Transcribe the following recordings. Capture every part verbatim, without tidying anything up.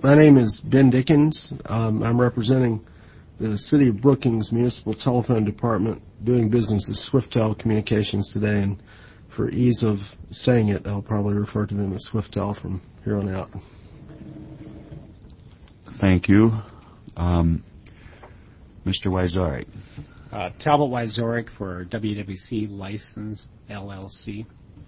My name is Ben Dickens. Um, I'm representing the City of Brookings Municipal Telephone Department, doing business as Swiftel Communications today, and for ease of saying it, I'll probably refer to them as Swiftel from here on out. Thank you. Um, Mister Wyzorek. Uh, Talbot Wyzorek for W W C License, L L C.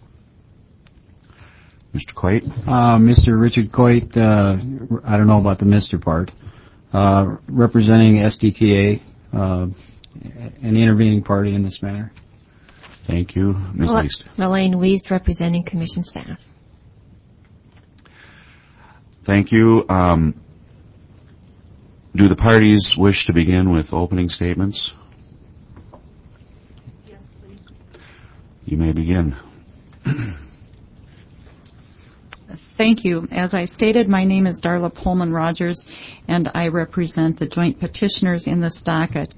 Mister Coit. Uh, Mister Richard Coit, uh, I don't know about the Mister part, uh, representing S D T A, uh, an intervening party in this matter. Thank you. Miz Well, Least. Elaine Wiest, representing Commission staff. Thank you. Um, do the parties wish to begin with opening statements? Yes, please. You may begin. Thank you. As I stated, my name is Darla Pullman Rogers, and I represent the joint petitioners in this docket.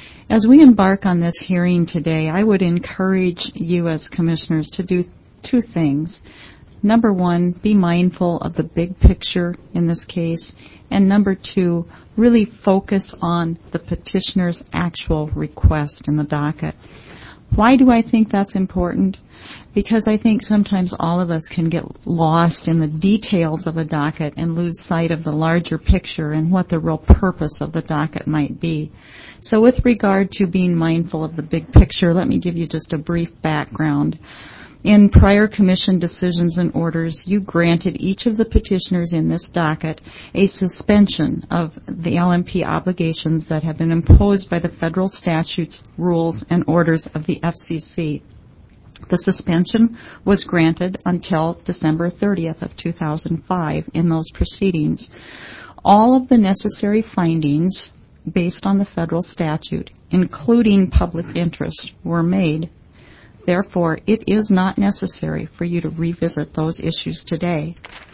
As we embark on this hearing today, I would encourage you as commissioners to do two things. Number one, be mindful of the big picture in this case, and number two, really focus on the petitioner's actual request in the docket. Why do I think that's important? Because I think sometimes all of us can get lost in the details of a docket and lose sight of the larger picture and what the real purpose of the docket might be. So with regard to being mindful of the big picture, let me give you just a brief background. In prior commission decisions and orders, you granted each of the petitioners in this docket a suspension of the L M P obligations that have been imposed by the federal statutes, rules, and orders of the F C C. The suspension was granted until December thirtieth of two thousand five in those proceedings. All of the necessary findings based on the federal statute, including public interest, were made. Therefore, it is not necessary for you to revisit those issues today.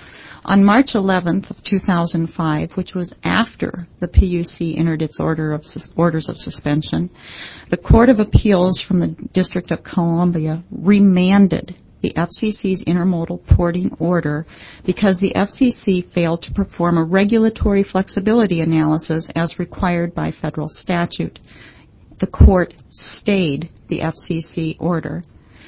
On March eleventh of two thousand five, which was after the P U C entered its order of sus- orders of suspension, the Court of Appeals from the District of Columbia remanded the F C C's intermodal porting order because the F C C failed to perform a regulatory flexibility analysis as required by federal statute. The court stayed the F C C order.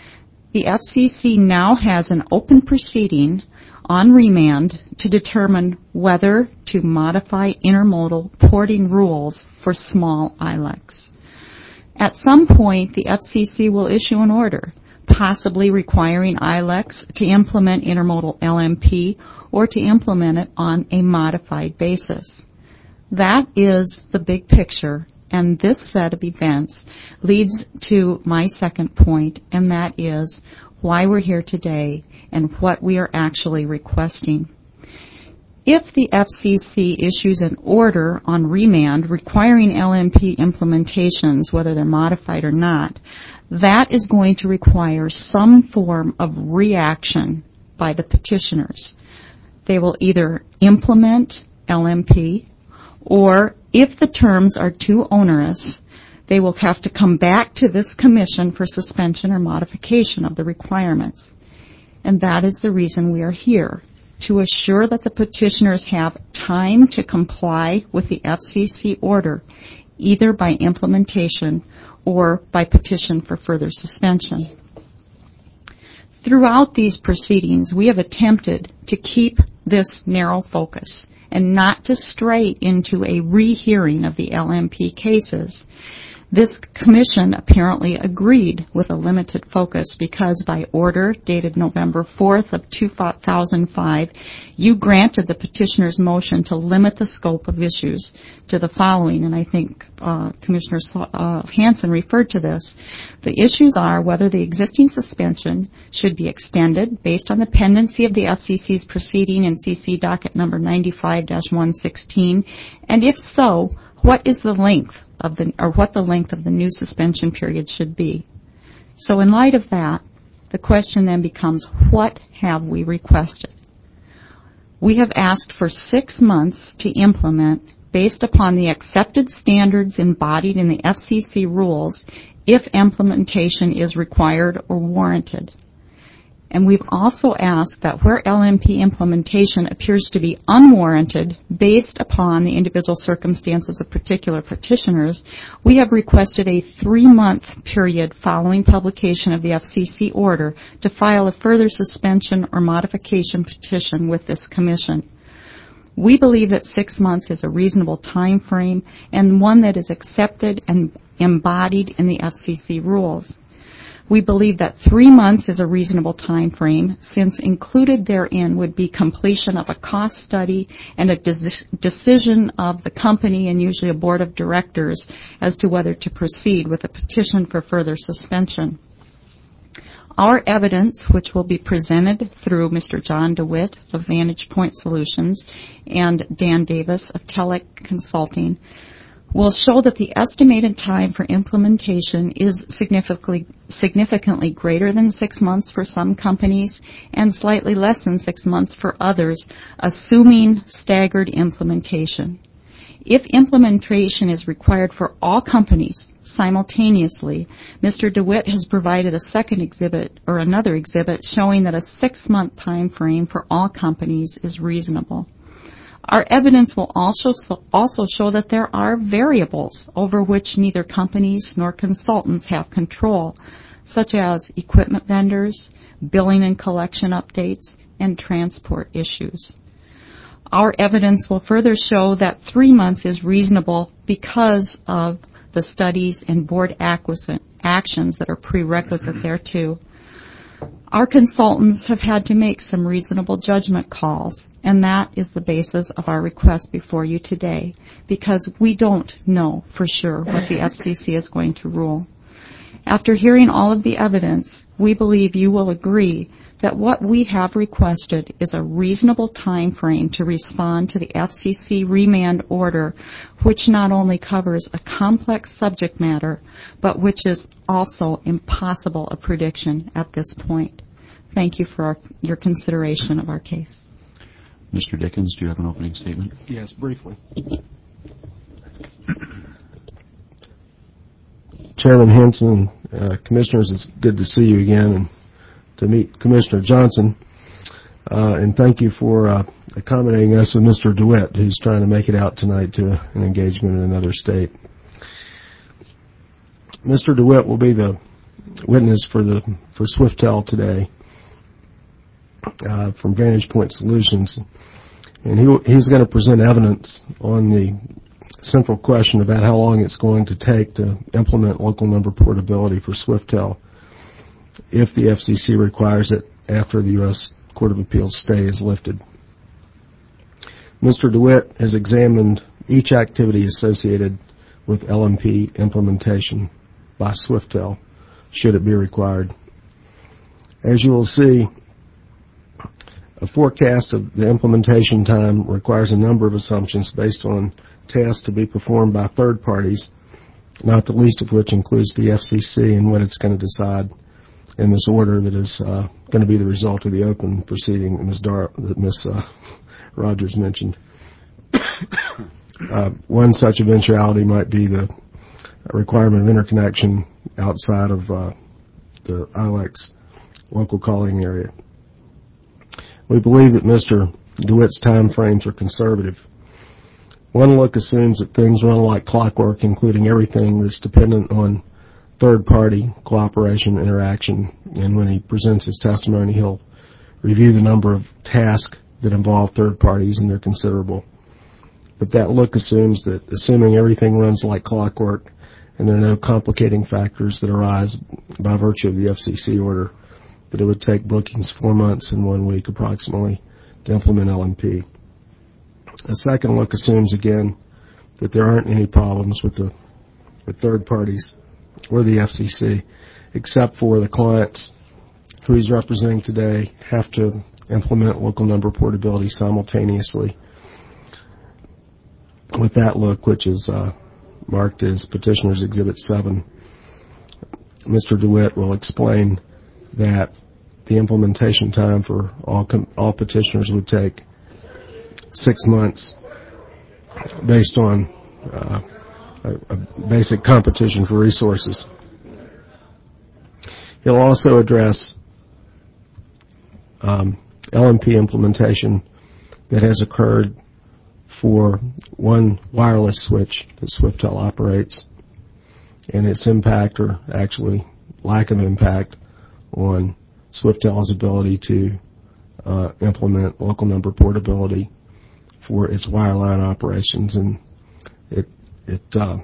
The F C C now has an open proceeding on remand to determine whether to modify intermodal porting rules for small I L E Cs. At some point, the F C C will issue an order, possibly requiring I L E Cs to implement intermodal L M P or to implement it on a modified basis. That is the big picture, and this set of events leads to my second point, and that is why we're here today and what we are actually requesting. If the F C C issues an order on remand requiring L M P implementations, whether they're modified or not, that is going to require some form of reaction by the petitioners. They will either implement L M P, or if the terms are too onerous, they will have to come back to this commission for suspension or modification of the requirements. And that is the reason we are here, to assure that the petitioners have time to comply with the F C C order, either by implementation or by petition for further suspension. Throughout these proceedings, we have attempted to keep this narrow focus and not to stray into a rehearing of the L M P cases. This commission apparently agreed with a limited focus because by order dated November fourth of two thousand five, you granted the petitioner's motion to limit the scope of issues to the following, and I think uh, Commissioner uh, Hansen referred to this. The issues are whether the existing suspension should be extended based on the pendency of the F C C's proceeding in C C docket number ninety-five dash one sixteen, and if so, what is the length of the, or what the length of the new suspension period should be. So in light of that, the question then becomes, what have we requested? We have asked for six months to implement based upon the accepted standards embodied in the F C C rules if implementation is required or warranted. And we've also asked that where L M P implementation appears to be unwarranted based upon the individual circumstances of particular petitioners, we have requested a three-month period following publication of the F C C order to file a further suspension or modification petition with this commission. We believe that six months is a reasonable time frame and one that is accepted and embodied in the F C C rules. We believe that three months is a reasonable time frame, since included therein would be completion of a cost study and a des- decision of the company and usually a board of directors as to whether to proceed with a petition for further suspension. Our evidence, which will be presented through Mister John DeWitt of Vantage Point Solutions and Dan Davis of Telec Consulting, will show that the estimated time for implementation is significantly, significantly greater than six months for some companies and slightly less than six months for others, assuming staggered implementation. If implementation is required for all companies simultaneously, Mister DeWitt has provided a second exhibit or another exhibit showing that a six-month time frame for all companies is reasonable. Our evidence will also also show that there are variables over which neither companies nor consultants have control, such as equipment vendors, billing and collection updates, and transport issues. Our evidence will further show that three months is reasonable because of the studies and board actions that are prerequisite thereto. Our consultants have had to make some reasonable judgment calls, and that is the basis of our request before you today, because we don't know for sure what the F C C is going to rule. After hearing all of the evidence, we believe you will agree that what we have requested is a reasonable time frame to respond to the F C C remand order, which not only covers a complex subject matter, but which is also impossible a prediction at this point. Thank you for our, your consideration of our case. Mister Dickens, do you have an opening statement? Yes, briefly. Chairman Henson, uh, Commissioners, it's good to see you again and to meet Commissioner Johnson. Uh, and thank you for uh, accommodating us with Mister DeWitt, who's trying to make it out tonight to an engagement in another state. Mister DeWitt will be the witness for the for Swiftel today uh, from Vantage Point Solutions, and he he's going to present evidence on the central question about how long it's going to take to implement local number portability for Swiftel if the F C C requires it after the U S Court of Appeals stay is lifted. Mister DeWitt has examined each activity associated with L M P implementation by Swiftel, should it be required. As you will see, a forecast of the implementation time requires a number of assumptions based on tasks to be performed by third parties, not the least of which includes the F C C and what it's going to decide in this order that is uh, going to be the result of the open proceeding that Miz Dar- that Miz Uh, Rogers mentioned. uh, one such eventuality might be the requirement of interconnection outside of uh, the I L E C's local calling area. We believe that Mister DeWitt's time frames are conservative. One look assumes that things run like clockwork, including everything that's dependent on third-party cooperation, interaction, and when he presents his testimony, he'll review the number of tasks that involve third parties, and they're considerable. But that look assumes that, assuming everything runs like clockwork and there are no complicating factors that arise by virtue of the F C C order, that it would take Brookings four months and one week approximately to implement L M P. A second look assumes, again, that there aren't any problems with the with third parties or the F C C, except for the clients who he's representing today have to implement local number portability simultaneously. With that look, which is uh, marked as Petitioner's Exhibit seven, Mister DeWitt will explain that the implementation time for all com- all petitioners would take six months based on uh, a, a basic competition for resources. He'll also address um, L M P implementation that has occurred for one wireless switch that SwiftTel operates, and its impact, or actually lack of impact, on SwiftTel's ability to uh, implement local number portability for its wireline operations. And it it uh,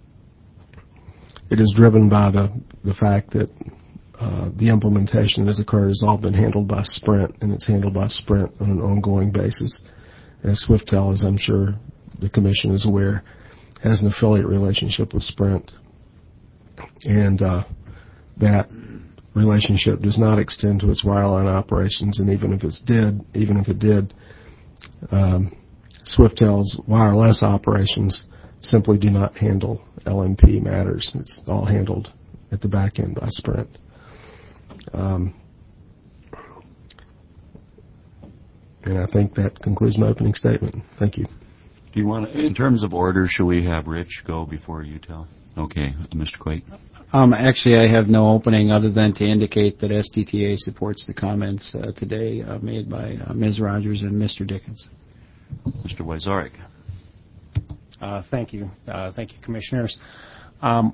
it is driven by the the fact that uh, the implementation that has occurred has all been handled by Sprint, and it's handled by Sprint on an ongoing basis. As SwiftTel, as I'm sure the Commission is aware, has an affiliate relationship with Sprint, and uh, that relationship does not extend to its wireline operations. And even if it did, even if it did, um, SwiftTel's wireless operations simply do not handle L M P matters. It's all handled at the back end by Sprint. Um, And I think that concludes my opening statement. Thank you. Do you want to, in terms of order, should we have Rich go before you tell? Okay, Mister Quake. Um, actually, I have no opening other than to indicate that S D T A supports the comments uh, today uh, made by uh, Miz Rogers and Mister Dickens. Mister Wazorek. Uh, thank you. Uh, thank you, Commissioners. Um,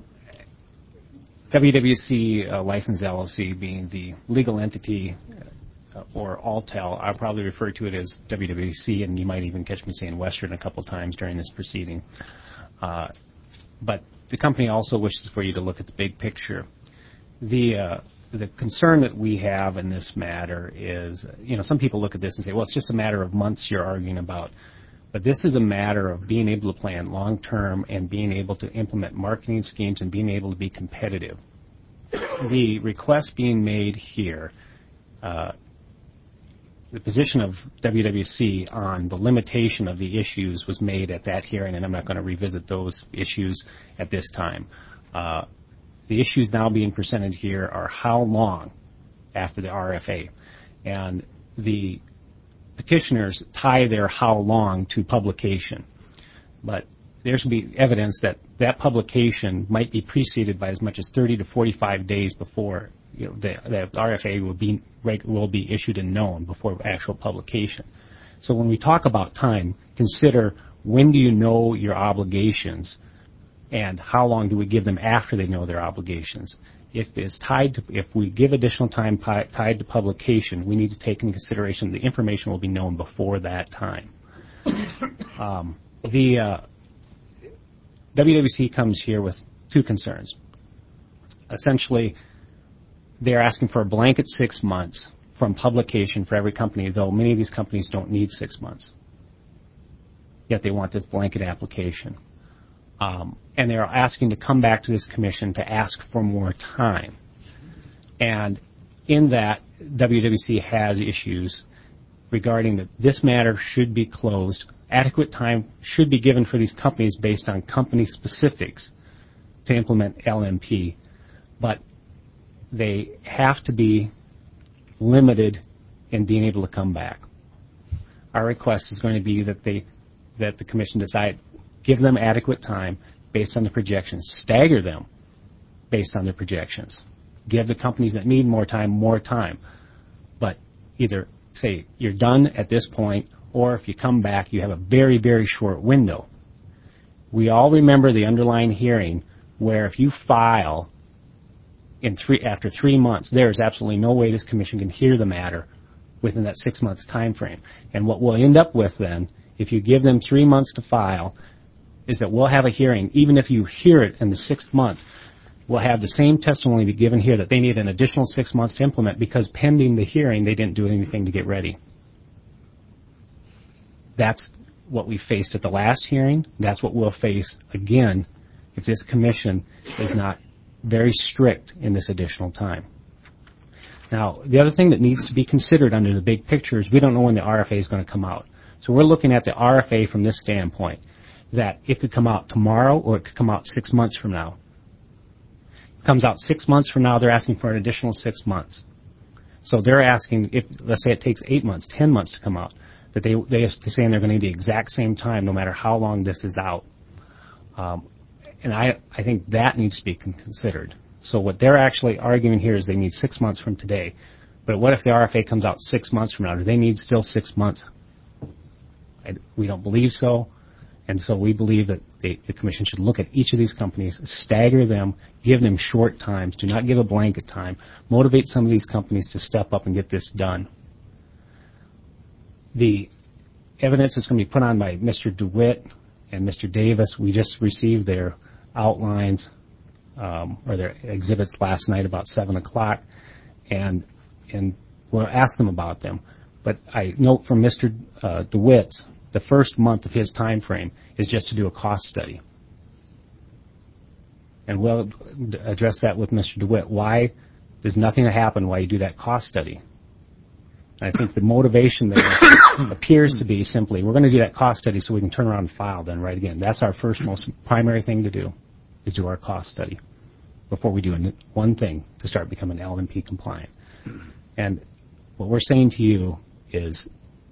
W W C uh, License L L C being the legal entity, uh, or Alltel, I'll probably refer to it as W W C, and you might even catch me saying Western a couple times during this proceeding. Uh, but the company also wishes for you to look at the big picture. The uh, the concern that we have in this matter is, you know, some people look at this and say, well, it's just a matter of months you're arguing about. But this is a matter of being able to plan long term and being able to implement marketing schemes and being able to be competitive. The request being made here, uh, the position of W W C on the limitation of the issues was made at that hearing, and I'm not going to revisit those issues at this time. Uh, the issues now being presented here are how long after the R F A. And the petitioners tie their how long to publication. But there should be evidence that that publication might be preceded by as much as thirty to forty-five days before, you know, the, the R F A will be will be issued and known before actual publication. So when we talk about time, consider when do you know your obligations, and how long do we give them after they know their obligations. If it's tied to, if we give additional time pi- tied to publication, we need to take into consideration the information will be known before that time. Um, the uh, W W C comes here with two concerns. Essentially, they're asking for a blanket six months from publication for every company, though many of these companies don't need six months. Yet they want this blanket application. Um, and they're asking to come back to this commission to ask for more time. And in that, W W C has issues regarding that this matter should be closed. Adequate time should be given for these companies based on company specifics to implement L M P. But they have to be limited in being able to come back. Our request is going to be that they, that the commission decide, give them adequate time based on the projections. Stagger them based on their projections. Give the companies that need more time more time. But either say you're done at this point, or if you come back, you have a very, very short window. We all remember the underlying hearing where if you file in three after three months, there is absolutely no way this commission can hear the matter within that six months time frame. And what we'll end up with then, if you give them three months to file, is that we'll have a hearing. Even if you hear it in the sixth month, we'll have the same testimony be given here that they need an additional six months to implement because pending the hearing, they didn't do anything to get ready. That's what we faced at the last hearing. That's what we'll face again if this commission is not very strict in this additional time. Now, the other thing that needs to be considered under the big picture is we don't know when the R F A is going to come out. So we're looking at the R F A from this standpoint, that it could come out tomorrow or it could come out six months from now. It comes out six months from now, they're asking for an additional six months. So they're asking, if let's say it takes eight months, ten months to come out, that they, they're saying they're going to need the exact same time no matter how long this is out. Um, and I, I think that needs to be considered. So what they're actually arguing here is they need six months from today. But But what if the R F A comes out six months from now? Do they need still six months? I, we don't believe so. And so we believe that the, the Commission should look at each of these companies, stagger them, give them short times, do not give a blanket time, motivate some of these companies to step up and get this done. The evidence that's going to be put on by Mister DeWitt and Mister Davis, we just received their outlines um, or their exhibits last night about seven o'clock, and and we'll ask them about them. But I note from Mister Uh, DeWitt's, the first month of his time frame is just to do a cost study. And we'll address that with Mister DeWitt. Why does nothing happen while you do that cost study? And I think the motivation there appears to be simply, we're going to do that cost study so we can turn around and file then right again. That's our first most primary thing to do, is do our cost study before we do one thing to start becoming L M P compliant. And what we're saying to you is,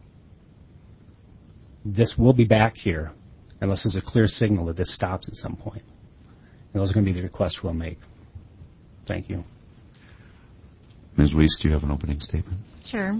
this will be back here unless there's a clear signal that this stops at some point. And those are going to be the requests we'll make. Thank you. Miz Weiss, do you have an opening statement? Sure.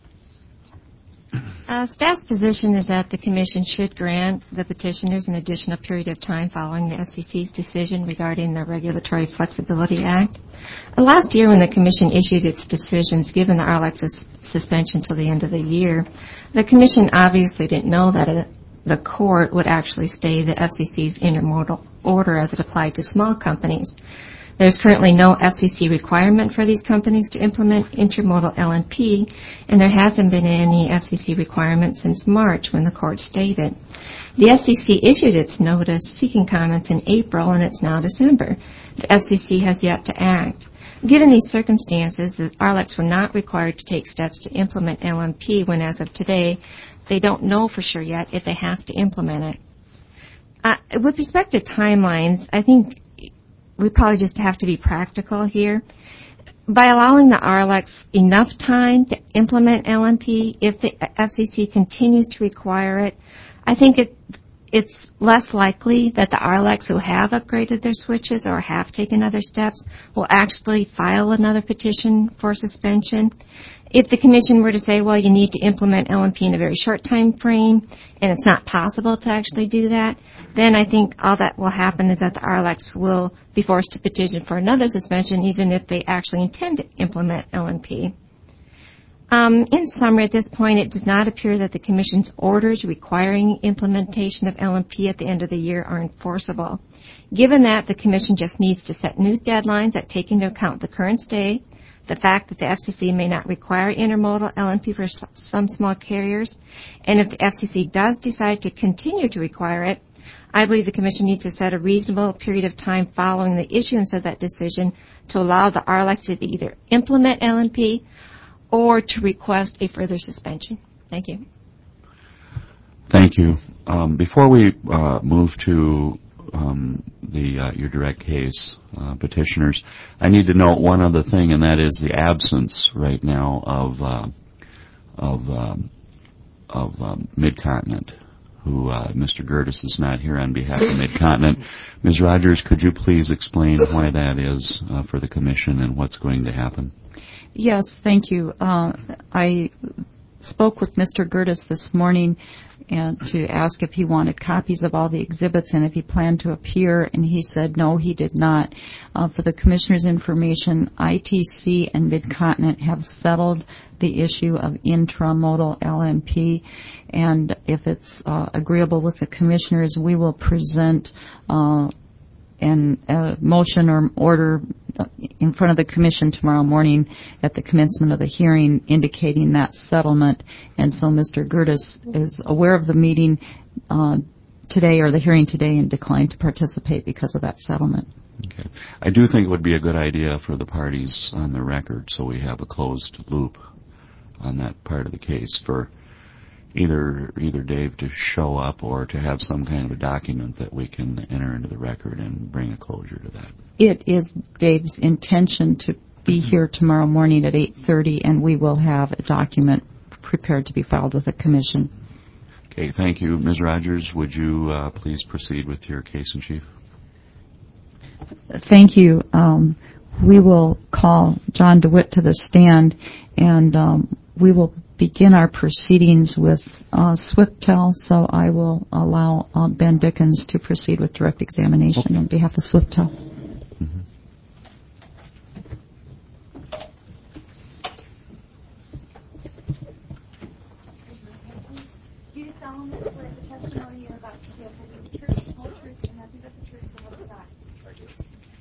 Uh, staff's position is that the Commission should grant the petitioners an additional period of time following the F C C's decision regarding the Regulatory Flexibility Act. Uh, last year, when the Commission issued its decisions, given the R L A C's suspension till the end of the year, the Commission obviously didn't know that a, the court would actually stay the F C C's intermodal order as it applied to small companies. There's currently no F C C requirement for these companies to implement intermodal L N P, and there hasn't been any F C C requirement since March when the court stayed it. The F C C issued its notice seeking comments in April, and it's now December. The F C C has yet to act. Given these circumstances, the R L A Cs were not required to take steps to implement L N P when, as of today, they don't know for sure yet if they have to implement it. Uh, with respect to timelines, I think we probably just have to be practical here. By allowing the R L A Cs enough time to implement L N P, if the F C C continues to require it, I think it, it's less likely that the R L A Cs who have upgraded their switches or have taken other steps will actually file another petition for suspension. If the Commission were to say, well, you need to implement L N P in a very short time frame, and it's not possible to actually do that, then I think all that will happen is that the R L A Cs will be forced to petition for another suspension, even if they actually intend to implement L N P. Um, in summary, at this point, it does not appear that the Commission's orders requiring implementation of L N P at the end of the year are enforceable. Given that, the Commission just needs to set new deadlines that take into account the current state, the fact that the F C C may not require intermodal L N P for some small carriers, and if the F C C does decide to continue to require it, I believe the Commission needs to set a reasonable period of time following the issuance of that decision to allow the R L A Cs to either implement L N P or to request a further suspension. Thank you. Thank you. Um, before we uh, move to um, the uh, your direct case uh, petitioners, I need to note one other thing, and that is the absence right now of uh, of um, of um, Mid-Continent, who uh, Mister Gerdes is not here on behalf of Mid-Continent. Miz Rogers, could you please explain why that is uh, for the Commission and what's going to happen? Yes, thank you. Uh, I spoke with Mister Gerdes this morning and to ask if he wanted copies of all the exhibits and if he planned to appear, and he said no, he did not. Uh, for the Commissioner's information, I T C and Mid-Continent have settled the issue of intramodal L N P, and if it's uh, agreeable with the Commissioners, we will present uh, an a motion or order in front of the Commission tomorrow morning at the commencement of the hearing indicating that settlement. And so Mister Gerdes is aware of the meeting uh, today or the hearing today and declined to participate because of that settlement. Okay. I do think it would be a good idea for the parties on the record so we have a closed loop on that part of the case for either either Dave to show up or to have some kind of a document that we can enter into the record and bring a closure to that. It is Dave's intention to be here tomorrow morning at eight thirty, and we will have a document prepared to be filed with the Commission. Okay, thank you. Miz Rogers, would you uh, please proceed with your case in chief? Thank you. Um, we will call John DeWitt to the stand, and um, we will begin our proceedings with uh, SwiftTel. So I will allow uh, Ben Dickens to proceed with direct examination Okay. on behalf of SwiftTel. Mm-hmm. Do you solemnly swear the testimony you're about to give will be the truth, the whole truth, and nothing but the truth, so help you God? I do.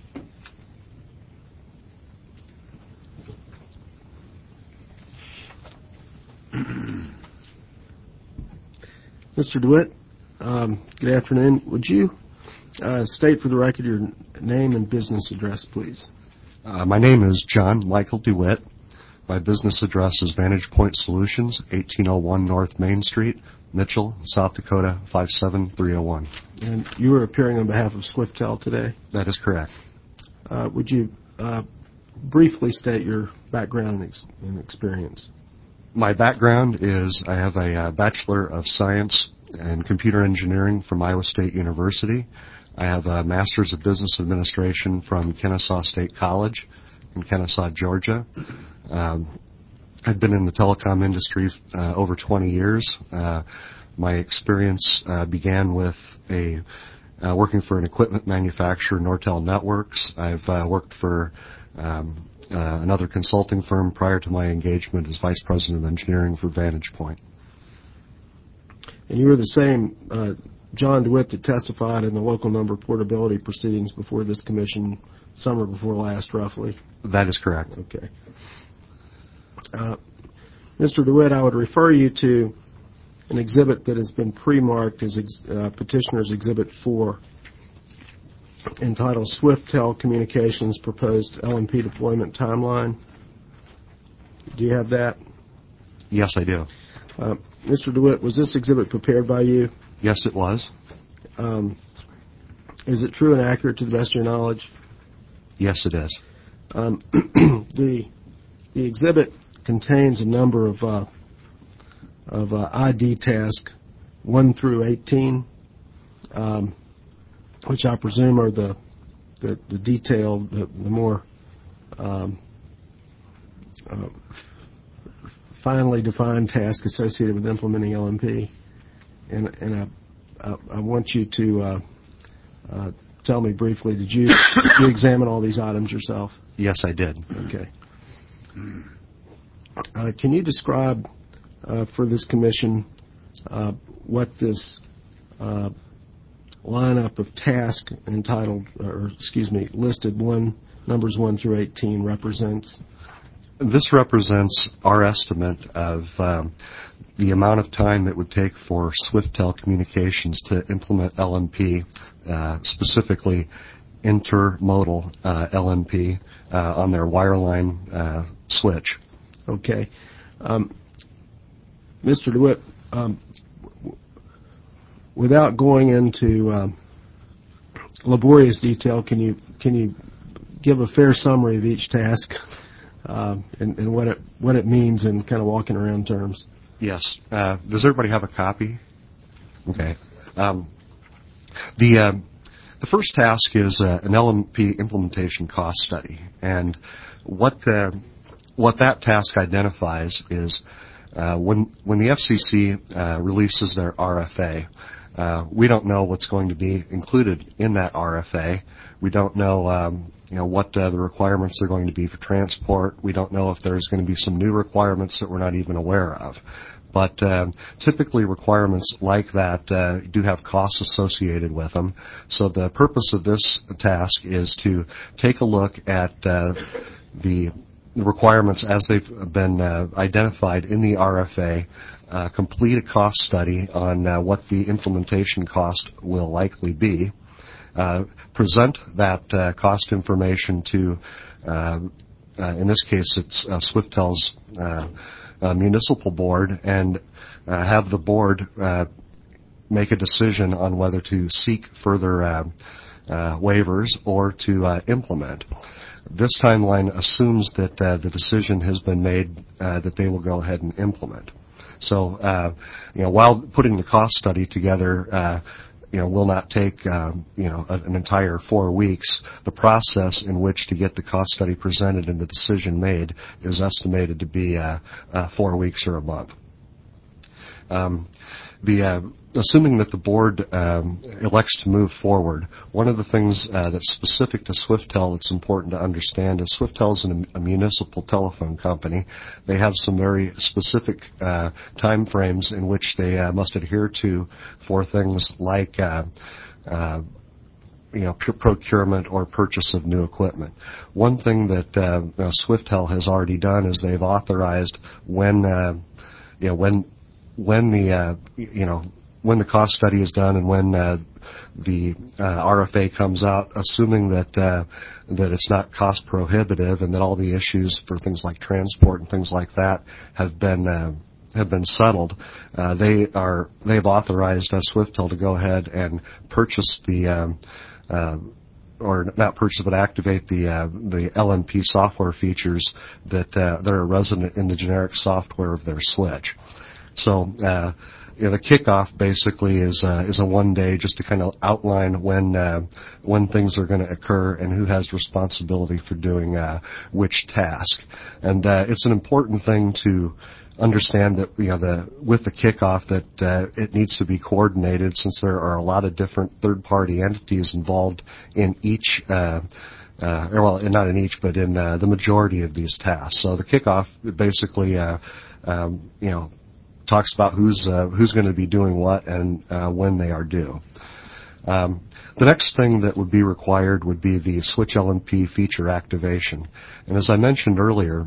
Mister DeWitt, um, good afternoon. Would you uh, state for the record your name and business address, please? Uh, my name is John Michael DeWitt. My business address is Vantage Point Solutions, eighteen oh one North Main Street, Mitchell, South Dakota, five seven three oh one. And you are appearing on behalf of SwiftTel today. That is correct. Uh, would you uh, briefly state your background and, ex- and experience? My background is I have a uh, Bachelor of Science in Computer Engineering from Iowa State University. I have a Master's of Business Administration from Kennesaw State College in Kennesaw, Georgia. Um, I've been in the telecom industry uh, over twenty years. Uh, my experience uh, began with a uh, working for an equipment manufacturer, Nortel Networks. I've uh, worked for um, uh, another consulting firm prior to my engagement as Vice President of Engineering for Vantage Point. And you were the same uh, John DeWitt that testified in the local number portability proceedings before this commission summer before last, roughly. That is correct. Okay. Uh, Mister DeWitt, I would refer you to an exhibit that has been pre-marked as ex- uh, Petitioner's Exhibit four, entitled SwiftTel Communications Proposed L M P Deployment Timeline. Do you have that? Yes, I do. Uh, Mister DeWitt, was this exhibit prepared by you? Yes, it was. Um, is it true and accurate to the best of your knowledge? Yes, it is. Um, the the exhibit contains a number of uh, of uh, I D tasks, one through eighteen, um, which I presume are the the, the detailed, the, the more um, uh, finely defined tasks associated with implementing L M P. And and I I, I want you to uh, uh, tell me briefly, did you, did you examine all these items yourself? Yes, I did. Okay. Uh, can you describe uh, for this commission uh, what this uh, lineup of tasks entitled, or excuse me, listed one numbers one through eighteen represents? This represents our estimate of um, the amount of time it would take for SwiftTel Communications to implement L M P, uh, specifically intermodal uh, L M P uh, on their wireline uh, switch. Okay. Um, Mister DeWitt, um, w- without going into um, laborious detail, can you can you give a fair summary of each task uh, and, and what it what it means in kind of walking around terms? Yes. Uh, does everybody have a copy? Okay. Um, the uh, the first task is uh, an L M P implementation cost study, and what uh, what that task identifies is uh, when when the F C C uh, releases their R F A, uh, we don't know what's going to be included in that R F A. We don't know um, you know what uh, the requirements are going to be for transport. We don't know if there's going to be some new requirements that we're not even aware of. But uh, typically requirements like that uh, do have costs associated with them. So the purpose of this task is to take a look at uh, the the requirements as they've been uh, identified in the R F A, uh, complete a cost study on uh, what the implementation cost will likely be, uh, present that uh, cost information to, uh, uh, in this case, it's uh, SwiftTel's uh, uh, municipal board, and uh, have the board uh, make a decision on whether to seek further uh, uh, waivers or to uh, implement. This timeline assumes that uh, the decision has been made uh, that they will go ahead and implement. So, uh, you know, while putting the cost study together, uh, you know, will not take, um, you know, an entire four weeks. The process in which to get the cost study presented and the decision made is estimated to be uh, uh, four weeks or a month. Um, the uh, assuming that the board um, elects to move forward, one of the things uh, that's specific to SwiftTel that's important to understand is SwiftTel is an, a municipal telephone company. They have some very specific uh, time frames in which they uh, must adhere to for things like uh, uh, you know, procurement or purchase of new equipment. One thing that uh, uh, SwiftTel has already done is they've authorized when uh, you know when when the uh, you know when the cost study is done and when uh, the uh, R F A comes out, assuming that uh, that it's not cost prohibitive and that all the issues for things like transport and things like that have been uh, have been settled, uh, they are they've authorized uh, SwiftTel to go ahead and purchase the um, uh, or not purchase but activate the uh, the L N P software features that uh, that are resident in the generic software of their switch. So, uh, you know, the kickoff basically is uh, is a one day just to kind of outline when uh, when things are going to occur and who has responsibility for doing uh, which task. And uh, it's an important thing to understand that, you know, the with the kickoff that uh, it needs to be coordinated, since there are a lot of different third party entities involved in each. Uh, Uh, well, not in each, but in uh, the majority of these tasks. So the kickoff basically, uh, um, you know, talks about who's uh, who's going to be doing what and uh, when they are due. Um, the next thing that would be required would be the Switch L N P feature activation. And as I mentioned earlier,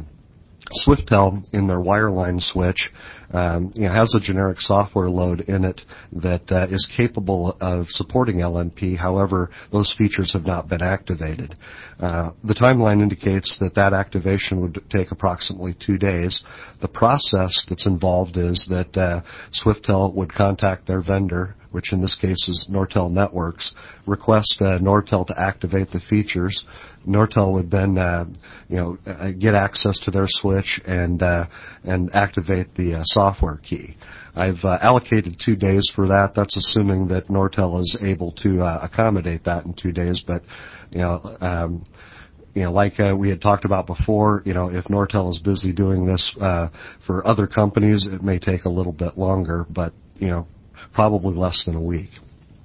SwiftTel in their wireline switch, um, you know, has a generic software load in it that uh, is capable of supporting L N P. However, those features have not been activated. Uh, the timeline indicates that that activation would take approximately two days. The process that's involved is that uh, SwiftTel would contact their vendor, which in this case is Nortel Networks, request uh, Nortel to activate the features. Nortel would then, uh, you know, uh, get access to their switch and uh, and activate the uh, software key. I've uh, allocated two days for that. That's assuming that Nortel is able to uh, accommodate that in two days. But, you know, um, you know, like uh, we had talked about before, you know, if Nortel is busy doing this uh, for other companies, it may take a little bit longer, but, you know, probably less than a week.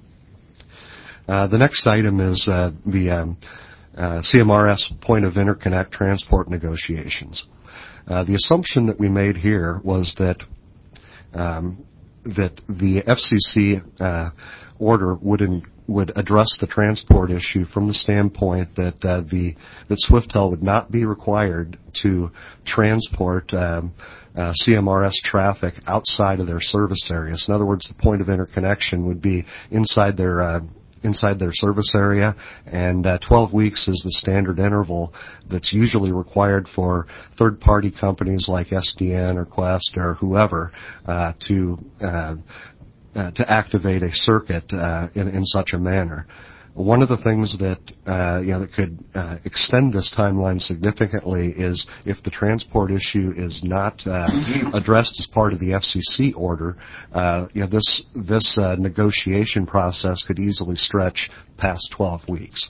Uh, the next item is uh, the um, uh, C M R S point of interconnect transport negotiations. Uh, the assumption that we made here was that um, that the F C C uh, order would in, would address the transport issue from the standpoint that uh, the that SwiftTel would not be required to transport um, uh, C M R S traffic outside of their service areas. In other words, the point of interconnection would be inside their uh, inside their service area, and uh, twelve weeks is the standard interval that's usually required for third-party companies like S D N or Quest or whoever uh, to uh, uh, to activate a circuit uh, in, in such a manner. One of the things that uh, you know that could uh, extend this timeline significantly is if the transport issue is not uh, addressed as part of the F C C order. Uh, you know, this this uh, negotiation process could easily stretch past twelve weeks.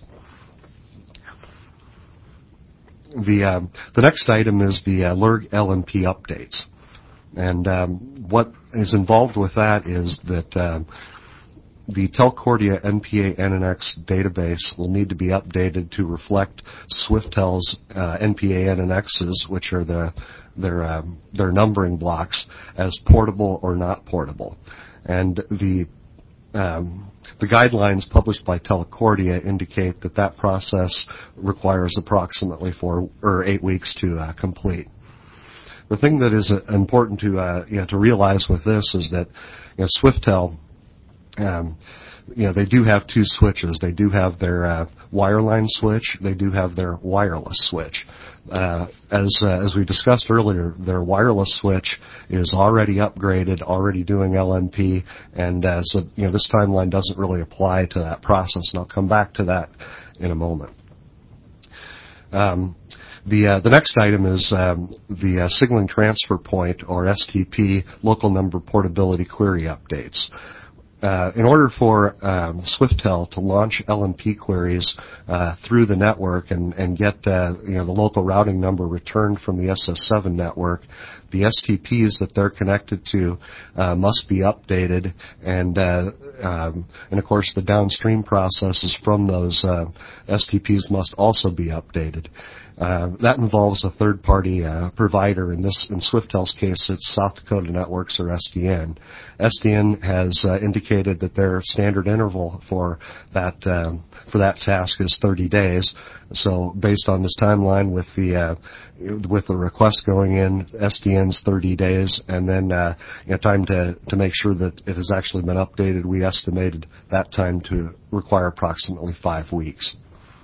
The uh, the next item is the uh, L R G L N P updates, and um, what is involved with that is that. Uh, The Telcordia N P A N N X database will need to be updated to reflect SwiftTel's uh, N P A N N Xs, which are the their um, their numbering blocks, as portable or not portable. And the um, the guidelines published by Telcordia indicate that that process requires approximately four or eight weeks to uh, complete. The thing that is uh, important to uh, you know, to realize with this is that you know, SwiftTel. Um, you know, they do have two switches. They do have their uh, wireline switch. They do have their wireless switch. Uh, as uh, as we discussed earlier, their wireless switch is already upgraded, already doing L N P, and uh, so you know this timeline doesn't really apply to that process. And I'll come back to that in a moment. Um, The uh, the next item is um, the uh, signaling transfer point, or S T P, local number portability query updates. uh, in order for um, SwiftTel to launch L M P queries uh, through the network and, and get uh, you know the local routing number returned from the S S seven network, the S T Ps that they're connected to uh, must be updated, and uh, um, and of course the downstream processes from those uh, S T Ps must also be updated. Uh, that involves a third-party uh, provider. In this, in SwiftTel's case, it's South Dakota Networks, or S D N. S D N has uh, indicated that their standard interval for that um, for that task is thirty days. So, based on this timeline, with the uh, with the request going in, S D N's thirty days, and then uh, you know, time to to make sure that it has actually been updated, we estimated that time to require approximately five weeks.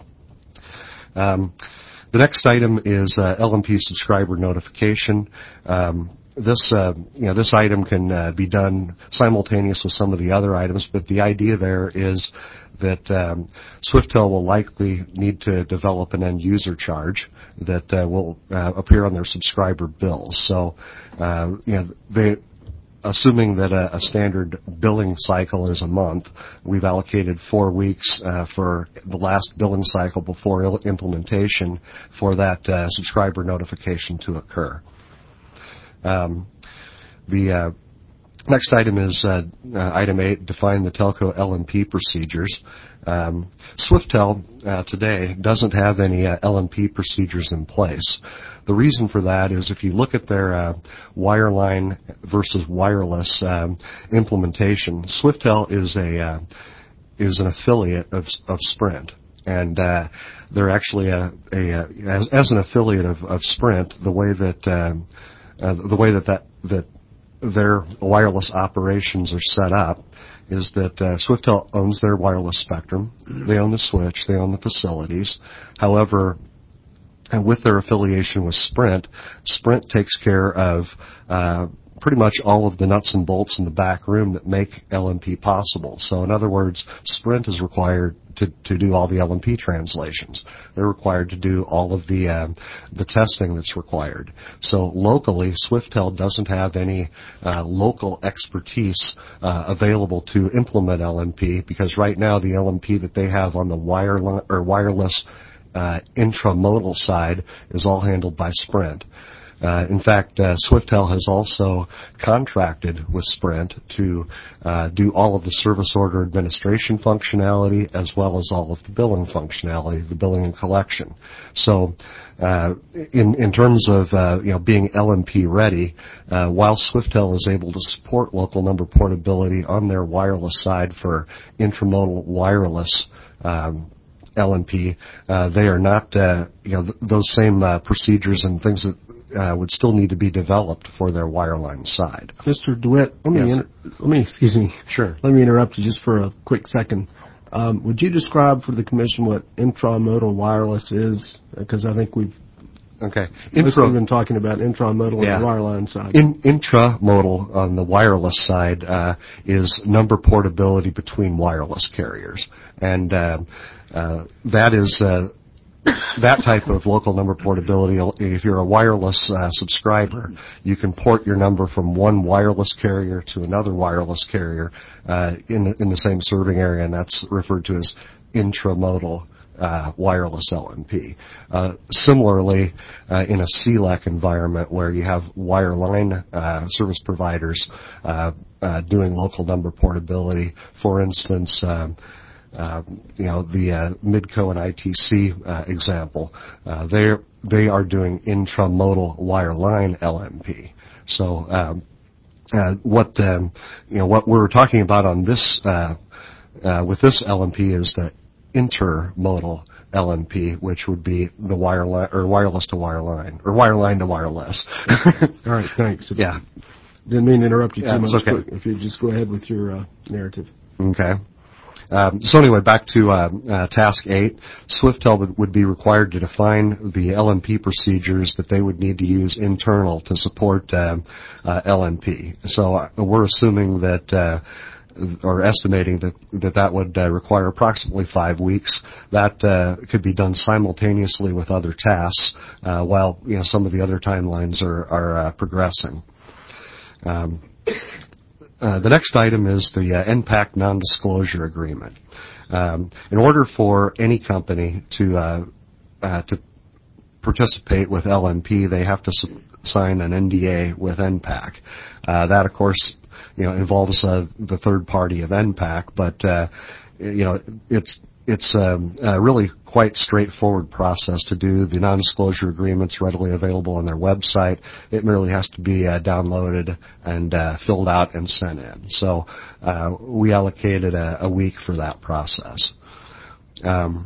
Um, The next item is uh, L M P subscriber notification. Um, this, uh, you know, this item can uh, be done simultaneous with some of the other items, but the idea there is that um, SwiftTel will likely need to develop an end-user charge that uh, will uh, appear on their subscriber bills. So, uh, you know, they. Assuming that a, a standard billing cycle is a month, we've allocated four weeks uh, for the last billing cycle before il- implementation for that uh, subscriber notification to occur. Um, the uh, next item is uh, uh, item eight, define the telco L M P procedures. Um, SwiftTel uh, today doesn't have any uh, L M P procedures in place. The reason for that is if you look at their uh, wireline versus wireless um, implementation, SwiftTel is a uh, is an affiliate of of Sprint, and uh, they're actually a, a, a as, as an affiliate of, of Sprint. The way that uh, uh, the way that that that their wireless operations are set up is that uh, SwiftTel owns their wireless spectrum. They own the switch. They own the facilities. However, and with their affiliation with Sprint, Sprint takes care of uh, pretty much all of the nuts and bolts in the back room that make L M P possible. So in other words, Sprint is required to, to do all the L M P translations. They're required to do all of the uh, the testing that's required. So locally, SwiftTel doesn't have any uh, local expertise uh, available to implement L M P, because right now the L M P that they have on the wire or wireless Uh, intramodal side is all handled by Sprint. Uh, in fact, uh, SwiftTel has also contracted with Sprint to uh, do all of the service order administration functionality as well as all of the billing functionality, the billing and collection. So, uh, in in terms of uh, you know being L M P ready, uh, while SwiftTel is able to support local number portability on their wireless side for intramodal wireless Um, L M P, uh, they are not, uh, you know, th- those same uh, procedures and things that uh, would still need to be developed for their wireline side. Mister DeWitt, let me, Yes. inter- let me, excuse me. Sure. Let me interrupt you just for a quick second. Um, would you describe for the Commission what intramodal wireless is? Because I think we've Okay. mostly been talking about intramodal Yeah. on the wireline side. In, intramodal on the wireless side uh, is number portability between wireless carriers, and uh, uh, that is uh, that type of local number portability. If you're a wireless uh, subscriber, you can port your number from one wireless carrier to another wireless carrier uh, in in the same serving area, and that's referred to as intramodal Uh, wireless L M P. Uh, similarly, uh, in a C L E C environment where you have wireline uh, service providers uh, uh, doing local number portability, for instance, uh, uh, you know the uh, Midco and I T C uh, example, uh, they they are doing intramodal wireline L M P. So um, uh, what um, you know what we're talking about on this uh, uh, with this L M P is that intermodal L M P, which would be the wireline or wireless to wireline or wireline to wireless. All right, thanks. Yeah. Didn't mean to interrupt you too Yeah, much. it's okay. But if you just go ahead with your uh, narrative. Okay. Um, so anyway, back to uh, uh, task eight. SwiftTel would, would be required to define the L M P procedures that they would need to use internal to support uh, uh, L M P. So uh, we're assuming that uh, or estimating that that, that would uh, require approximately five weeks. That uh, could be done simultaneously with other tasks uh, while you know some of the other timelines are, are uh, progressing. Um, uh, the next item is the uh, N PAC non-disclosure agreement. Um, in order for any company to uh, uh, to participate with L M P, they have to s- sign an N D A with N PAC. Uh, that, of course, you know, involves uh, the third party of N PAC, but uh, you know, it's it's um, a really quite straightforward process to do. The non-disclosure agreement's readily available on their website. It merely has to be uh, downloaded and uh, filled out and sent in. So uh, we allocated a, a week for that process. Um,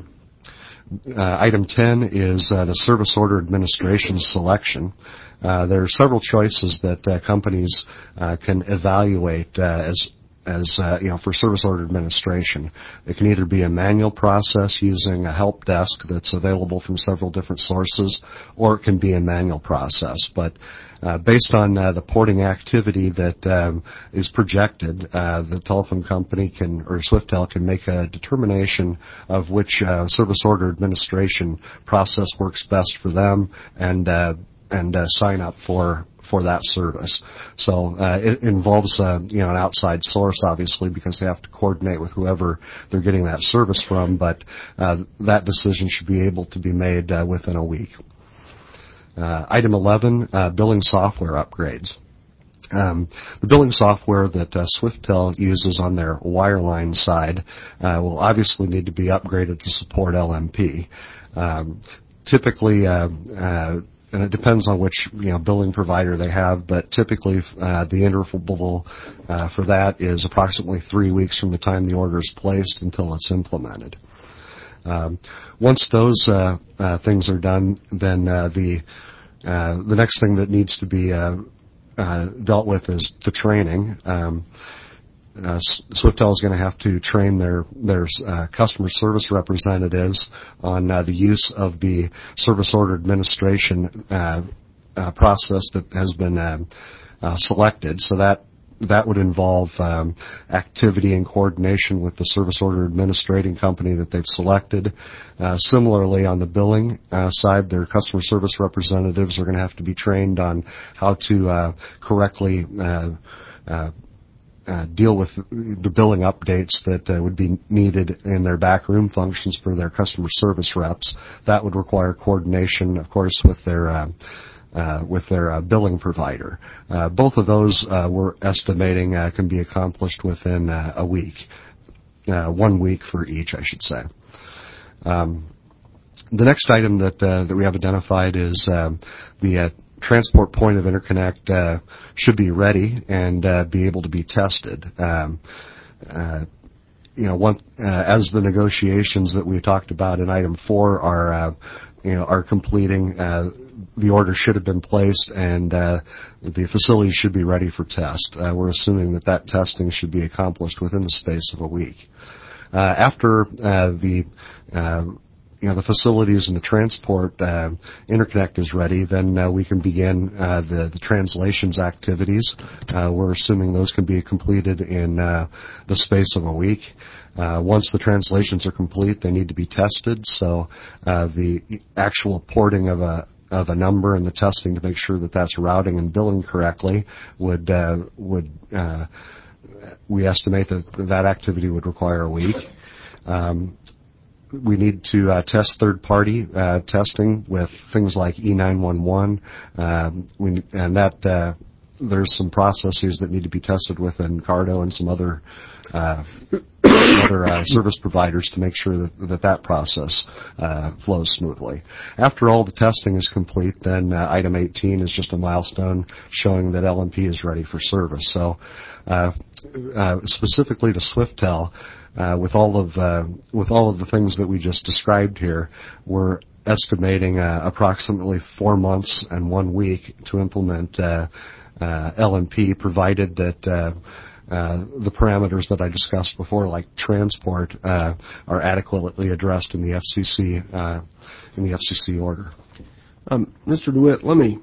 Uh, item ten is uh, the service order administration selection. Uh, there are several choices that uh, companies uh, can evaluate uh, as as uh, you know, for service order administration. It can either be a manual process using a help desk that's available from several different sources, or it can be a manual process. But uh, based on uh, the porting activity that um, is projected, uh, the telephone company can, or SwiftTel can make a determination of which uh, service order administration process works best for them, and uh, and uh, sign up for for that service. So uh, it involves uh, you know, an outside source, obviously, because they have to coordinate with whoever they're getting that service from. But uh, that decision should be able to be made uh, within a week. Uh, item eleven, uh, billing software upgrades. Um, the billing software that uh, SwiftTel uses on their wireline side uh, will obviously need to be upgraded to support L M P. Um, typically, uh, uh, and it depends on which, you know, billing provider they have, but typically uh, the interval uh, for that is approximately three weeks from the time the order is placed until it's implemented. Um, once those uh, uh, things are done, then uh, the uh, the next thing that needs to be uh, uh, dealt with is the training. Um, Uh, SwiftTel is going to have to train their their uh, customer service representatives on uh, the use of the service order administration uh, uh, process that has been uh, uh, selected. So that that would involve um, activity and coordination with the service order administrating company that they've selected. Uh, similarly, on the billing uh, side, their customer service representatives are going to have to be trained on how to uh, correctly uh, uh, Uh, deal with the billing updates that uh, would be needed in their backroom functions for their customer service reps. That would require coordination, of course, with their uh, uh, with their uh, billing provider. Uh, both of those uh, we're estimating uh, can be accomplished within uh, a week, uh, one week for each, I should say. Um, the next item that uh, that we have identified is uh, the uh, transport point of interconnect uh, should be ready and uh, be able to be tested. Um, uh, you know, one, uh, as the negotiations that we talked about in item four are, uh, you know, are completing, uh, the order should have been placed, and uh, the facility should be ready for test. Uh, we're assuming that that testing should be accomplished within the space of a week. Uh, after uh, the uh, you know, the facilities and the transport uh, interconnect is ready, then uh, we can begin uh, the, the translations activities. Uh, we're assuming those can be completed in uh, the space of a week. Uh, once the translations are complete, they need to be tested. So uh, the actual porting of a of a number and the testing to make sure that that's routing and billing correctly would uh, would uh, we estimate that that activity would require a week. Um, We need to uh, test third-party uh, testing with things like E nine one one, um, we, and that uh, there's some processes that need to be tested with Encardo and some other uh, other uh, service providers to make sure that that, that process uh, flows smoothly. After all the testing is complete, then uh, item eighteen is just a milestone showing that L M P is ready for service. So uh, uh, specifically to SwiftTel, Uh, with all of uh, with all of the things that we just described here, we're estimating uh, approximately four months and one week to implement uh, uh, L M P, provided that uh, uh, the parameters that I discussed before, like transport, uh, are adequately addressed in the F C C uh, in the F C C order. Um, Mister DeWitt, let me,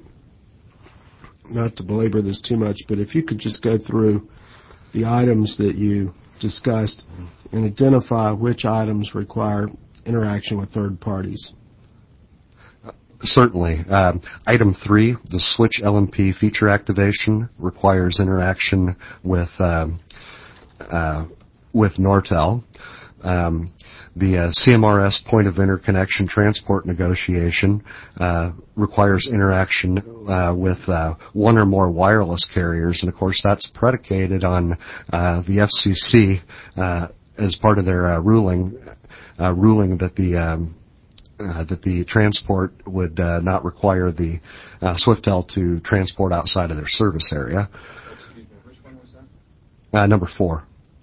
not to belabor this too much, but if you could just go through the items that you discussed and identify which items require interaction with third parties. Certainly. Um, item three, the switch L M P feature activation requires interaction with um, uh, with Nortel. Um, the uh, C M R S point of interconnection transport negotiation uh, requires interaction uh, with uh, one or more wireless carriers, and of course that's predicated on uh, the F C C uh, as part of their uh, ruling uh, ruling that the um, uh, that the transport would uh, not require the uh, SwiftTel to transport outside of their service area. Excuse me, which one was that? Uh, number four.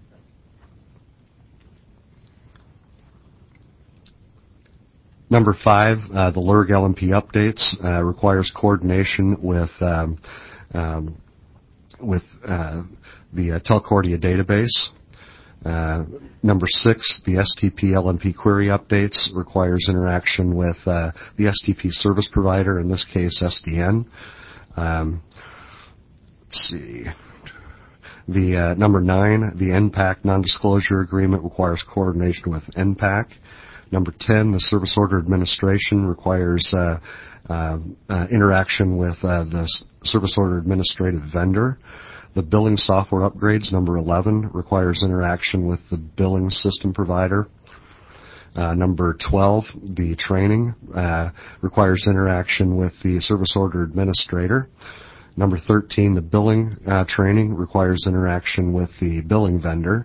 Number five, uh, the L R G L M P updates uh, requires coordination with um, um, with uh, the uh, Telcordia database. Uh, number six, the S T P L M P query updates requires interaction with uh, the S T P service provider, in this case S D N. Um, let's see. The uh, number nine, the N PAC non-disclosure agreement requires coordination with N PAC. Number ten, the service order administration requires uh, uh, uh, interaction with uh, the s- service order administrative vendor. The billing software upgrades, number eleven, requires interaction with the billing system provider. Uh, number twelve, the training uh, requires interaction with the service order administrator. Number thirteen, the billing uh, training requires interaction with the billing vendor.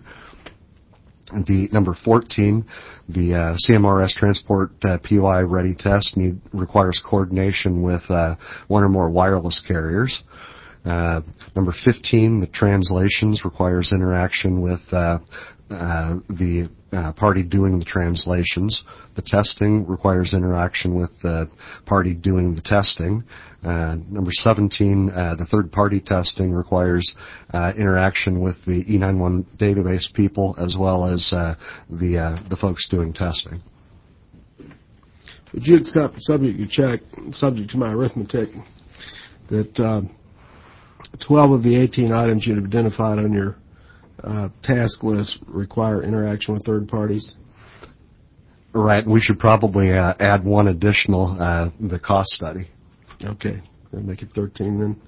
The number fourteen, the uh, C M R S transport uh, P O I ready test need, requires coordination with uh, one or more wireless carriers. Uh, number fifteen, the translations requires interaction with uh, uh, the uh, party doing the translations. The testing requires interaction with the party doing the testing. Uh, number seventeen, uh, the third-party testing requires uh, interaction with the E ninety-one database people as well as uh, the uh, the folks doing testing. Would you accept, subject to check, subject to my arithmetic, that uh, twelve of the eighteen items you've identified on your uh, task list require interaction with third parties? Right. We should probably uh, add one additional, uh, the cost study. Okay, that'll make it thirteen then.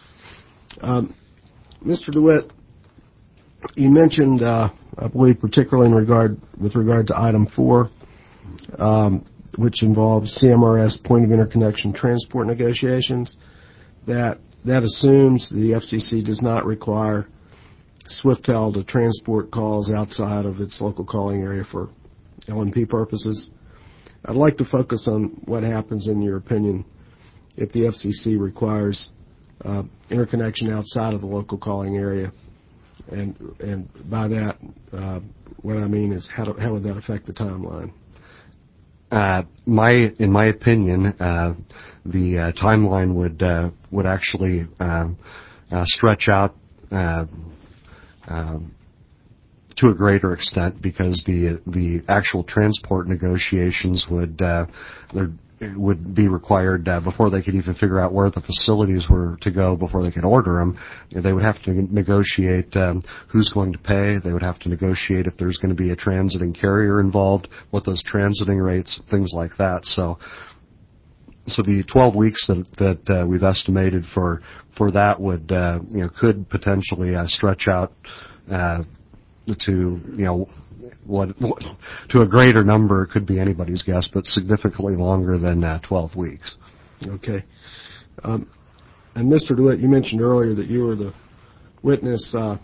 Um, Mister DeWitt, you mentioned, uh, I believe, particularly in regard with regard to item four, um, which involves C M R S point of interconnection transport negotiations, that that assumes the F C C does not require SwiftTel to transport calls outside of its local calling area for L M P purposes. I'd like to focus on what happens, in your opinion, if the F C C requires uh, interconnection outside of the local calling area, and and by that, uh, what I mean is how do, how would that affect the timeline? Uh, my, in my opinion, uh, the uh, timeline would uh, would actually uh, uh, stretch out uh, uh, to a greater extent, because the the actual transport negotiations would uh, there would be required uh, before they could even figure out where the facilities were to go before they could order them. They would have to negotiate um, who's going to pay. They would have to negotiate if there's going to be a transiting carrier involved, what those transiting rates, things like that. So, so the twelve weeks that that uh, we've estimated for for that would uh, you know could potentially uh, stretch out uh, to you know. What, what to a greater number, it could be anybody's guess, but significantly longer than uh, twelve weeks. Okay. Um, and Mister DeWitt, you mentioned earlier that you were the witness uh,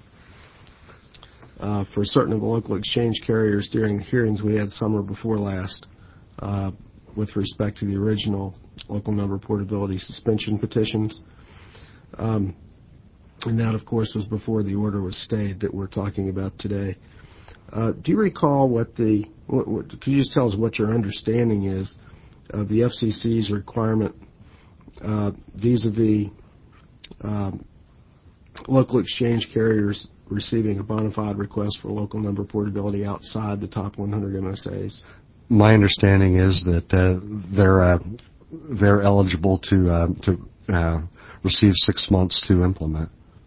uh, for certain of the local exchange carriers during the hearings we had summer before last uh, with respect to the original local number portability suspension petitions. Um, and that, of course, was before the order was stayed that we're talking about today. Uh, do you recall what the, what, what, could you just tell us what your understanding is of the F C C's requirement uh, vis-a-vis um, local exchange carriers receiving a bona fide request for local number portability outside the top one hundred M S As? My understanding is that uh, they're uh, they're eligible to uh, to uh, receive six months to implement.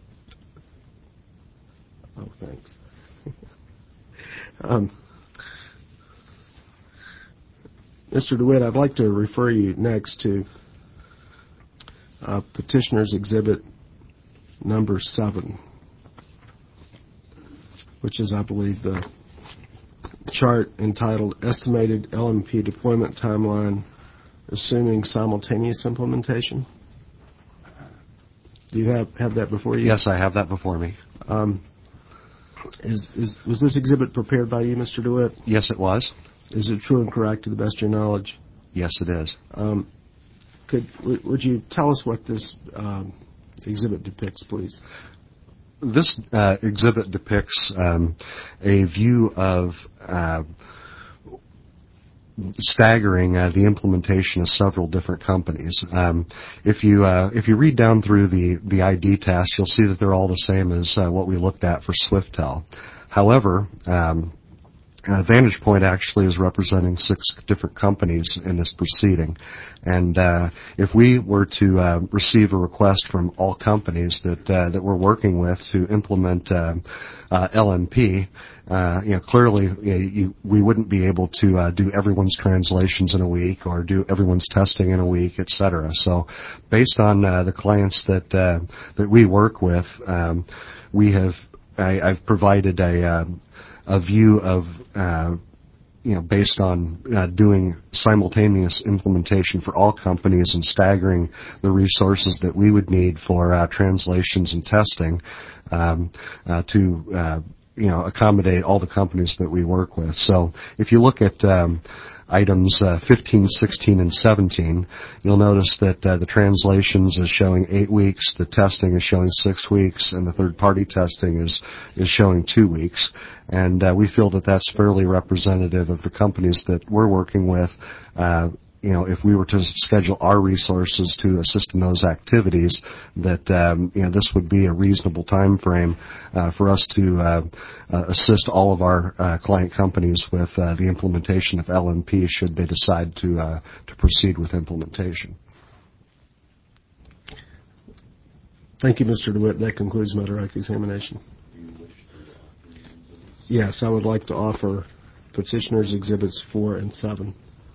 Oh, thanks. Um, Mister DeWitt, I'd like to refer you next to uh, Petitioner's Exhibit number seven, which is, I believe, the chart entitled Estimated L M P Deployment Timeline Assuming Simultaneous Implementation. Do you have, have that before you? Yes, I have that before me. Um, is, is, was this exhibit prepared by you, Mister DeWitt? Yes, it was. Is it true and correct to the best of your knowledge? Yes, it is. Um, could w- would you tell us what this um, exhibit depicts, please? This uh, exhibit depicts um, a view of uh, staggering uh, the implementation of several different companies. Um, if you uh, if you read down through the the I D tasks, you'll see that they're all the same as uh, what we looked at for SwiftTel. However, um, Uh, Vantage Point actually is representing six different companies in this proceeding. And uh, if we were to uh, receive a request from all companies that uh, that we're working with to implement uh, uh, L M P, uh, you know, clearly you know, you, we wouldn't be able to uh, do everyone's translations in a week or do everyone's testing in a week, et cetera. So based on uh, the clients that uh, that we work with, um, we have I, I've provided a uh, a view of, uh, you know, based on uh, doing simultaneous implementation for all companies and staggering the resources that we would need for uh, translations and testing um, uh, to, uh, you know, accommodate all the companies that we work with. So if you look at um, items uh, fifteen, sixteen, and seventeen, you'll notice that uh, the translations is showing eight weeks, the testing is showing six weeks, and the third-party testing is is showing two weeks. And uh, we feel that that's fairly representative of the companies that we're working with. Uh, you know, if we were to schedule our resources to assist in those activities, that um, you know this would be a reasonable time frame uh, for us to uh, uh, assist all of our uh, client companies with uh, the implementation of L M P should they decide to uh, to proceed with implementation. Thank you, Mister DeWitt. That concludes my direct examination. Yes, I would like to offer Petitioner's Exhibits four and seven.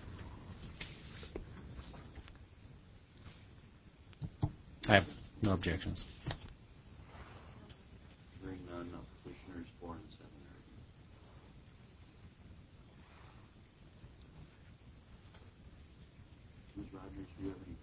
I have no objections. Hearing none, no petitioners four and seven. Miz Rogers, do you have any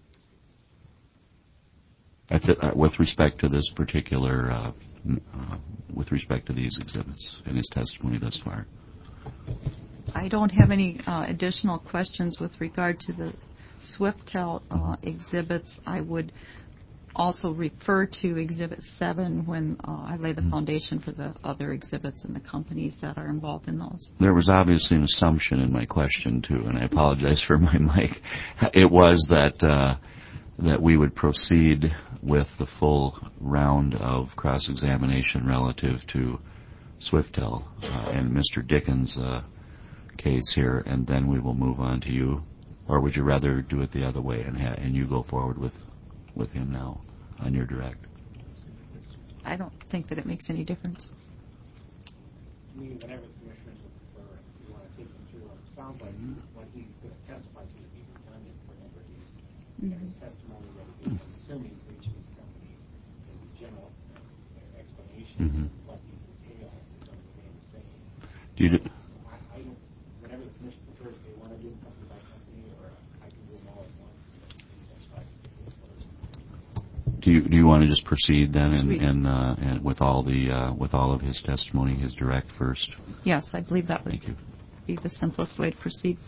questions? I th- uh, with respect to this particular, uh, uh, with respect to these exhibits and his testimony thus far. I don't have any uh, additional questions with regard to the SwiftTel uh, exhibits. I would also refer to Exhibit seven when uh, I lay the foundation for the other exhibits and the companies that are involved in those. There was obviously an assumption in my question, too, and I apologize for my mic. It was that uh, that we would proceed with the full round of cross-examination relative to SwiftTel uh, and Mister Dickens' uh, case here, and then we will move on to you. Or would you rather do it the other way and ha- and you go forward with with him now on your direct? I don't think that it makes any difference. I mean, whatever the commissioners would prefer, if you want to take him through, it sounds like what he's going to testify to would be redundant for whatever his, mm-hmm. his testimony that he is assuming for each of these companies is a general uh, explanation mm-hmm. of what these entail is going to remain the same. Do you do, I, I don't, whatever the commission prefers, if they want to do it company by company, or I can do them all at once. That's fine. Do you do you want to just proceed then and and, uh, and with all the uh, with all of his testimony, his direct first? Yes, I believe that would Thank you. be the simplest way to proceed.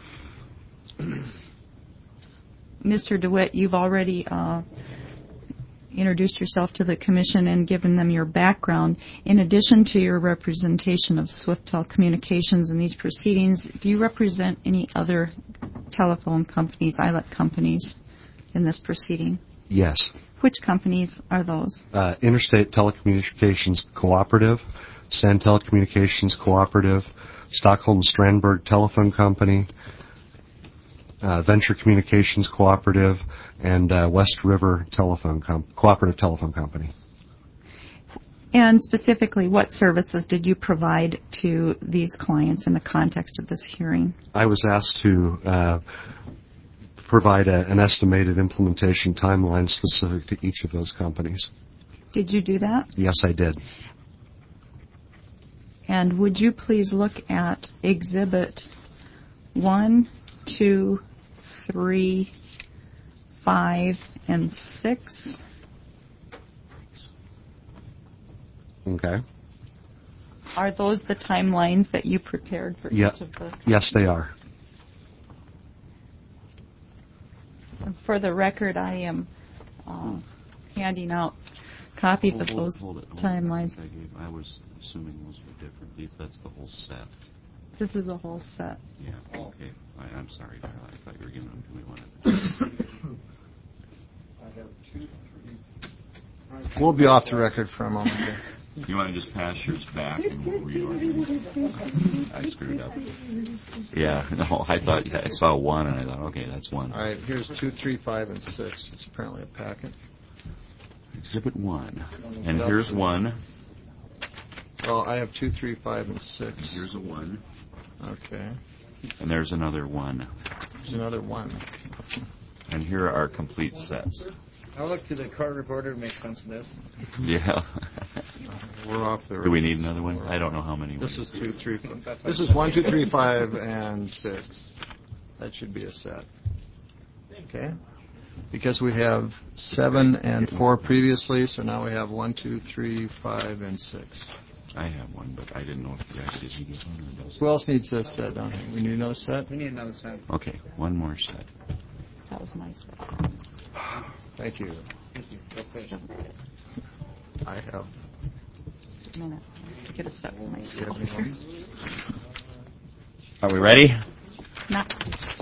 Mister DeWitt, you've already uh, introduced yourself to the commission and given them your background. In addition to your representation of SwiftTel Communications in these proceedings, do you represent any other telephone companies, I L E C companies, in this proceeding? Yes. Which companies are those? Uh, Interstate Telecommunications Cooperative, Santel Communications Cooperative, Stockholm Strandberg Telephone Company, uh, Venture Communications Cooperative, and uh, West River Telephone Com- Cooperative Telephone Company. And specifically, what services did you provide to these clients in the context of this hearing? I was asked to uh, provide a, an estimated implementation timeline specific to each of those companies. Did you do that? Yes, I did. And would you please look at Exhibit one, two, three, five, and six? Okay. Are those the timelines that you prepared for Yeah. each of the? Yes, they are. And for the record, I am uh, handing out copies Hold- of hold- those hold it, hold it. timelines. I gave- I was assuming those were different. These, that's the whole set. This is a whole set. Yeah, okay. I, I'm sorry, Darla. I thought you were giving them to me one at a time. We'll be off the record for a moment here. You want to just pass yours back and we'll reorder? I screwed up. Yeah, no, I thought, yeah, I saw one and I thought, okay, that's one. All right, here's two, three, five, and six. It's apparently a packet. Exhibit one. And here's one. Well, I have two, three, five, and And six. here's a one. Okay. And there's another one. There's another one. And here are our complete sets. I'll look to the court reporter to make sense of this. Yeah. We're off the record. Do we need another one? I don't know how many. This we- is two, three, five. This is one, two, three, five, and six. That should be a set. Okay? Because we have seven and four previously, so now we have one, two, three, five, and six. I have one, but I didn't know if the guy did he get one or does Who else needs a set down here? We need another set? We need another set. Okay, one more set. That was my set. Thank you. Thank you. Go fish. I have. Just a minute. I have to get a set for Do you myself. have any more? Are we ready? Not,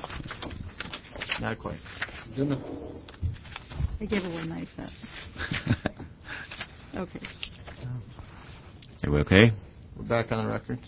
Not quite. I gave away my set. Okay. Are we okay? We're back on the record.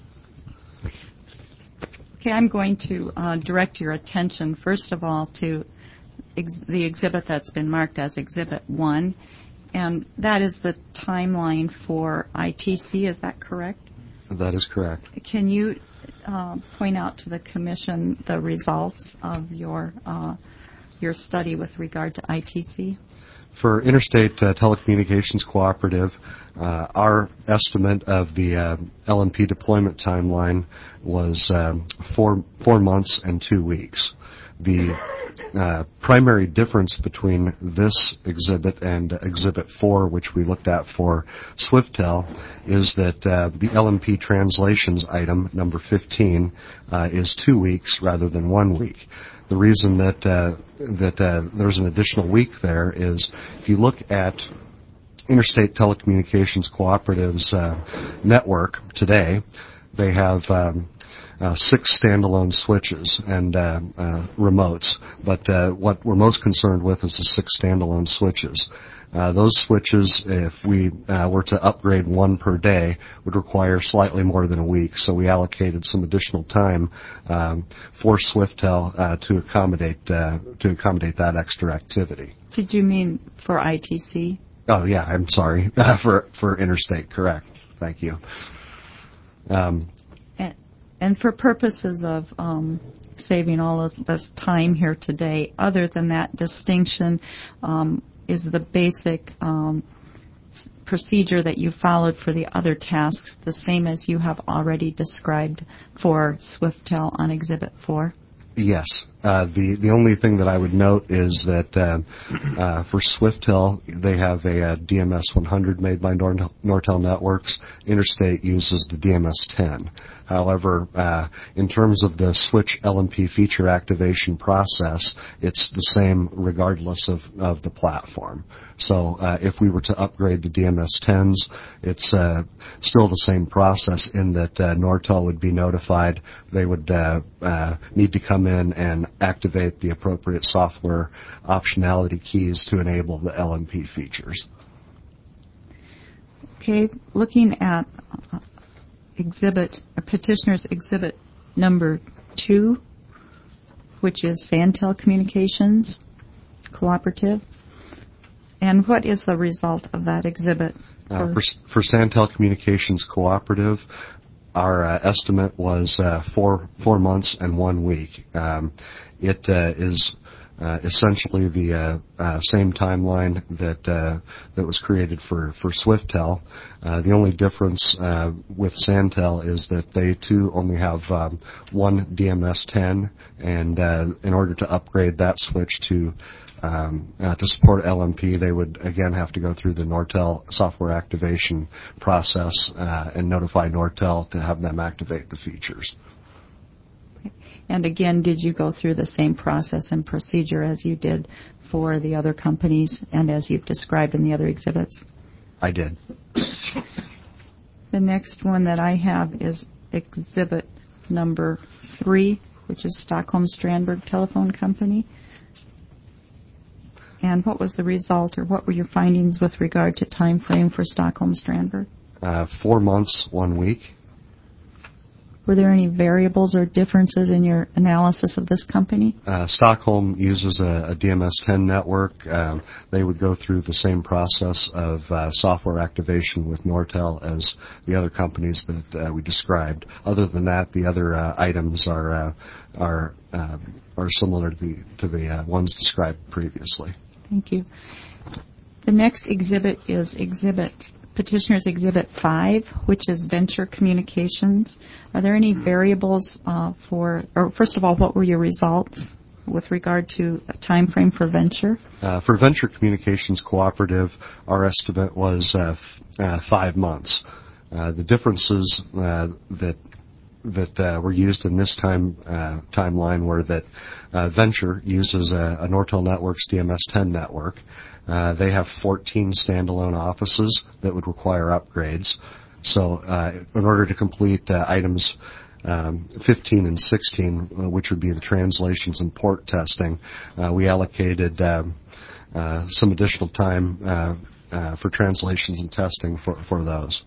Okay, I'm going to uh, direct your attention, first of all, to ex- the exhibit that's been marked as Exhibit one, and that is the timeline for I T C. Is that correct? That is correct. Can you uh, point out to the Commission the results of your uh, your study with regard to I T C? For Interstate uh, Telecommunications Cooperative, uh, our estimate of the uh, L M P deployment timeline was um, four four months and two weeks. The uh, primary difference between this exhibit and Exhibit four, which we looked at for SwiftTel, is that uh, the L M P translations item, number fifteen, uh, is two weeks rather than one week. The reason that uh, that uh, there's an additional week there is if you look at Interstate Telecommunications Cooperative's uh, network today, they have um, uh, six standalone switches and uh, uh, remotes, but uh, what we're most concerned with is the six standalone switches. Uh, those switches, if we uh, were to upgrade one per day, would require slightly more than a week. So we allocated some additional time um, for SwiftTel uh, to accommodate uh, to accommodate that extra activity. Did you mean for I T C? Oh yeah, I'm sorry for for Interstate. Correct. Thank you. Um, And, and for purposes of um, saving all of this time here today, other than that distinction, um, is the basic um, s- procedure that you followed for the other tasks the same as you have already described for SwiftTel on Exhibit four? Yes. Uh, the the only thing that I would note is that uh, uh, for SwiftTel, they have a, uh D M S one hundred made by Nor- Nortel Networks. Interstate uses the D M S ten. However, uh, in terms of the switch L M P feature activation process, it's the same regardless of, of the platform. So uh, if we were to upgrade the D M S tens, it's uh, still the same process in that uh, Nortel would be notified. They would uh, uh, need to come in and activate the appropriate software optionality keys to enable the L M P features. Okay, looking at uh, exhibit, uh, petitioner's exhibit number two, which is Santel Communications Cooperative. And what is the result of that exhibit? Uh, for, for Santel Communications Cooperative, our uh, estimate was uh, four four months and one week. Um, it uh, is uh, essentially the uh, uh, same timeline that uh, that was created for for Swiftel. Uh, the only difference uh, with Santel is that they too only have um, one D M S ten, and uh, in order to upgrade that switch to Um, uh, to support L M P, they would again have to go through the Nortel software activation process uh, and notify Nortel to have them activate the features. And again, did you go through the same process and procedure as you did for the other companies and as you've described in the other exhibits? I did. The next one that I have is exhibit number three, which is Stockholm Strandberg Telephone Company. And what was the result, or what were your findings with regard to time frame for Stockholm Strandberg? Uh, four months, one week. Were there any variables or differences in your analysis of this company? Uh, Stockholm uses a, a D M S ten network. Um, they would go through the same process of uh, software activation with Nortel as the other companies that uh, we described. Other than that, the other uh, items are uh, are uh, are similar to the to the uh, ones described previously. Thank you. The next exhibit is exhibit Petitioner's Exhibit five, which is Venture Communications. Are there any variables uh, for, or first of all, what were your results with regard to a time frame for Venture? Uh, for Venture Communications Cooperative, our estimate was uh, f- uh, five months. Uh, the differences uh, that that uh, were used in this time uh, timeline were that uh, Venture uses a, a Nortel Networks D M S ten network. Uh, they have fourteen standalone offices that would require upgrades. So uh, in order to complete uh, items um, fifteen and sixteen, uh, which would be the translations and port testing, uh, we allocated um, uh, some additional time uh, uh, for translations and testing for, for those.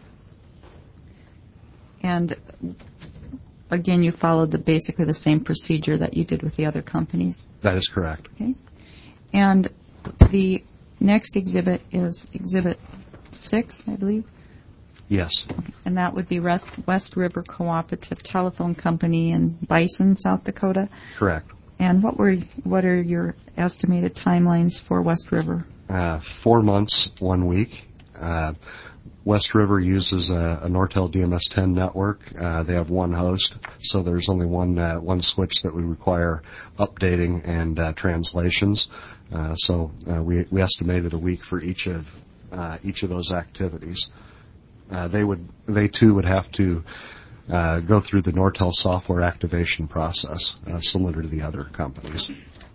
And again, you followed the basically the same procedure that you did with the other companies. That is correct. Okay. And the next exhibit is Exhibit six, I believe. Yes. Okay. And that would be West River Cooperative Telephone Company in Bison, South Dakota. Correct. And what were what are your estimated timelines for West River? Uh, four months, one week. Uh, West River uses a, a Nortel D M S ten network. Uh, they have one host, so there's only one uh, one switch that would require updating and uh, translations. Uh, so uh, we we estimated a week for each of uh, each of those activities. Uh, they would they too would have to uh, go through the Nortel software activation process, uh, similar to the other companies.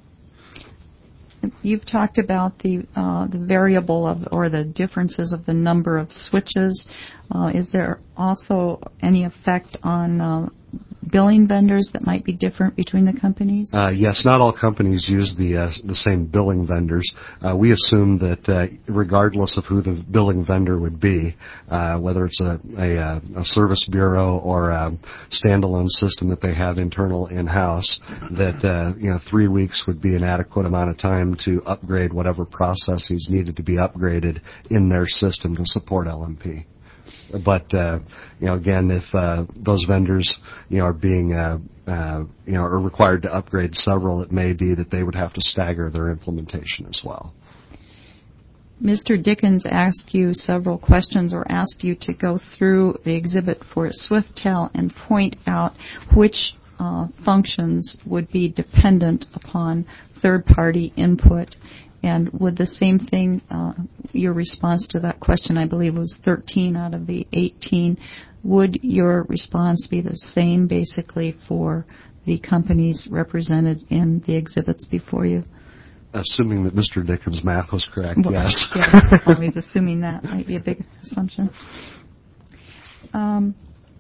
You've talked about the uh, the variable of or the differences of the number of switches. Uh, is there also any effect on uh, billing vendors that might be different between the companies? Uh, yes, not all companies use the uh, the same billing vendors. Uh, we assume that uh, regardless of who the billing vendor would be, uh, whether it's a, a, a service bureau or a standalone system that they have internal in-house, that uh, you know three weeks would be an adequate amount of time to upgrade whatever processes needed to be upgraded in their system to support L M P. But uh, you know, again, if uh, those vendors, you know, are being, uh, uh, you know, are required to upgrade several, it may be that they would have to stagger their implementation as well. Mister Dickens asked you several questions, or asked you to go through the exhibit for Swiftel and point out which uh, functions would be dependent upon third-party input. And would the same thing, uh, your response to that question, I believe, was thirteen out of the eighteen. Would your response be the same, basically, for the companies represented in the exhibits before you? Assuming that Mister Dickens' math was correct, Well, yes. yes, always assuming that might be a big assumption. Um,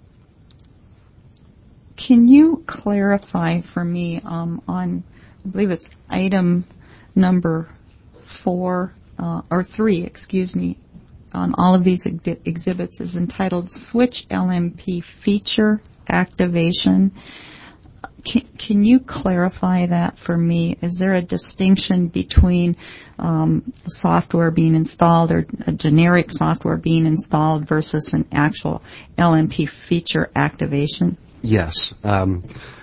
can you clarify for me um, on, I believe it's item number four, uh, or three, excuse me, on all of these ex- exhibits is entitled Switch L M P Feature Activation. can, can you clarify that for me? Is there a distinction between um, software being installed or a generic software being installed versus an actual L M P feature activation? Yes. Um,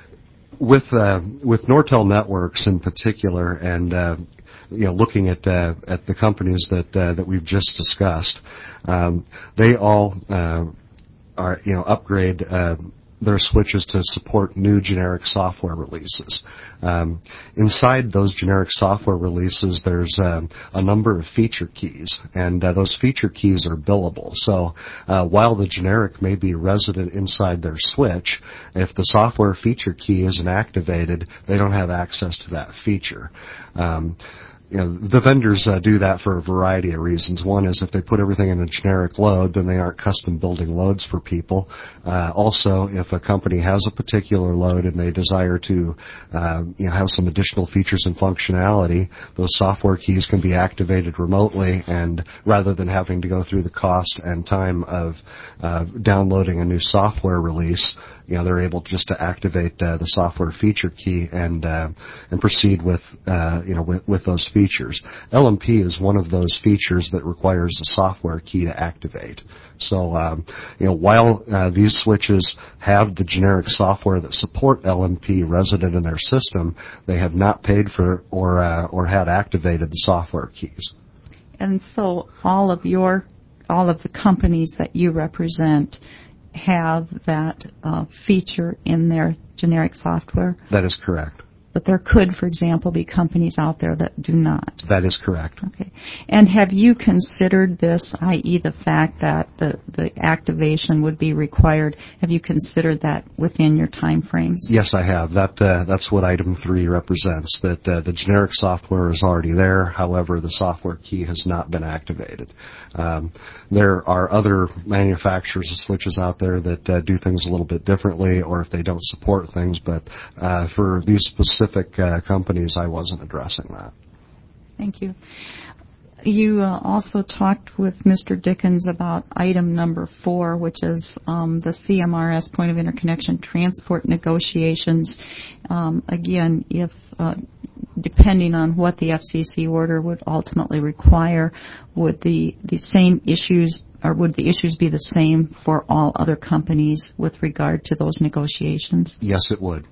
with uh, with Nortel Networks in particular, and uh, you know, looking at uh, at the companies that uh, that we've just discussed, um, they all uh, are you know upgrade uh, their switches to support new generic software releases. Um, inside those generic software releases, there's uh, a number of feature keys, and uh, those feature keys are billable. So uh, while the generic may be resident inside their switch, if the software feature key isn't activated, they don't have access to that feature. Um, You know, the vendors uh, do that for a variety of reasons. One is if they put everything in a generic load, then they aren't custom building loads for people. Uh, also, if a company has a particular load and they desire to, uh, you know, have some additional features and functionality, those software keys can be activated remotely, and rather than having to go through the cost and time of uh, downloading a new software release, you know, they're able just to activate uh, the software feature key and uh, and proceed with uh, you know with, with those features. L M P is one of those features that requires a software key to activate. So um, you know, while uh, these switches have the generic software that support L M P resident in their system, they have not paid for or uh, or had activated the software keys. And so all of your all of the companies that you represent have that uh, feature in their generic software? That is correct. But there could, for example, be companies out there that do not. That is correct. Okay. And have you considered this, that is the fact that the, the activation would be required, have you considered that within your time frames? Yes, I have. That uh, that's what item three represents, that uh, the generic software is already there. However, the software key has not been activated. Um, there are other manufacturers of switches out there that uh, do things a little bit differently, or if they don't support things, but uh, for these specific Uh, companies, I wasn't addressing that. Thank you. You uh, also talked with Mister Dickens about item number four, which is um, the C M R S point of interconnection transport negotiations. Um, again, if uh, depending on what the F C C order would ultimately require, would the the same issues or would the issues be the same for all other companies with regard to those negotiations? Yes, it would.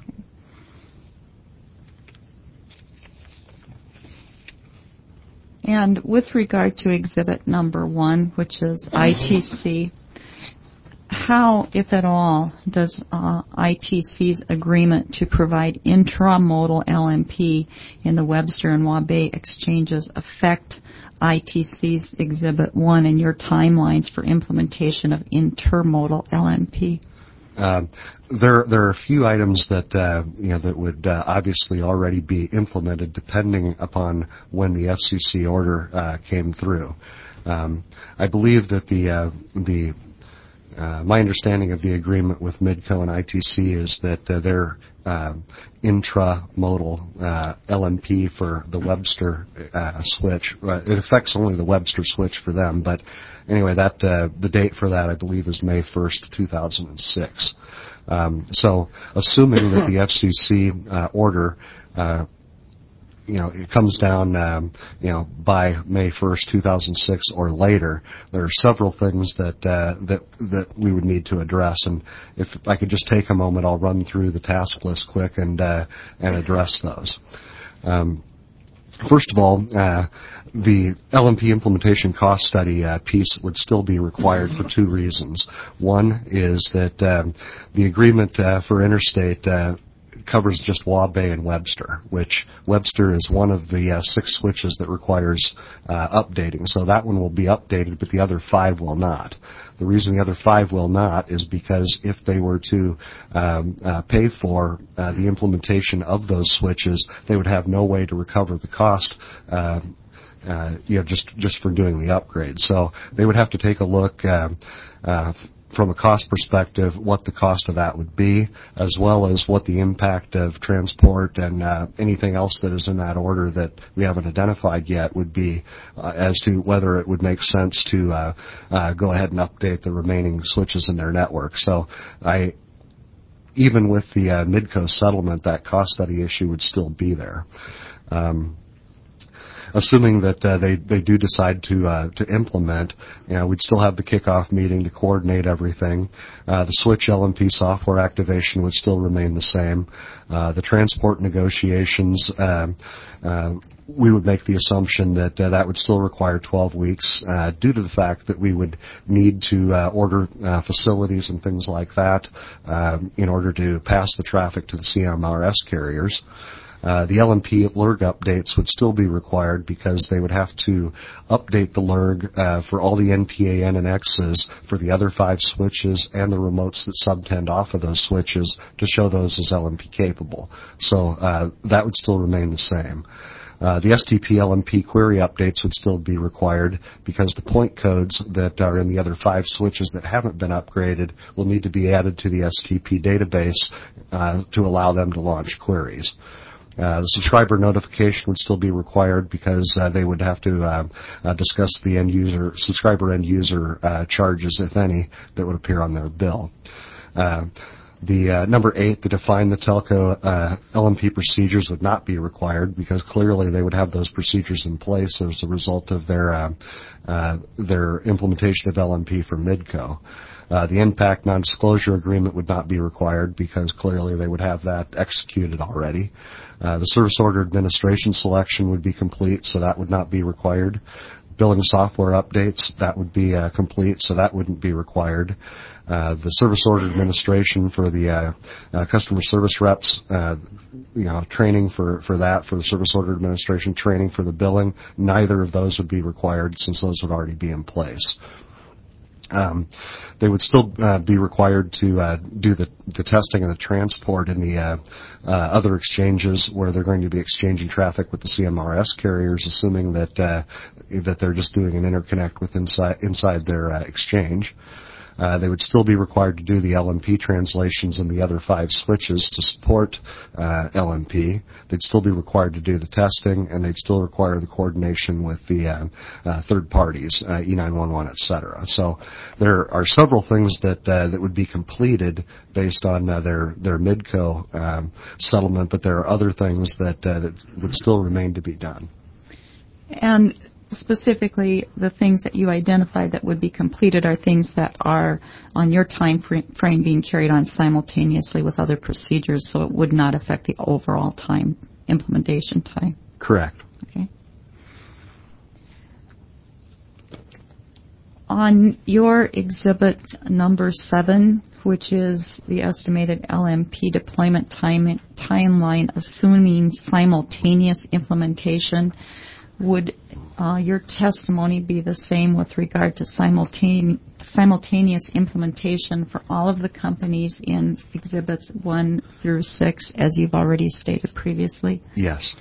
And with regard to exhibit number one, which is I T C, how, if at all, does uh, I T C's agreement to provide intramodal L M P in the Webster and Waubay exchanges affect I T C's exhibit one and your timelines for implementation of intermodal L M P? Uh, there, there are a few items that uh, you know that would uh, obviously already be implemented, depending upon when the F C C order uh, came through. Um, I believe that the uh, the uh, my understanding of the agreement with Midco and I T C is that uh, their uh, intramodal uh, L M P for the Webster uh, switch, uh, it affects only the Webster switch for them, but anyway, that uh, the date for that, I believe, is May first, two thousand six. Um, so, assuming that the F C C uh, order, uh, you know, it comes down, um, you know, by May first, two thousand six or later, there are several things that uh, that that we would need to address. And if I could just take a moment, I'll run through the task list quick and uh, and address those. Um, First of all, uh, the L M P implementation cost study uh, piece would still be required for two reasons. One is that um, the agreement uh, for interstate uh, covers just Waubay and Webster, which Webster is one of the uh, six switches that requires uh, updating. So that one will be updated, but the other five will not. The reason the other five will not is because if they were to um, uh, pay for uh, the implementation of those switches, they would have no way to recover the cost, uh, uh, you know, just just for doing the upgrade. So they would have to take a look uh, uh, from a cost perspective, what the cost of that would be, as well as what the impact of transport and uh, anything else that is in that order that we haven't identified yet would be, uh, as to whether it would make sense to uh, uh, go ahead and update the remaining switches in their network. So I even with the uh, Midco settlement, that cost study issue would still be there. Um, Assuming that uh, they they do decide to uh, to implement, you know, we'd still have the kickoff meeting to coordinate everything. Uh, the switch L M P software activation would still remain the same. Uh, the transport negotiations, uh, uh, we would make the assumption that uh, that would still require twelve weeks uh, due to the fact that we would need to uh, order uh, facilities and things like that um, in order to pass the traffic to the C M R S carriers. Uh, the L M P L R G updates would still be required because they would have to update the L R G uh, for all the N P A N and X's for the other five switches and the remotes that subtend off of those switches to show those as L M P capable. So uh, that would still remain the same. Uh, the S T P L M P query updates would still be required because the point codes that are in the other five switches that haven't been upgraded will need to be added to the S T P database uh, to allow them to launch queries. Uh, the subscriber notification would still be required because uh, they would have to uh, uh, discuss the end user, subscriber end user uh, charges, if any, that would appear on their bill. Uh, the uh, number eight, to define the telco uh, L M P procedures would not be required because clearly they would have those procedures in place as a result of their uh, uh, their implementation of L M P for Midco. Uh, the impact non-disclosure agreement would not be required because clearly they would have that executed already. Uh, the service order administration selection would be complete, so that would not be required. Billing software updates, that would be uh, complete, so that wouldn't be required. Uh, the service order administration for the uh, uh, customer service reps, uh, you know, training for, for that, for the service order administration, training for the billing, neither of those would be required since those would already be in place. Um, they would still uh, be required to uh, do the, the testing of the transport in the uh, uh, other exchanges where they're going to be exchanging traffic with the C M R S carriers, assuming that uh, that they're just doing an interconnect with inside inside their uh, exchange. Uh, they would still be required to do the L M P translations in the other five switches to support uh, L M P. They'd still be required to do the testing, and they'd still require the coordination with the uh, uh, third parties, uh, E nine one one, et cetera. So there are several things that uh, that would be completed based on uh, their their Midco um, settlement, but there are other things that, uh, that would still remain to be done. And specifically, the things that you identified that would be completed are things that are on your time frame being carried on simultaneously with other procedures, so it would not affect the overall time, implementation time. Correct. Okay. On your exhibit number seven, which is the estimated L M P deployment time, timeline assuming simultaneous implementation, would uh, your testimony be the same with regard to simultane- simultaneous implementation for all of the companies in exhibits one through six, as you've already stated previously? Yes.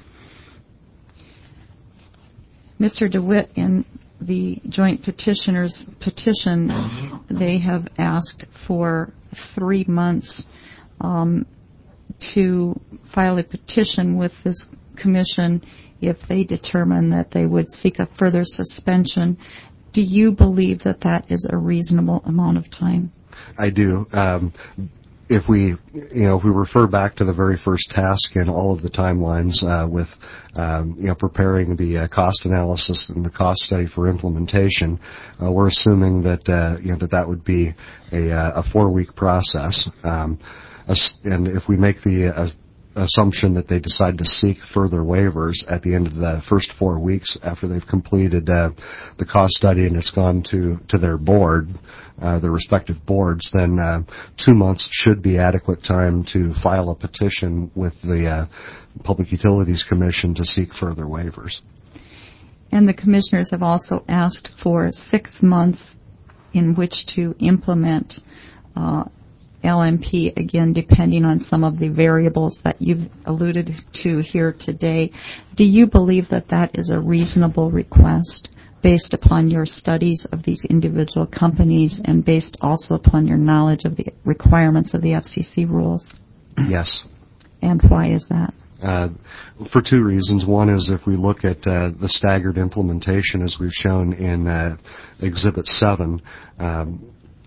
Mister DeWitt, in the joint petitioner's petition, they have asked for three months um, to file a petition with this commission if they determine that they would seek a further suspension. Do you believe that that is a reasonable amount of time? I do. Um, if we, you know, if we refer back to the very first task and all of the timelines uh, with, um, you know, preparing the uh, cost analysis and the cost study for implementation, uh, we're assuming that, uh, you know, that that would be a, a four-week process. Um, and if we make the uh, assumption that they decide to seek further waivers at the end of the first four weeks after they've completed uh, the cost study and it's gone to, to their board, uh, their respective boards, then uh, two months should be adequate time to file a petition with the uh, Public Utilities Commission to seek further waivers. And the commissioners have also asked for six months in which to implement uh, L M P, again, depending on some of the variables that you've alluded to here today. Do you believe that that is a reasonable request based upon your studies of these individual companies and based also upon your knowledge of the requirements of the F C C rules? Yes. And why is that? Uh, for two reasons. One is if we look at uh, the staggered implementation as we've shown in uh, Exhibit seven, um,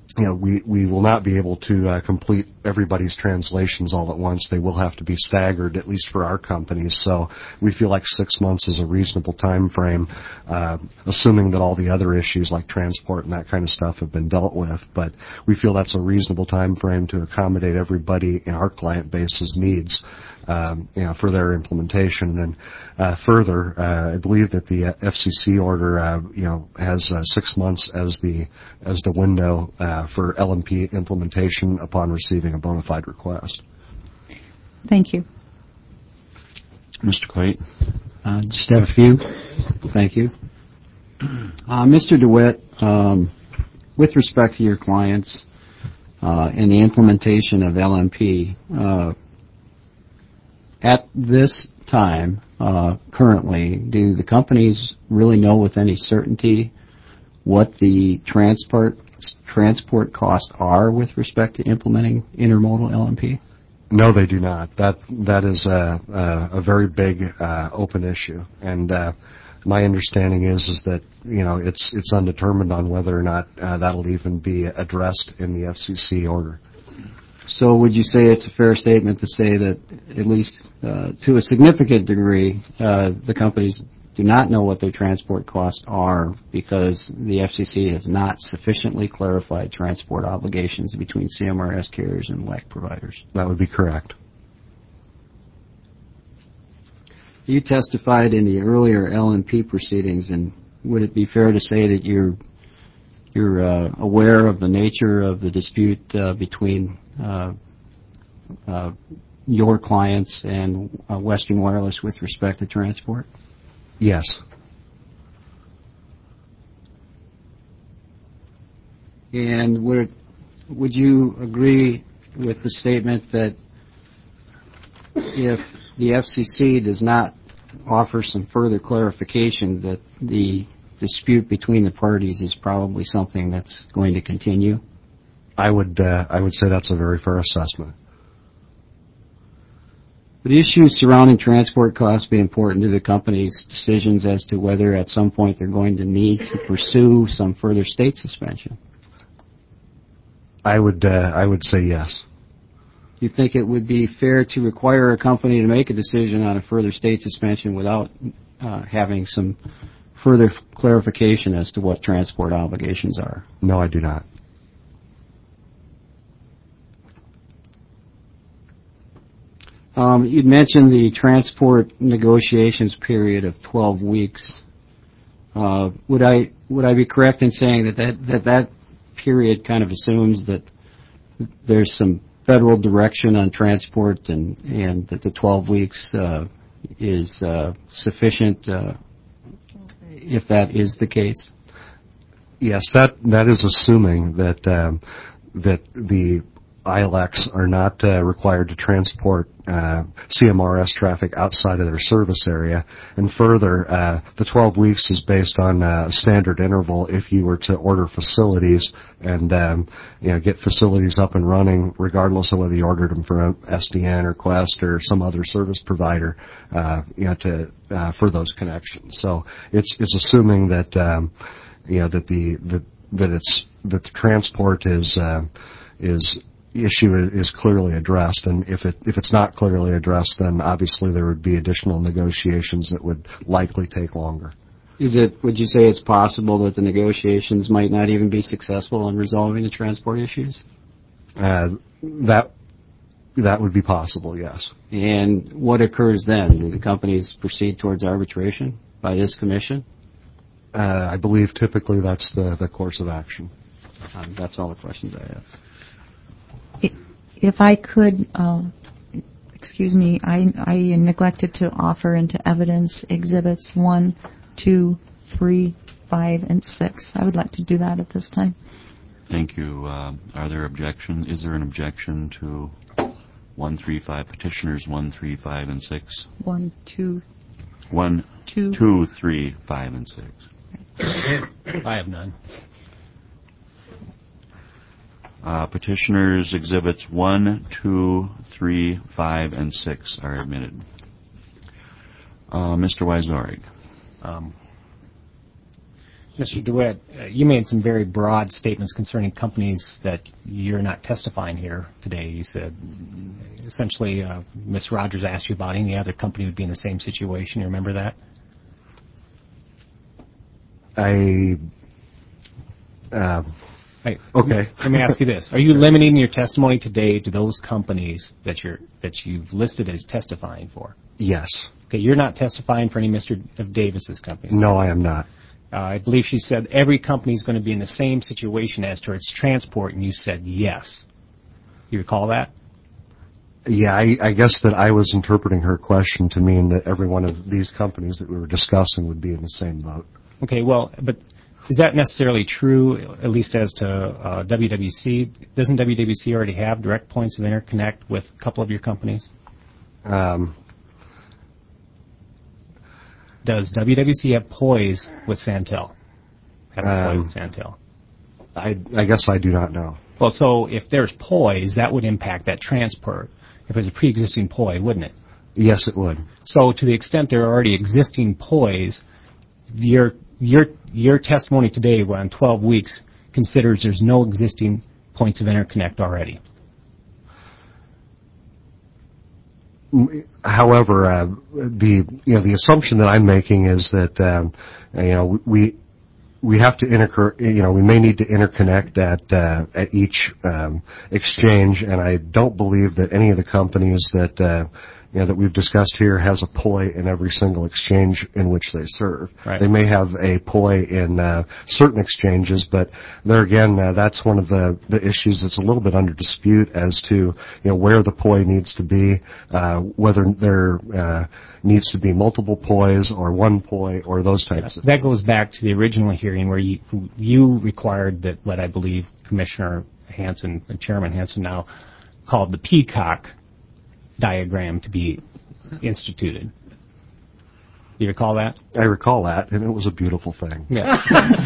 you know, we, we will not be able to uh, complete everybody's translations all at once. They will have to be staggered, at least for our companies. So we feel like six months is a reasonable time frame, uh, assuming that all the other issues like transport and that kind of stuff have been dealt with. But we feel that's a reasonable time frame to accommodate everybody in our client base's needs, um, you know, for their implementation. And then uh, further, uh, I believe that the F C C order, uh, you know, has uh, six months as the as the window uh, for L M P implementation upon receiving a bona fide request. Thank you. Mister Coit? Uh, just have a few. Thank you. Uh, Mister DeWitt, um, with respect to your clients uh, and the implementation of L M P, uh, at this time, uh, currently, do the companies really know with any certainty what the transport transport costs are with respect to implementing intermodal L M P? No, they do not. That that is a a, a very big uh, open issue, and uh, my understanding is is that you know it's it's undetermined on whether or not uh, that'll even be addressed in the F C C order. So would you say it's a fair statement to say that at least uh, to a significant degree, uh, the companies do not know what their transport costs are because the F C C has not sufficiently clarified transport obligations between C M R S carriers and L E C providers? That would be correct. You testified in the earlier L M P proceedings, and would it be fair to say that you're you're uh, aware of the nature of the dispute uh, between uh, uh, your clients and uh, Western Wireless with respect to transport? Yes. And would would you agree with the statement that if the F C C does not offer some further clarification, that the dispute between the parties is probably something that's going to continue? I would uh, I would say that's a very fair assessment. Would issues surrounding transport costs be important to the company's decisions as to whether at some point they're going to need to pursue some further state suspension? I would uh, I would say yes. Do you think it would be fair to require a company to make a decision on a further state suspension without uh, having some further clarification as to what transport obligations are? No, I do not. Um, you'd mentioned the transport negotiations period of twelve weeks. Uh, would I would I be correct in saying that that, that that period kind of assumes that there's some federal direction on transport and, and that the twelve weeks uh, is uh, sufficient uh, if that is the case? Yes, that that is assuming that um, that the I L E Cs are not uh, required to transport uh, C M R S traffic outside of their service area. And further, uh, the twelve weeks is based on a standard interval if you were to order facilities and um, you know get facilities up and running, regardless of whether you ordered them from S D N or Quest or some other service provider, uh, you know, to uh, for those connections. So it's it's assuming that um, you know that the, the that it's that the transport is uh, is issue is clearly addressed, and if it if it's not clearly addressed, then obviously there would be additional negotiations that would likely take longer. Is it? Would you say it's possible that the negotiations might not even be successful in resolving the transport issues? Uh, that that would be possible, yes. And what occurs then? Do the companies proceed towards arbitration by this commission? Uh, I believe typically that's the, the course of action. Um, that's all the questions I have. If I could, uh, excuse me, I, I neglected to offer into evidence exhibits one, two, three, five, and six. I would like to do that at this time. Thank you. Uh, are there objection? Is there an objection to one, three, five petitioners one, three, five, and six? One, two, one, two, two, three, five, and six. I have none. Uh, petitioners exhibits one, two, three, five, and six are admitted. Uh, Mister Wyzorig. Um, Mister DeWitt, uh, you made some very broad statements concerning companies that you're not testifying here today. You said, essentially, uh, Miz Rogers asked you about any other company would be in the same situation. You remember that? I, uh, Hey, okay. Let me ask you this: are you limiting your testimony today to those companies that you're that you've listed as testifying for? Yes. Okay, you're not testifying for any Mister Davis's companies. No, I am not. Uh, I believe she said every company is going to be in the same situation as to its transport, and you said yes. You recall that? Yeah, I, I guess that I was interpreting her question to mean that every one of these companies that we were discussing would be in the same boat. Okay, well, but is that necessarily true, at least as to uh, W W C? Doesn't W W C already have direct points of interconnect with a couple of your companies? Um, Does W W C have poise with Santel? Have a Um, poise with Santel? I, I guess I do not know. Well, so if there's poise, that would impact that transport. If there's a pre-existing P O I, wouldn't it? Yes, it would. So to the extent there are already existing P O Is, your your your testimony today on twelve weeks considers there's no existing points of interconnect already. However, uh, the you know the assumption that I'm making is that um, you know we we have to inter you know we may need to interconnect at uh, at each um, exchange, and I don't believe that any of the companies that uh, you know that we've discussed here has a P O I in every single exchange in which they serve. Right. They may have a P O I in uh, certain exchanges, but there again, uh, that's one of the the issues that's a little bit under dispute as to you know where the P O I needs to be, uh, whether there uh, needs to be multiple P O Is or one P O I or those types of things. That goes back to the original hearing where you you required that what I believe Commissioner Hanson, Chairman Hanson now, called the peacock diagram to be instituted. You recall that? I recall that, and it was a beautiful thing. Yeah.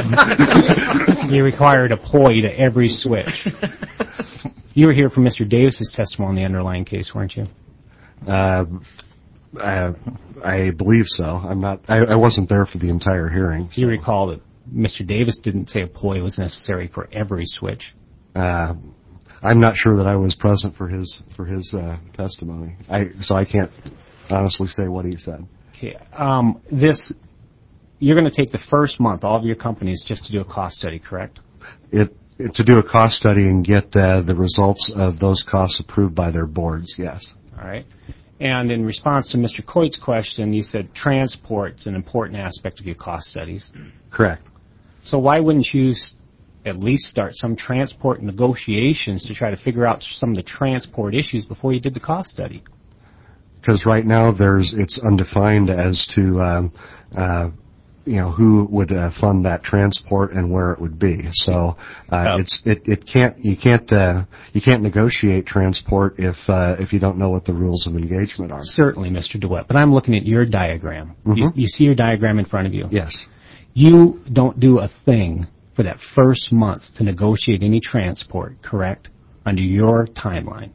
You required a P O I to every switch. You were here for Mister Davis's testimony on the underlying case, weren't you? Uh, I, I believe so. I'm not. I, I wasn't there for the entire hearing. So. You recall that Mister Davis didn't say a P O I was necessary for every switch. Uh, I'm not sure that I was present for his for his uh, testimony. I so I can't honestly say what he said. Okay. Um, this you're going to take the first month, all of your companies, just to do a cost study, correct? It, it to do a cost study and get uh, the results of those costs approved by their boards. Yes. All right. And in response to Mister Coit's question, you said transport's an important aspect of your cost studies. Correct. So why wouldn't you at least start some transport negotiations to try to figure out some of the transport issues before you did the cost study? Because right now there's it's undefined as to um, uh, you know who would uh, fund that transport and where it would be. So uh, Oh. it's it, it can't you can't uh, you can't negotiate transport if uh, if you don't know what the rules of engagement are. Certainly, Mister DeWitt, but I'm looking at your diagram. Mhm. You, you see your diagram in front of you? Yes. You don't do a thing for that first month to negotiate any transport, correct, under your timeline.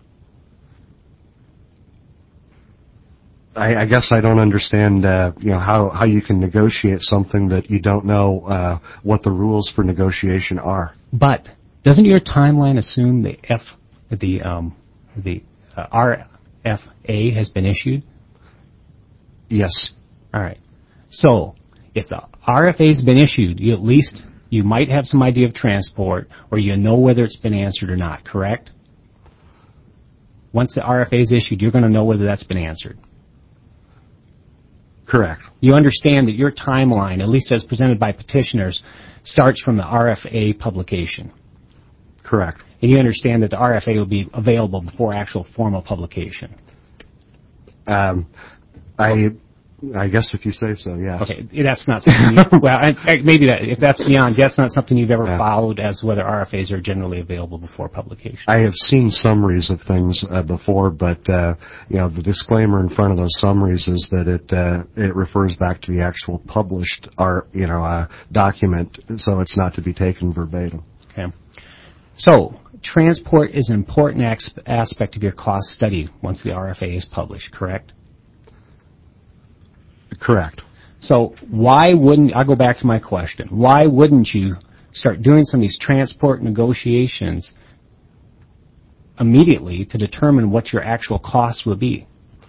I, I guess I don't understand, uh, you know, how, how you can negotiate something that you don't know uh, what the rules for negotiation are. But doesn't your timeline assume the F, the um, the uh, R F A has been issued? Yes. All right. So if the R F A has been issued, you at least you might have some idea of transport, or you know whether it's been answered or not. Correct? Once the R F A is issued, you're going to know whether that's been answered. Correct. You understand that your timeline, at least as presented by petitioners, starts from the R F A publication. Correct. And you understand that the R F A will be available before actual formal publication. Um, I I guess if you say so, yes. Okay, that's not something. You, well, I, I, maybe that if that's beyond, that's not something you've ever Yeah. followed as whether R F As are generally available before publication. I have seen summaries of things uh, before, but uh, you know the disclaimer in front of those summaries is that it uh, it refers back to the actual published art, you know, uh, document, so it's not to be taken verbatim. Okay. So transport is an important ex- aspect of your cost study once the R F A is published. Correct. Correct. So why wouldn't, I'll go back to my question, why wouldn't you start doing some of these transport negotiations immediately to determine what your actual costs would be?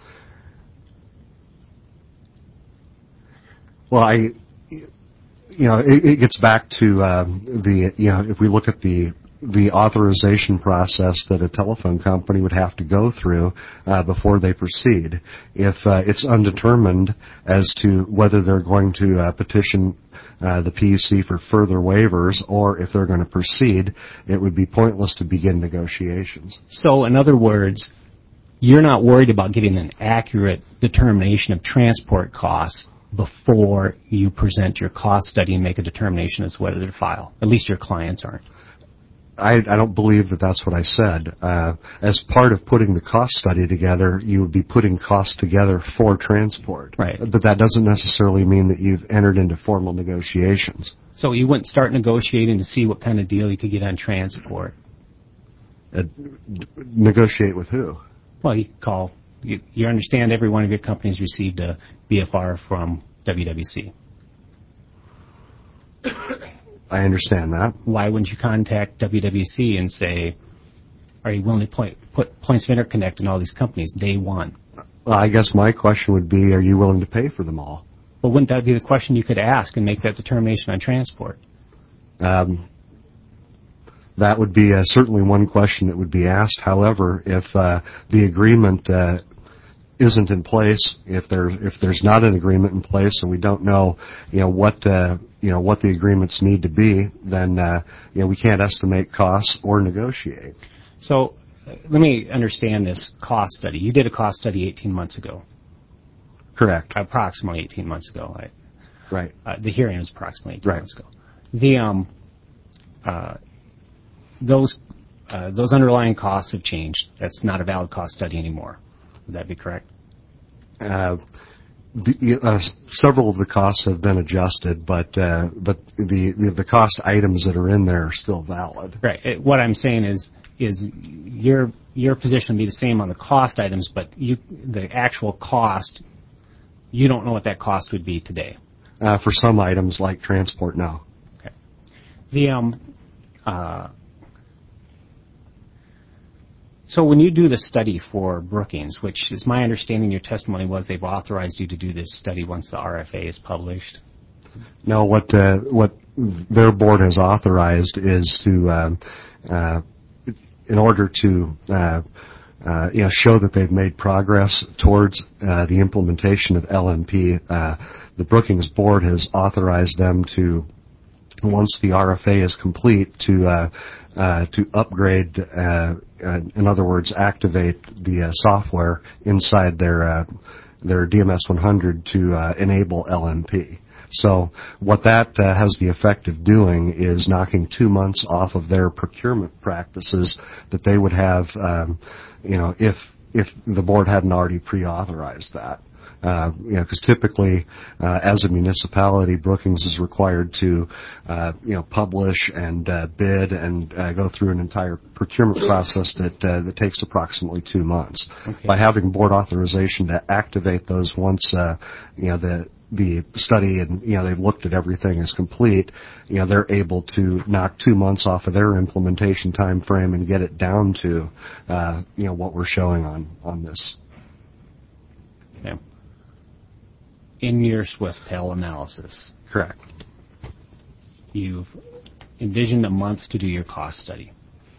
Well, I, you know, it, it gets back to um, the, you know, if we look at the the authorization process that a telephone company would have to go through uh, before they proceed. If uh, it's undetermined as to whether they're going to uh, petition uh, the P U C for further waivers or if they're going to proceed, it would be pointless to begin negotiations. So, in other words, you're not worried about getting an accurate determination of transport costs before you present your cost study and make a determination as to whether to file. At least your clients aren't. I, I don't believe that that's what I said. Uh, as part of putting the cost study together, you would be putting costs together for transport. Right. But that doesn't necessarily mean that you've entered into formal negotiations. So you wouldn't start negotiating to see what kind of deal you could get on transport? Uh, negotiate with who? Well, you call, you, you understand every one of your companies received a B F R from W W C. I understand that. Why wouldn't you contact W W C and say, are you willing to point, put points of interconnect in all these companies day one? Well, I guess my question would be, are you willing to pay for them all? Well, wouldn't that be the question you could ask and make that determination on transport? Um, that would be uh, certainly one question that would be asked. However, if uh, the agreement uh, isn't in place, if there if there's not an agreement in place, and we don't know, you know what uh, you know what the agreements need to be, then uh, you know we can't estimate costs or negotiate. So, uh, let me understand this cost study. You did a cost study eighteen months ago. Correct. Approximately eighteen months ago. Right. Right. Uh, the hearing was approximately eighteen Right. months ago. The um, uh, those uh, those underlying costs have changed. That's not a valid cost study anymore. Would that be correct? Uh, the, uh, several of the costs have been adjusted, but uh, but the, the the cost items that are in there are still valid. Right. It, what I'm saying is is your your position would be the same on the cost items, but you the actual cost, you don't know what that cost would be today. Uh, for some items like transport, no. Okay. The um. Uh, So when you do the study for Brookings, which is my understanding, your testimony was they've authorized you to do this study once the R F A is published. No, what uh, what their board has authorized is to, uh, uh, in order to uh, uh, you know show that they've made progress towards uh, the implementation of L M P. Uh, the Brookings board has authorized them to, once the R F A is complete, to uh, uh, to upgrade. Uh, Uh, in other words, activate the uh, software inside their uh, their D M S one hundred to uh, enable L M P. So what that uh, has the effect of doing is knocking two months off of their procurement practices that they would have, um, you know, if if the board hadn't already pre-authorized that. Uh, you know, because typically, uh, as a municipality, Brookings is required to, uh, you know, publish and uh, bid and uh, go through an entire procurement process that uh, that takes approximately two months. Okay. By having board authorization to activate those once, uh, you know, the the study and you know they've looked at everything is complete, you know, they're able to knock two months off of their implementation time frame and get it down to, uh, you know, what we're showing on on this. Okay. In your SwiftTel analysis, Correct. you've envisioned a month to do your cost study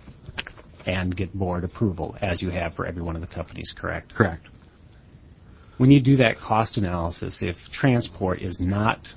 and get board approval, as you have for every one of the companies, correct? Correct. When you do that cost analysis, if transport is not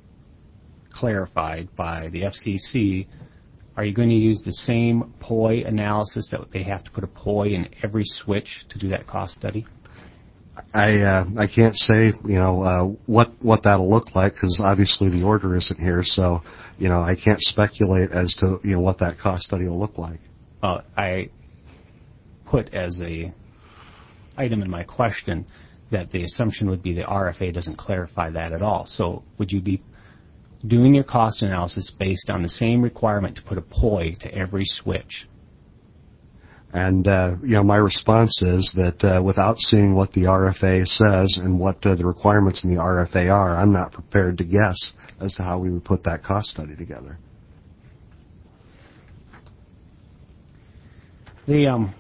clarified by the F C C, are you going to use the same P O I analysis that they have to put a P O I in every switch to do that cost study? I uh, I can't say you know uh, what what that'll look like because obviously the order isn't here, so you know I can't speculate as to you know what that cost study will look like. Uh, I put as a item in my question that the assumption would be the R F A doesn't clarify that at all. So would you be doing your cost analysis based on the same requirement to put a P O I to every switch? And, uh, you know, my response is that uh, without seeing what the R F A says and what uh, the requirements in the R F A are, I'm not prepared to guess as to how we would put that cost study together. The um,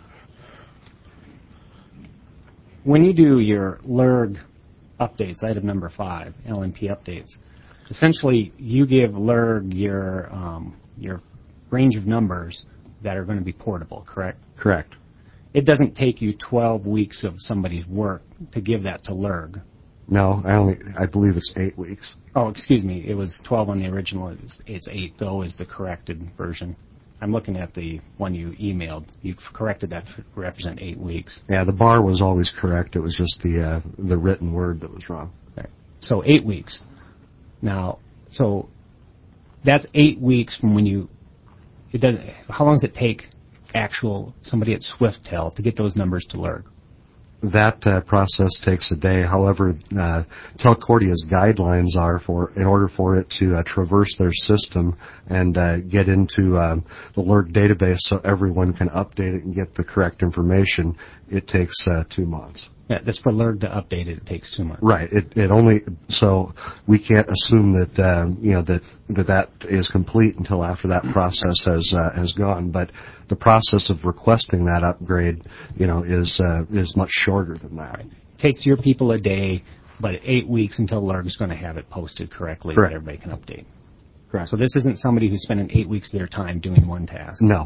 when you do your L E R G updates, item number five, L M P updates, essentially you give L E R G your um, your range of numbers that are going to be portable, correct? Correct. It doesn't take you twelve weeks of somebody's work to give that to L E R G. No, I only I believe it's eight weeks. Oh, excuse me. It was twelve on the original. It's, it's eight, though, is the corrected version. I'm looking at the one you emailed. You've corrected that to represent eight weeks. Yeah, the bar was always correct. It was just the uh, the written word that was wrong. Right. So eight weeks. Now, so that's eight weeks from when you. It doesn't. How long does it take actual somebody at SwiftTel to get those numbers to L E R G? That uh, process takes a day. However, uh, Telcordia's guidelines are for, in order for it to uh, traverse their system and uh, get into um, the L E R G database so everyone can update it and get the correct information, it takes uh, two months. Yeah, that's for L E R G to update it. It takes two months. Right. It it only so we can't assume that um, you know that, that that is complete until after that process has uh, has gone. But the process of requesting that upgrade, you know, is uh, is much shorter than that. Right. It takes your people a day, but eight weeks until L E R G is going to have it posted correctly Correct. that everybody can update. Correct. So this isn't somebody who's spending eight weeks of their time doing one task. No.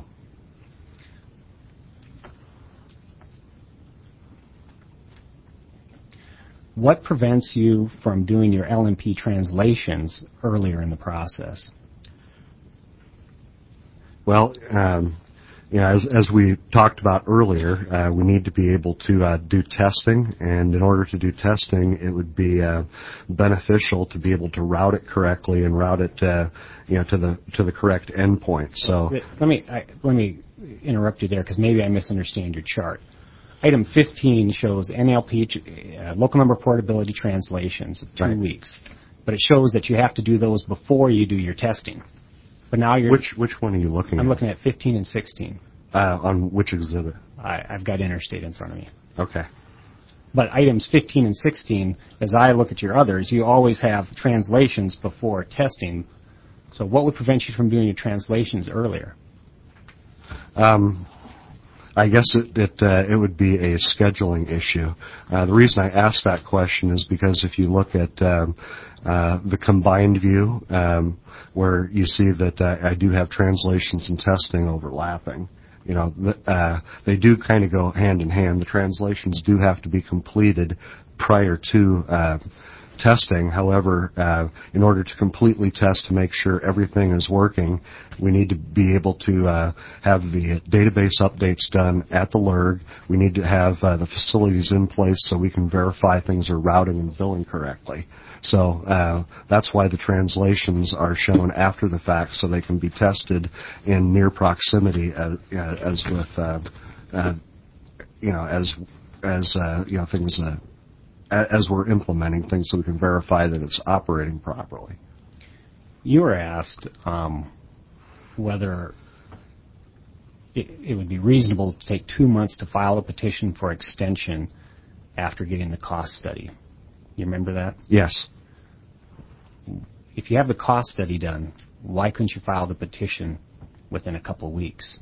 What prevents you from doing your L M P translations earlier in the process? Well, um, you know, as, as we talked about earlier, uh, we need to be able to uh, do testing, and in order to do testing, it would be uh, beneficial to be able to route it correctly and route it, uh, you know, to the to the correct endpoint. So let me I, let me interrupt you there because maybe I misunderstand your chart. Item fifteen shows N L P, uh, local number portability translations, two Right. weeks. But it shows that you have to do those before you do your testing. But now you're... which which one are you looking I'm at? looking at fifteen and sixteen. Uh, on which exhibit? I, I've got Interstate in front of me. Okay. But items fifteen and sixteen, as I look at your others, you always have translations before testing. So what would prevent you from doing your translations earlier? Um, I guess it it, uh, it would be a scheduling issue. Uh, the reason I asked that question is because if you look at um, uh, the combined view, um, where you see that uh, I do have translations and testing overlapping, you know, the, uh, they do kind of go hand in hand. The translations do have to be completed prior to uh, testing. However, uh, in order to completely test to make sure everything is working, we need to be able to uh, have the database updates done at the L E R G. We need to have uh, the facilities in place so we can verify things are routing and billing correctly. So uh, that's why the translations are shown after the fact, so they can be tested in near proximity as, uh, as with, uh, uh, you know, as as uh, you know things. Uh, as we're implementing things so we can verify that it's operating properly. You were asked um, whether it, it would be reasonable to take two months to file a petition for extension after getting the cost study. You remember that? Yes. If you have the cost study done, why couldn't you file the petition within a couple of weeks?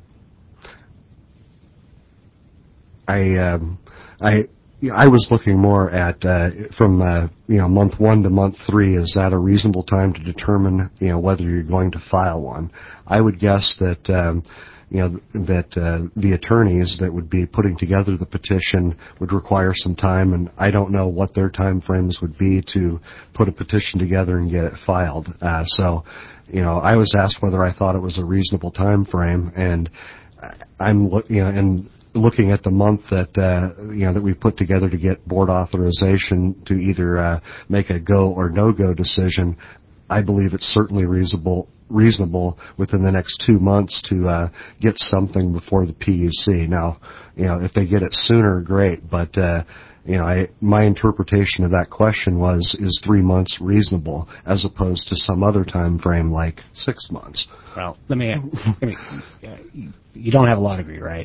I, um, I, I was looking more at uh, from uh, you know month one to month three. Is that a reasonable time to determine you know whether you're going to file one? I would guess that um, you know that uh, the attorneys that would be putting together the petition would require some time, and I don't know what their time frames would be to put a petition together and get it filed. Uh, so, you know, I was asked whether I thought it was a reasonable time frame, and I'm you know and. Looking at the month that uh, you know that we put together to get board authorization to either uh, make a go or no go decision, I believe it's certainly reasonable reasonable within the next two months to uh, get something before the P U C. Now, you know, if they get it sooner, great. But uh, you know, I, my interpretation of that question was: is three months reasonable, as opposed to some other time frame like six months? Well, let me. Let me uh, you don't have a law degree, right?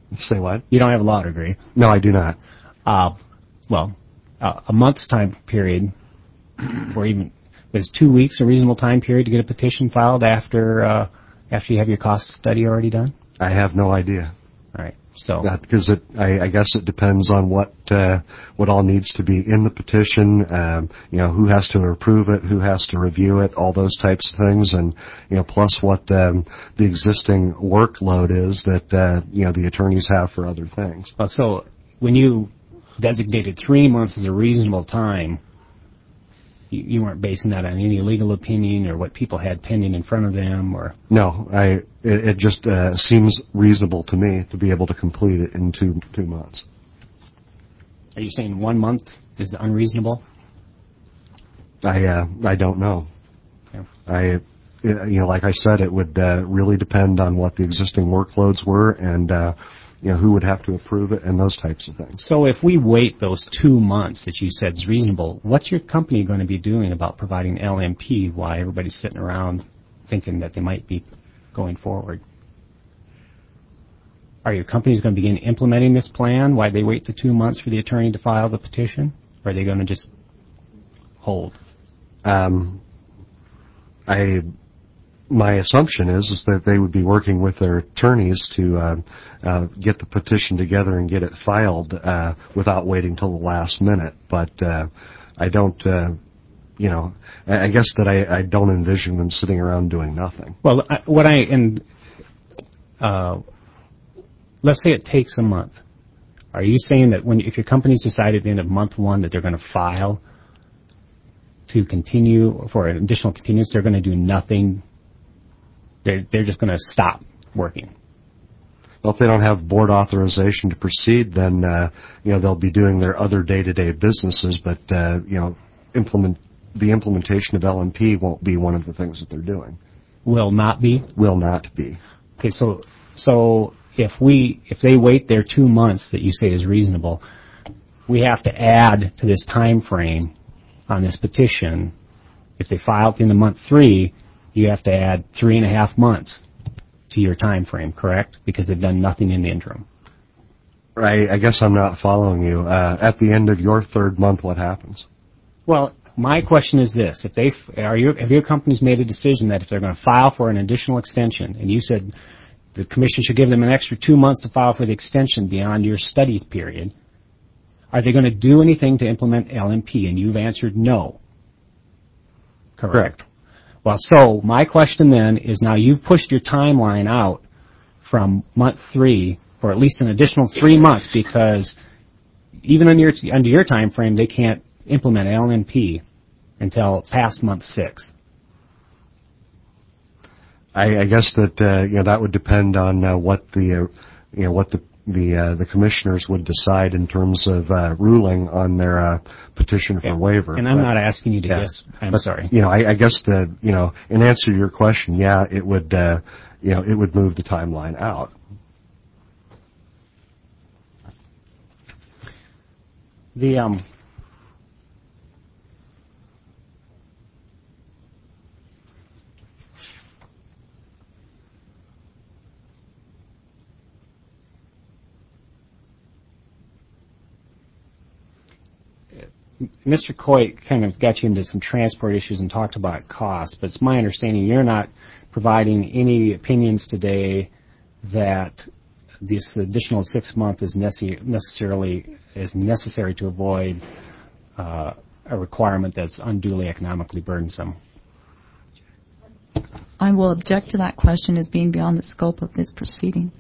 Say what? You don't have a law degree. No, I do not. Uh, well, uh, a month's time period, or even was two weeks a reasonable time period to get a petition filed after uh, after you have your cost study already done? I have no idea. All right. So Uh, because it, I, I guess it depends on what uh, what all needs to be in the petition. Um, you know, who has to approve it, who has to review it, all those types of things, and you know, plus what um, the existing workload is that uh, you know the attorneys have for other things. uh, so when you designated three months as a reasonable time, you, you weren't basing that on any legal opinion or what people had pending in front of them, or No, I it, it just uh, seems reasonable to me to be able to complete it in two two months. are you saying one month is unreasonable? I uh, I don't know. Yeah. I you know, like I said, it would uh, really depend on what the existing workloads were, and uh, you know, who would have to approve it, and those types of things. So if we wait those two months that you said is reasonable, what's your company going to be doing about providing L M P while everybody's sitting around thinking that they might be going forward? Are your companies going to begin implementing this plan while they wait the two months for the attorney to file the petition? Or are they going to just hold? Um, I my assumption is is that they would be working with their attorneys to uh, uh, get the petition together and get it filed uh, without waiting till the last minute. But uh, I don't, uh, you know, I I guess that I, I don't envision them sitting around doing nothing. Well, I- what I, and, uh, let's say it takes a month. Are you saying that when, if your company's decided at the end of month one that they're going to file to continue for an additional continuance, they're going to do nothing? They're, they're just going to stop working? Well, if they don't have board authorization to proceed, then, uh, you know, they'll be doing their other day-to-day businesses, but, uh, you know, implement, the implementation of L M P won't be one of the things that they're doing. Will not be? Will not be. Okay, so, so if we, if they wait their two months that you say is reasonable, we have to add to this time frame on this petition. If they file it in the month three, you have to add three and a half months to your time frame, correct? Because they've done nothing in the interim. I, I guess I'm not following you. Uh, at the end of your third month, what happens? Well, my question is this: if they are your, have your companies made a decision that if they're going to file for an additional extension, and you said the commission should give them an extra two months to file for the extension beyond your study period, are they going to do anything to implement L M P? And you've answered no. Correct. Correct. Well, so my question then is, now you've pushed your timeline out from month three for at least an additional three months because even under your, under your time frame, they can't implement L M P until past month six. I, I guess that uh, you know that would depend on uh, what the uh, you know what the the uh, the commissioners would decide in terms of uh, ruling on their uh, petition for Yeah. waiver. And I'm But- not asking you to yeah. guess. I'm But, sorry. You know, I, I guess the you know in answer to your question, yeah, it would uh, you know it would move the timeline out. The um. Mister Coit kind of got you into some transport issues and talked about costs, but it's my understanding you're not providing any opinions today that this additional six month is necessary, necessarily is necessary to avoid uh, a requirement that's unduly economically burdensome. I will object to that question as being beyond the scope of this proceeding.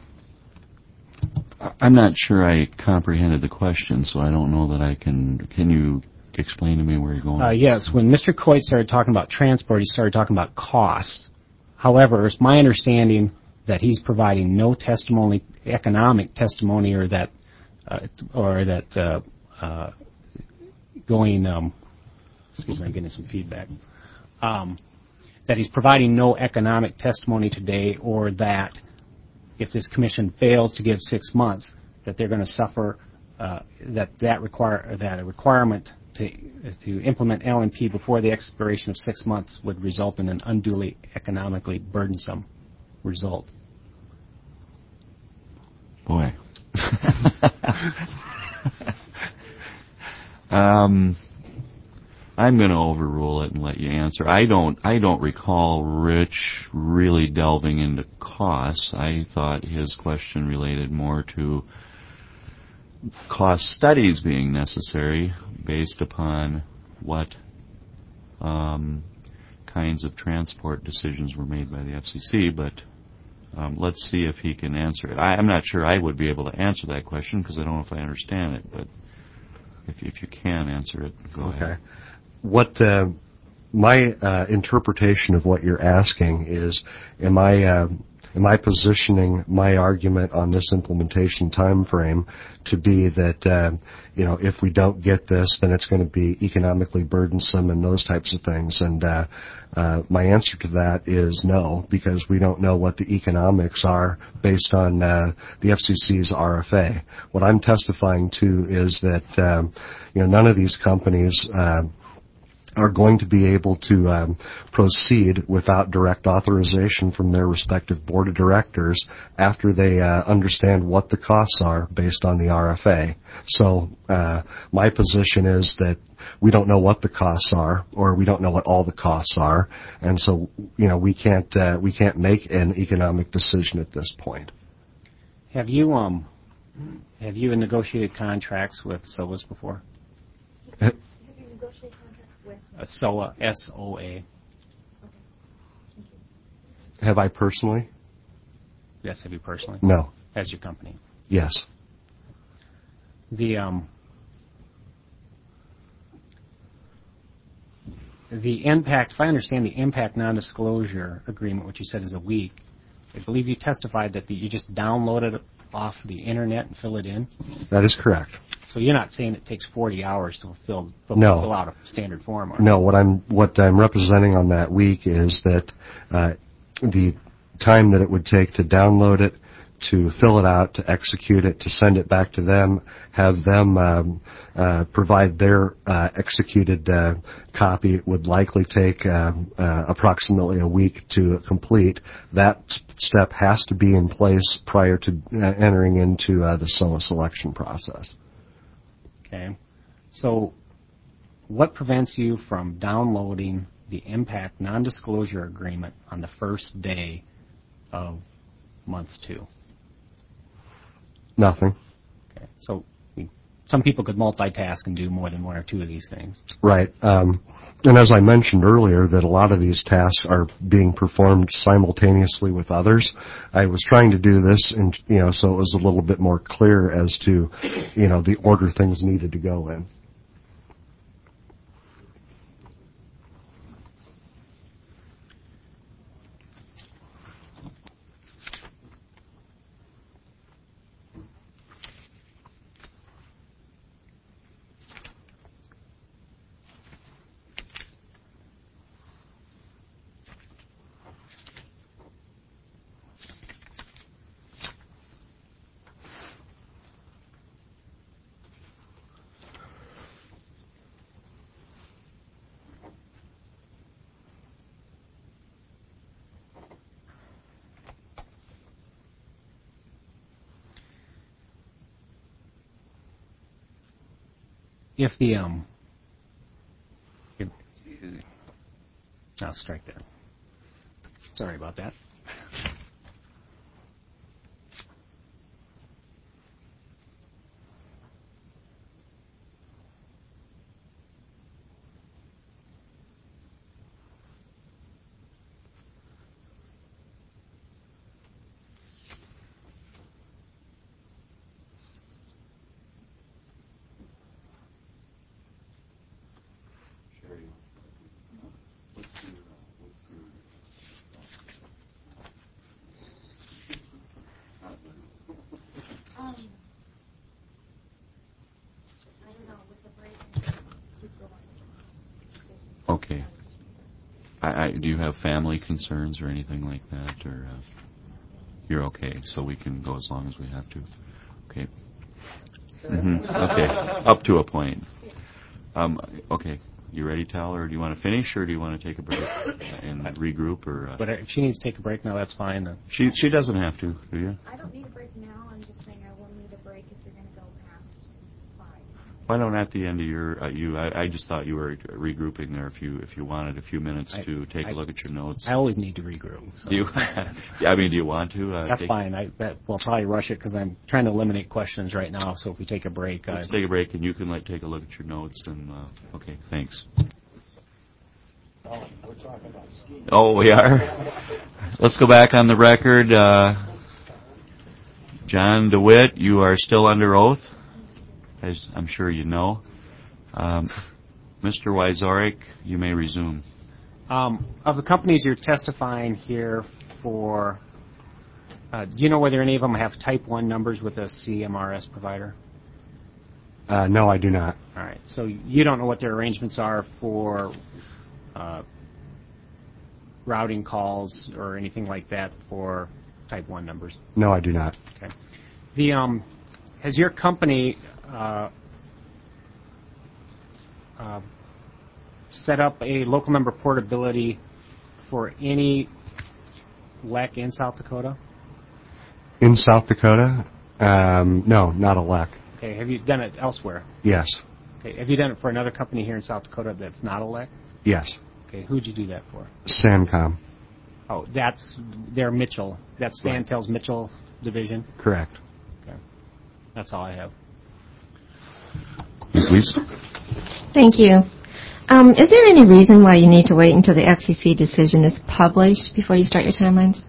I'm not sure I comprehended the question, so I don't know that I can. Can you explain to me where you're going? Uh, yes, when Mister Coit started talking about transport, he started talking about costs. However, it's my understanding that he's providing no testimony, economic testimony, or that, uh, or that uh, uh, going. Um, excuse me, I'm getting some feedback. Um, that he's providing no economic testimony today, or that if this commission fails to give six months, that they're going to suffer. Uh, that that require that a requirement to to implement L M P before the expiration of six months would result in an unduly economically burdensome result. Boy. um, I'm going to overrule it and let you answer. I don't. I don't recall Rich really delving into costs. I thought his question related more to cost studies being necessary based upon what um, kinds of transport decisions were made by the F C C. But um, let's see if he can answer it. I, I'm not sure I would be able to answer that question because I don't know if I understand it. But if if you can answer it, go Okay. ahead. What uh, my uh, interpretation of what you're asking is, am I uh, am I positioning my argument on this implementation time frame to be that uh, you know if we don't get this, then it's going to be economically burdensome and those types of things? And uh, uh, my answer to that is no, because we don't know what the economics are based on uh, the F C C's R F A. What I'm testifying to is that um, you know none of these companies Uh, are going to be able to um, proceed without direct authorization from their respective board of directors after they uh, understand what the costs are based on the R F A. So uh, my position is that we don't know what the costs are, or we don't know what all the costs are, and so you know we can't uh, we can't make an economic decision at this point. Have you um have you negotiated contracts with S O As before? Have you negotiated contracts with? Uh, S O A, S O A. Have I personally? Yes, have you personally? No. As your company? Yes. The um the impact, if I understand the impact non-disclosure agreement, which you said is a week, I believe you testified that the, you just download it off the internet and fill it in. That is correct. So you're not saying it takes forty hours to fill, fill, No. fill out a standard form? Are No, what I'm what I'm representing on that week is that uh, the time that it would take to download it, to fill it out, to execute it, to send it back to them, have them um, uh, provide their uh, executed uh, copy would likely take uh, uh, approximately a week to complete. That step has to be in place prior to uh, entering into uh, the S O A selection process. Okay. So what prevents you from downloading the impact non-disclosure agreement on the first day of month two? Nothing. Okay. So some people could multitask and do more than one or two of these things. Right. Um, and as I mentioned earlier, that a lot of these tasks are being performed simultaneously with others. I was trying to do this, and you know, so it was a little bit more clear as to, you know, the order things needed to go in. If the, um, if, I'll strike that. Sorry about that. Um, I don't know, with the break, keep going. Okay. I, I, do you have family concerns or anything like that, or uh, you're okay? So we can go as long as we have to. Okay. Mm-hmm. Okay. Up to a point. Um, okay. You ready, Tal, or do you want to finish, or do you want to take a break and regroup, or? Uh, But if she needs to take a break now, that's fine. She she doesn't have to, do you? I don't need a break now, I'm just saying Why don't at the end of your, uh, you, I, I just thought you were regrouping there if you, if you wanted a few minutes I- to take I- a look at your notes. I always need to regroup. So. Do you, I mean, do you want to? Uh, That's take, fine. I that, we'll probably rush it because I'm trying to eliminate questions right now. So if we take a break, Let's I, take a break and you can like take a look at your notes and, uh, okay, thanks. Oh, we are? Let's go back on the record. Uh, John DeWitt, you are still under oath, as I'm sure you know. Um, Mister Wyzorek, you may resume. um, of the companies you're testifying here for, uh, do you know whether any of them have Type one numbers with a C M R S provider? Uh, no, I do not. All right. So you don't know what their arrangements are for uh, routing calls or anything like that for Type one numbers? No, I do not. Okay. The um, has your company uh, uh, set up a local number portability for any L E C in South Dakota? In South Dakota? Um, no, not a L E C. Okay. Have you done it elsewhere? Yes. Okay. Have you done it for another company here in South Dakota that's not a L E C? Yes. Okay. Who'd you do that for? Sancom. Oh, that's their Mitchell. That's Right. Santel's Mitchell division. Correct. Okay. That's all I have. Please. Thank you. Um, is there any reason why you need to wait until the F C C decision is published before you start your timelines?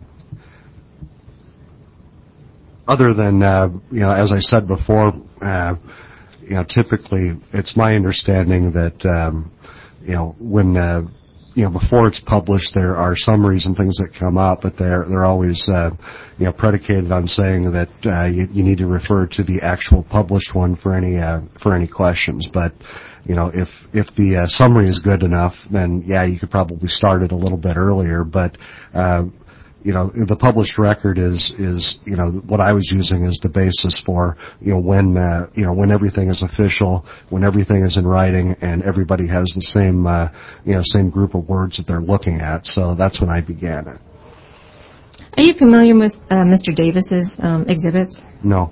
Other than, uh, you know, as I said before, uh, you know, typically it's my understanding that, um, you know, when, uh, you know, before it's published, there are summaries and things that come up, but they're they're always, uh, you know, predicated on saying that uh, you, you need to refer to the actual published one for any uh, for any questions. But, you know, if if the uh, summary is good enough, then yeah, you could probably start it a little bit earlier. But uh, you know, the published record is, is, you know, what I was using as the basis for, you know, when, uh, you know, when everything is official, when everything is in writing, and everybody has the same, uh, you know, same group of words that they're looking at. So that's when I began it. Are you familiar with uh, Mister Davis's um, exhibits? No.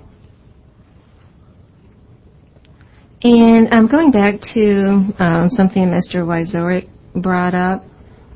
And um, going back to um, something Mister Wyzorek brought up,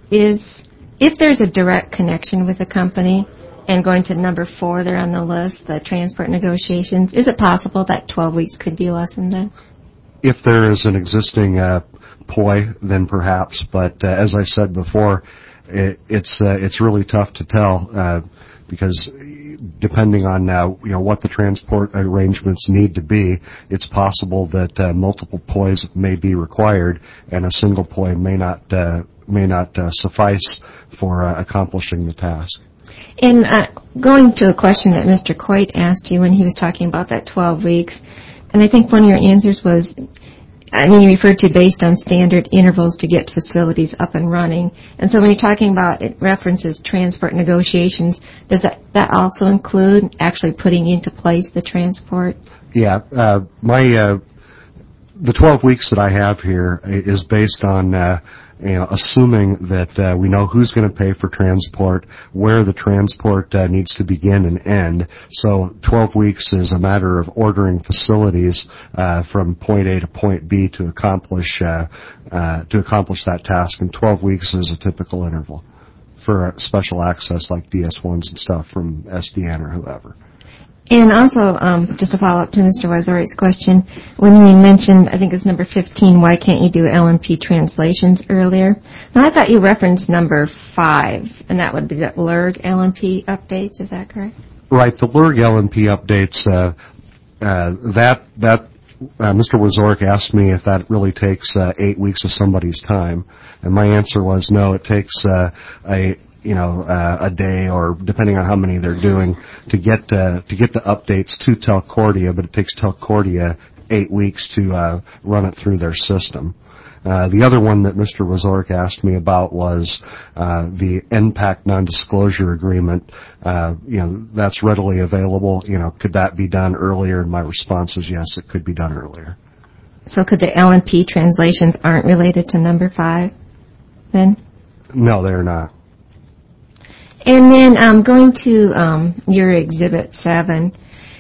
is if there's a direct connection with a company, and going to number four there on the list, the transport negotiations, is it possible that twelve weeks could be less than that? If there is an existing uh, P O I, then perhaps. But uh, as I said before, it, it's uh, it's really tough to tell uh, because depending on uh, you know what the transport arrangements need to be, it's possible that uh, multiple P O Is may be required, and a single P O I may not uh, may not uh, suffice for uh, accomplishing the task. And uh, going to a question that Mister Coit asked you when he was talking about that twelve weeks, and I think one of your answers was, I mean, you referred to based on standard intervals to get facilities up and running. And so when you're talking about, it references transport negotiations, does that, that also include actually putting into place the transport? Yeah, uh, my, uh, the twelve weeks that I have here is based on, uh, you know, assuming that uh, we know who's going to pay for transport, where the transport uh, needs to begin and end. So twelve weeks is a matter of ordering facilities uh, from point A to point B to accomplish uh, uh, to accomplish that task. And twelve weeks is a typical interval for special access like D S ones and stuff from S D N or whoever. And also, um, just to follow up to Mister Wyzorek's question, when you mentioned, I think it's number fifteen, why can't you do L M P translations earlier? Now, I thought you referenced number five, and that would be the L R G L M P updates. Is that correct? Right. The L R G L M P updates, uh, uh, that, that, uh, Mister Wyzorek asked me if that really takes uh, eight weeks of somebody's time, and my answer was no, it takes uh, a you know, uh, a day or depending on how many they're doing to get, uh, to get the updates to Telcordia, but it takes Telcordia eight weeks to, uh, run it through their system. Uh, the other one that Mister Wyzorek asked me about was, uh, the N PAC non-disclosure agreement. Uh, you know, that's readily available. You know, could that be done earlier? And my response is yes, it could be done earlier. So could the L M P translations aren't related to number five, then? No, they're not. And then um, going to um, your Exhibit seven,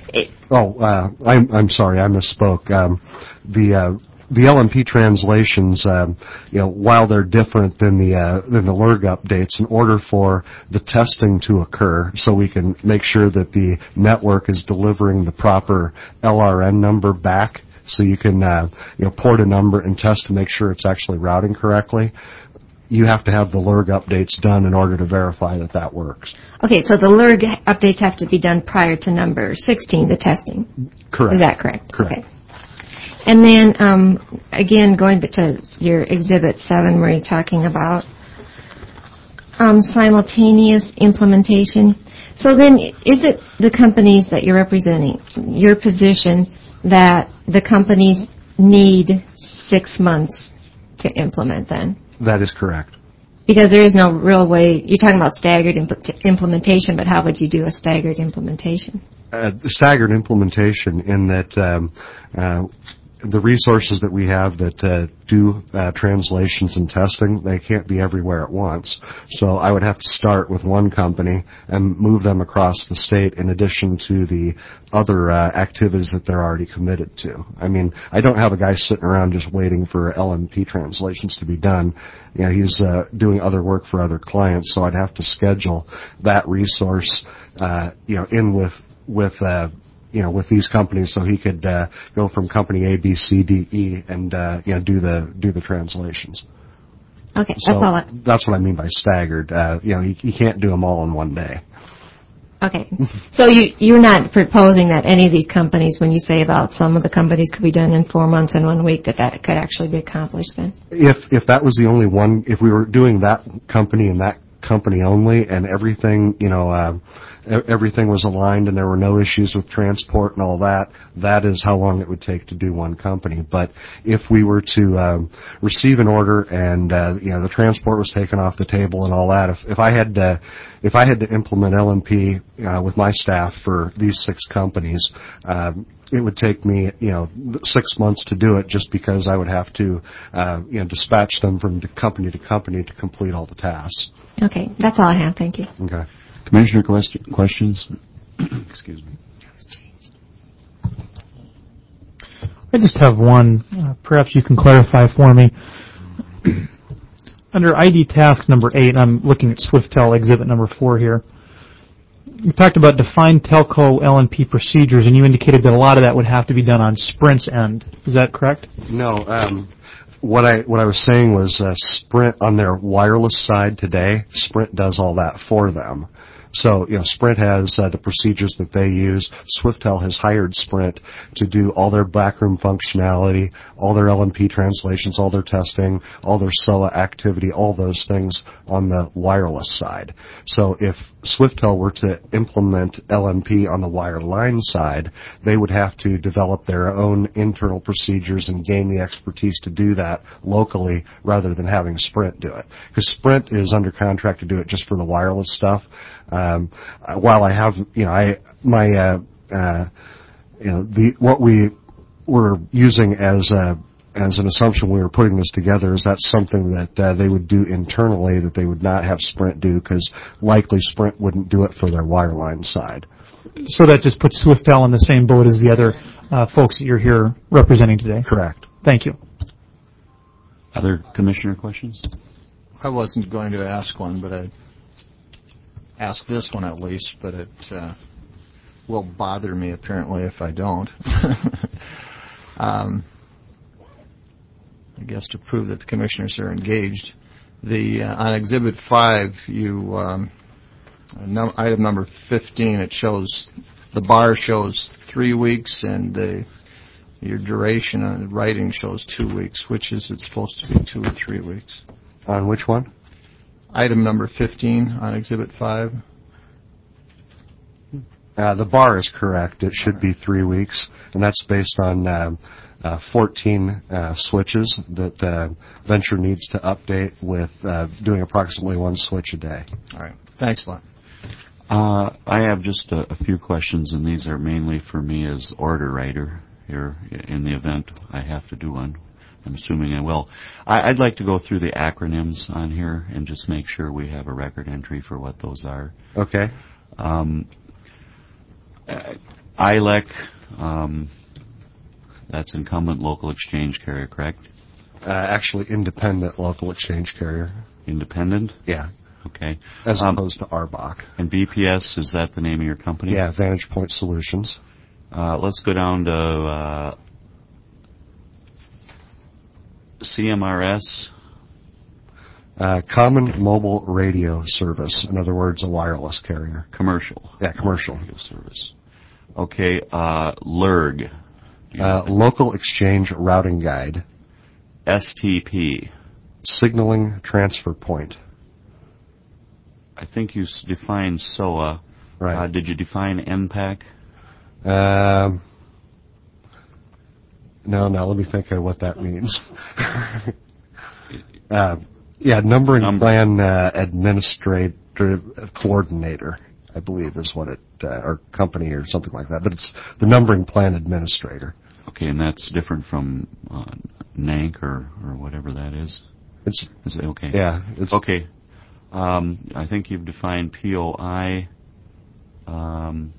It, Oh, uh, I'm I'm sorry, I misspoke. Um, the uh, the L M P translations, um, you know, while they're different than the uh, than the L R G updates, in order for the testing to occur, so we can make sure that the network is delivering the proper L R N number back, so you can uh, you know port a number and test to make sure it's actually routing correctly. You have to have the L R G updates done in order to verify that that works. okay, so the L R G updates have to be done prior to number sixteen, the testing. Correct. Is that correct? Correct. Okay. And then, um, again, going to your Exhibit seven where you're talking about um, simultaneous implementation. So then, is it the companies that you're representing, your position, that the companies need six months to implement then? That is correct. Because there is no real way, you're talking about staggered impl- implementation, but how would you do a staggered implementation? Uh, the staggered implementation in that um, uh, the resources that we have that uh, do uh, translations and testing, they can't be everywhere at once. So I would have to start with one company and move them across the state in addition to the other uh, activities that they're already committed to. I mean, I don't have a guy sitting around just waiting for L M P translations to be done. You know, he's uh, doing other work for other clients, so I'd have to schedule that resource, uh, you know, in with with uh, you know, with these companies, so he could uh, go from company A, B, C, D, E, and uh, you know, do the do the translations. Okay, So that's all. I, that's what I mean by staggered. Uh, you know, you, you can't do them all in one day. okay, so you you're not proposing that any of these companies, when you say about some of the companies could be done in four months and one week, that that could actually be accomplished then? If if that was the only one, if we were doing that company and that company only, and everything, you know. Uh, everything was aligned and there were no issues with transport and all that, that is how long it would take to do one company. But if we were to um, receive an order and uh, you know the transport was taken off the table and all that, if, if I had to, if I had to implement L M P uh, with my staff for these six companies, um, it would take me, you know, six months to do it, just because I would have to, uh, you know, dispatch them from company to company to complete all the tasks. Okay, that's all I have. Thank you. Okay. Commissioner question, questions? Excuse me. I just have one. Uh, perhaps you can clarify for me. Under I D task number eight, I'm looking at SwiftTel exhibit number four here. You talked about defined telco L N P procedures, and you indicated that a lot of that would have to be done on Sprint's end. Is that correct? No. Um, what I what I was saying was uh, Sprint on their wireless side today, Sprint does all that for them. So, you know, Sprint has uh, the procedures that they use. SwiftTel has hired Sprint to do all their backroom functionality, all their L M P translations, all their testing, all their S O A activity, all those things on the wireless side. So if SwiftTel were to implement L M P on the wireline side, they would have to develop their own internal procedures and gain the expertise to do that locally rather than having Sprint do it. Because Sprint is under contract to do it just for the wireless stuff. Um, while I have, you know, I, my, uh, uh, you know, the, what we were using as, uh, as an assumption when we were putting this together is that's something that, uh, they would do internally that they would not have Sprint do, because likely Sprint wouldn't do it for their wireline side. So that just puts SwiftTel in the same boat as the other, uh, folks that you're here representing today? Correct. Thank you. Other commissioner questions? I wasn't going to ask one, but I ask this one at least, but it uh, will bother me apparently if I don't. um, I guess to prove that the commissioners are engaged. The uh, on Exhibit five, you um, num- item number fifteen, it shows the bar shows three weeks and the your duration on the writing shows two weeks. Which is it supposed to be, two or three weeks? On which one? Item number fifteen on Exhibit five. Uh, the bar is correct. It should be three weeks, and that's based on uh, uh, fourteen uh, switches that uh, Venture needs to update with uh, doing approximately one switch a day. All right. Thanks a lot. Uh, I have just a, a few questions, and these are mainly for me as order writer here in the event I have to do one. I'm assuming I will. I, I'd like to go through the acronyms on here and just make sure we have a record entry for what those are. Okay. Um, I L E C, um, that's incumbent local exchange carrier, correct? Uh, actually, independent local exchange carrier. Independent? Yeah. Okay. As Um, opposed to R B O C. And V P S, is that the name of your company? Yeah, Vantage Point Solutions. Uh, let's go down to uh, C M R S. Uh, Common Mobile Radio Service. In other words, a wireless carrier. Commercial. Yeah, commercial. Radio service. Okay, uh, L E R G. Uh, Local Exchange Routing Guide. S T P. Signaling Transfer Point. I think you s- defined S O A. Right. Uh, did you define N PAC? Um, no, no, let me think of what that means. uh, yeah, Numbering Number. Plan uh, Administrative Coordinator, I believe is what it, uh, or company or something like that, but it's the Numbering Plan Administrator. Okay, and that's different from uh, N A C or, or whatever that is? It's, Is it okay? yeah, it's, Okay. Um, I think you've defined P O I. Um,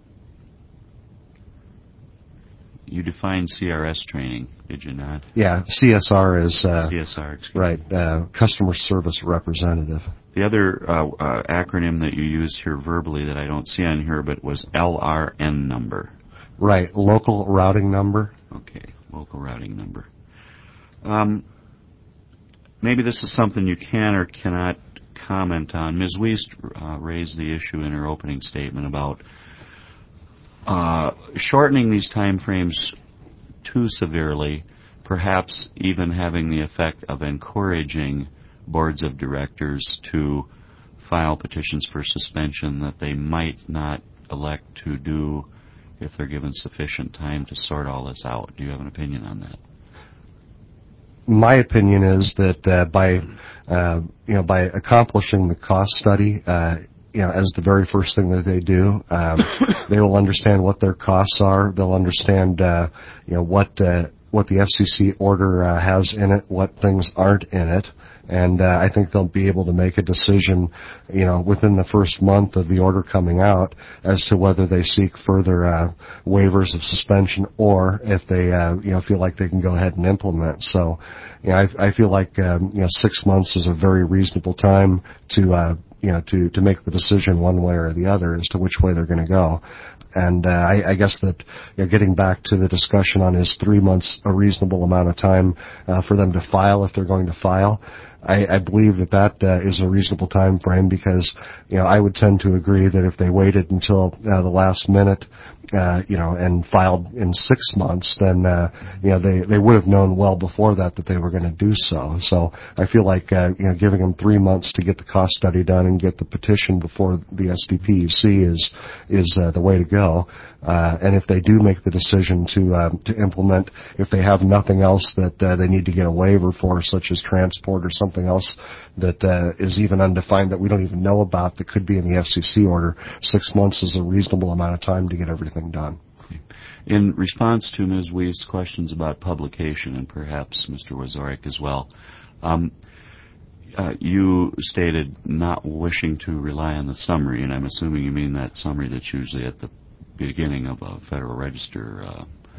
you defined C R S training, did you not? yeah, C S R is, uh, C S R, excuse me. right, uh, Customer Service Representative. The other uh, uh, acronym that you used here verbally that I don't see on here, but was L R N number. Right, Local Routing Number. Okay, local routing number. Um, maybe this is something you can or cannot comment on. Miz Wiest uh, raised the issue in her opening statement about uh, shortening these time frames too severely, perhaps even having the effect of encouraging boards of directors to file petitions for suspension that they might not elect to do if they're given sufficient time to sort all this out. Do you have an opinion on that? My opinion is that uh, by uh, you know by accomplishing the cost study, uh, you know, as the very first thing that they do, um, they will understand what their costs are. They'll understand uh, you know what uh, what the F C C order uh, has in it, what things aren't in it. And uh, I think they'll be able to make a decision, you know, within the first month of the order coming out as to whether they seek further uh, waivers of suspension or if they, uh, you know, feel like they can go ahead and implement. So, you know, I, I feel like, um, you know, six months is a very reasonable time to, uh, you know, to, to make the decision one way or the other as to which way they're going to go. And uh, I, I guess that, you know, getting back to the discussion on is three months a reasonable amount of time uh, for them to file if they're going to file. I, I believe that that uh, is a reasonable time frame because, you know, I would tend to agree that if they waited until uh, the last minute, uh, you know, and filed in six months, then, uh, you know, they, they would have known well before that that they were going to do so. So I feel like, uh, you know, giving them three months to get the cost study done and get the petition before the S D P U C is, is uh, the way to go. Uh, and if they do make the decision to, uh, to implement, if they have nothing else that uh, they need to get a waiver for, such as transport or something else that uh, is even undefined that we don't even know about that could be in the F C C order, six months is a reasonable amount of time to get everything done. In response to Miz Wiest's questions about publication, and perhaps Mister Wazorek as well, um, uh, you stated not wishing to rely on the summary, and I'm assuming you mean that summary that's usually at the beginning of a Federal Register uh,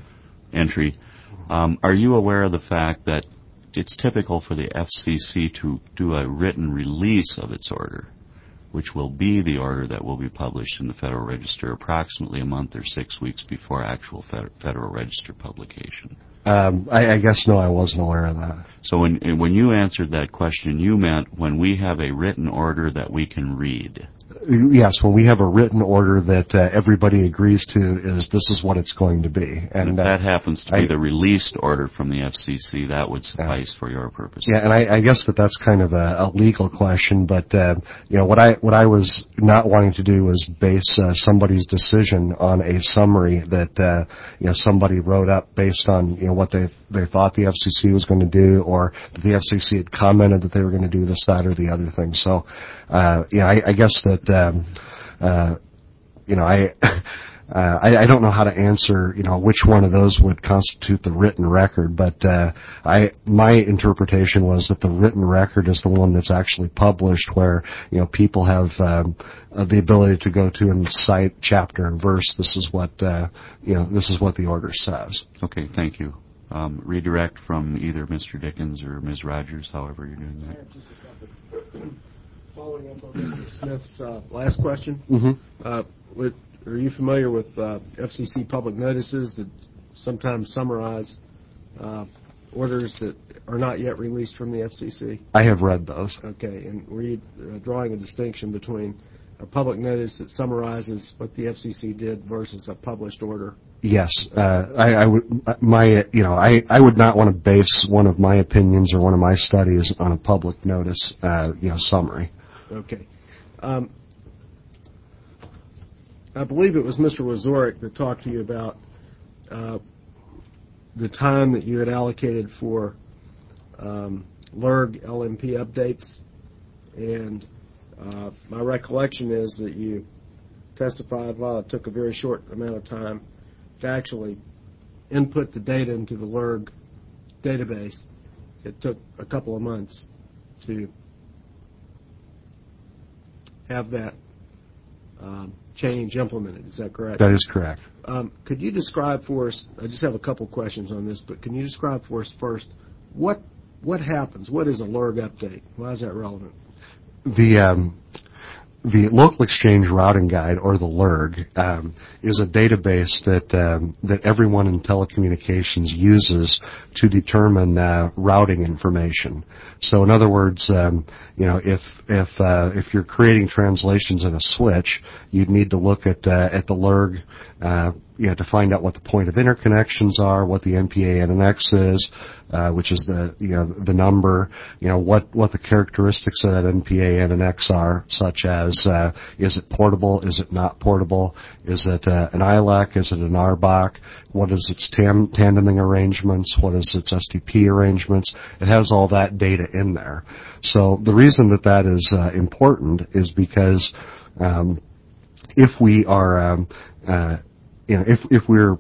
entry. Um, are you aware of the fact that it's typical for the F C C to do a written release of its order, which will be the order that will be published in the Federal Register approximately a month or six weeks before actual Federal Register publication? Um, I, I guess no, I wasn't aware of that. So when when you answered that question, you meant when we have a written order that we can read. Yes, when we have a written order that uh, everybody agrees to is this is what it's going to be. And, and if uh, that happens to be I, the released order from the F C C, that would suffice uh, for your purposes. Yeah, and I, I guess that that's kind of a, a legal question, but uh, you know what I what I was not wanting to do was base uh, somebody's decision on a summary that uh, you know somebody wrote up based on you know what they they thought the F C C was going to do, or that the F C C had commented that they were going to do this, that, or the other thing. So, uh, you know, I, I guess that um, uh, you know I. uh, I, I don't know how to answer, you know, which one of those would constitute the written record, but uh, I my interpretation was that the written record is the one that's actually published, where you know people have um, uh, the ability to go to and cite chapter and verse. This is what uh, you know. This is what the order says. Okay, thank you. Um, redirect from either Mister Dickens or Miz Rogers, however you're doing that. Following up on Mister Smith's uh, last question, Mm-hmm. uh, with, are you familiar with uh, F C C public notices that sometimes summarize uh, orders that are not yet released from the F C C? I have read those. Okay, and were you uh, drawing a distinction between a public notice that summarizes what the F C C did versus a published order? Yes, uh, I, I would. My, you know, I, I would not want to base one of my opinions or one of my studies on a public notice, uh, you know, summary. Okay. Um, I believe it was Mister Wazorek that talked to you about uh, the time that you had allocated for um, L R G L M P updates, and uh, my recollection is that you testified, while it took a very short amount of time to actually input the data into the L R G database, it took a couple of months to have that um, change implemented. Is that correct? That is correct. Um, could you describe for us, I just have a couple questions on this, but can you describe for us first what what happens? What is a L R G update? Why is that relevant? The um, the Local Exchange Routing Guide, or the L R G, um, is a database that um, that everyone in telecommunications uses to determine uh, routing information. So, in other words, um, you know, if if uh, if you're creating translations in a switch, you'd need to look at uh, at the L R G, uh, you know, to find out what the point of interconnections are, what the N P A N N X is, uh, which is the you know the number, you know, what what the characteristics of that N P A N N X are, such as uh, is it portable, is it not portable, is it uh, an I L A C, is it an R B A C, what is its tam- tandeming arrangements, what is its S T P arrangements. It has all that data in there. So the reason that that is uh, important is because um, if we are um, uh, you know if if we're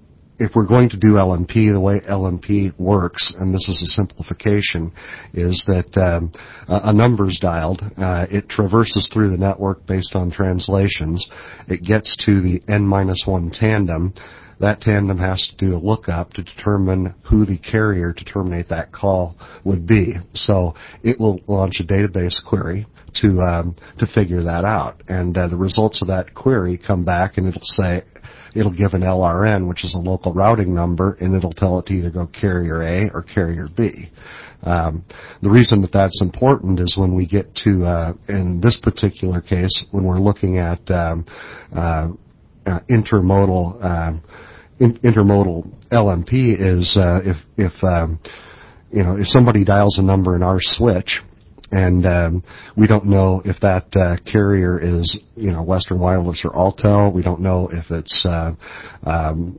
if we're going to do L M P, the way L M P works, and this is a simplification, is that um, a number's dialed. Uh, it traverses through the network based on translations. It gets to the N minus one tandem. That tandem has to do a lookup to determine who the carrier to terminate that call would be. So it will launch a database query to um, to figure that out, and uh, the results of that query come back, and it'll say. It'll give an L R N, which is a local routing number, and it'll tell it to either go carrier A or carrier B. Um, the reason that that's important is when we get to, uh, in this particular case, when we're looking at um, uh, uh, intermodal um, in, intermodal L M P, is uh, if if um, you know if somebody dials a number in our switch. And um, we don't know if that uh, carrier is, you know, Western Wireless or Altel. We don't know if it's, uh, um,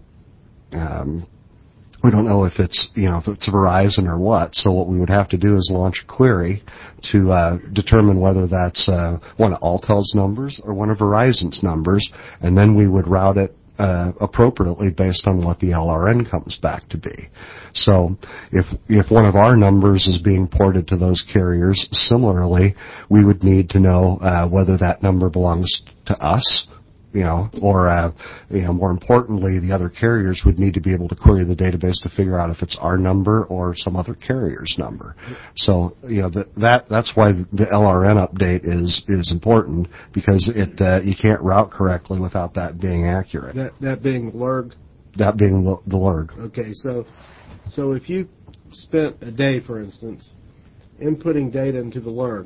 um, we don't know if it's, you know, if it's Verizon or what. So what we would have to do is launch a query to uh, determine whether that's uh, one of Altel's numbers or one of Verizon's numbers, and then we would route it uh, appropriately based on what the L R N comes back to be. So if if one of our numbers is being ported to those carriers, similarly, we would need to know uh, whether that number belongs to us, you know, or uh, you know, more importantly, the other carriers would need to be able to query the database to figure out if it's our number or some other carrier's number. So you know the, that that's why the L R N update is is important, because it uh, you can't route correctly without that being accurate. That that being L R G. That being the, the L R G. Okay, so so if you spent a day, for instance, inputting data into the L R G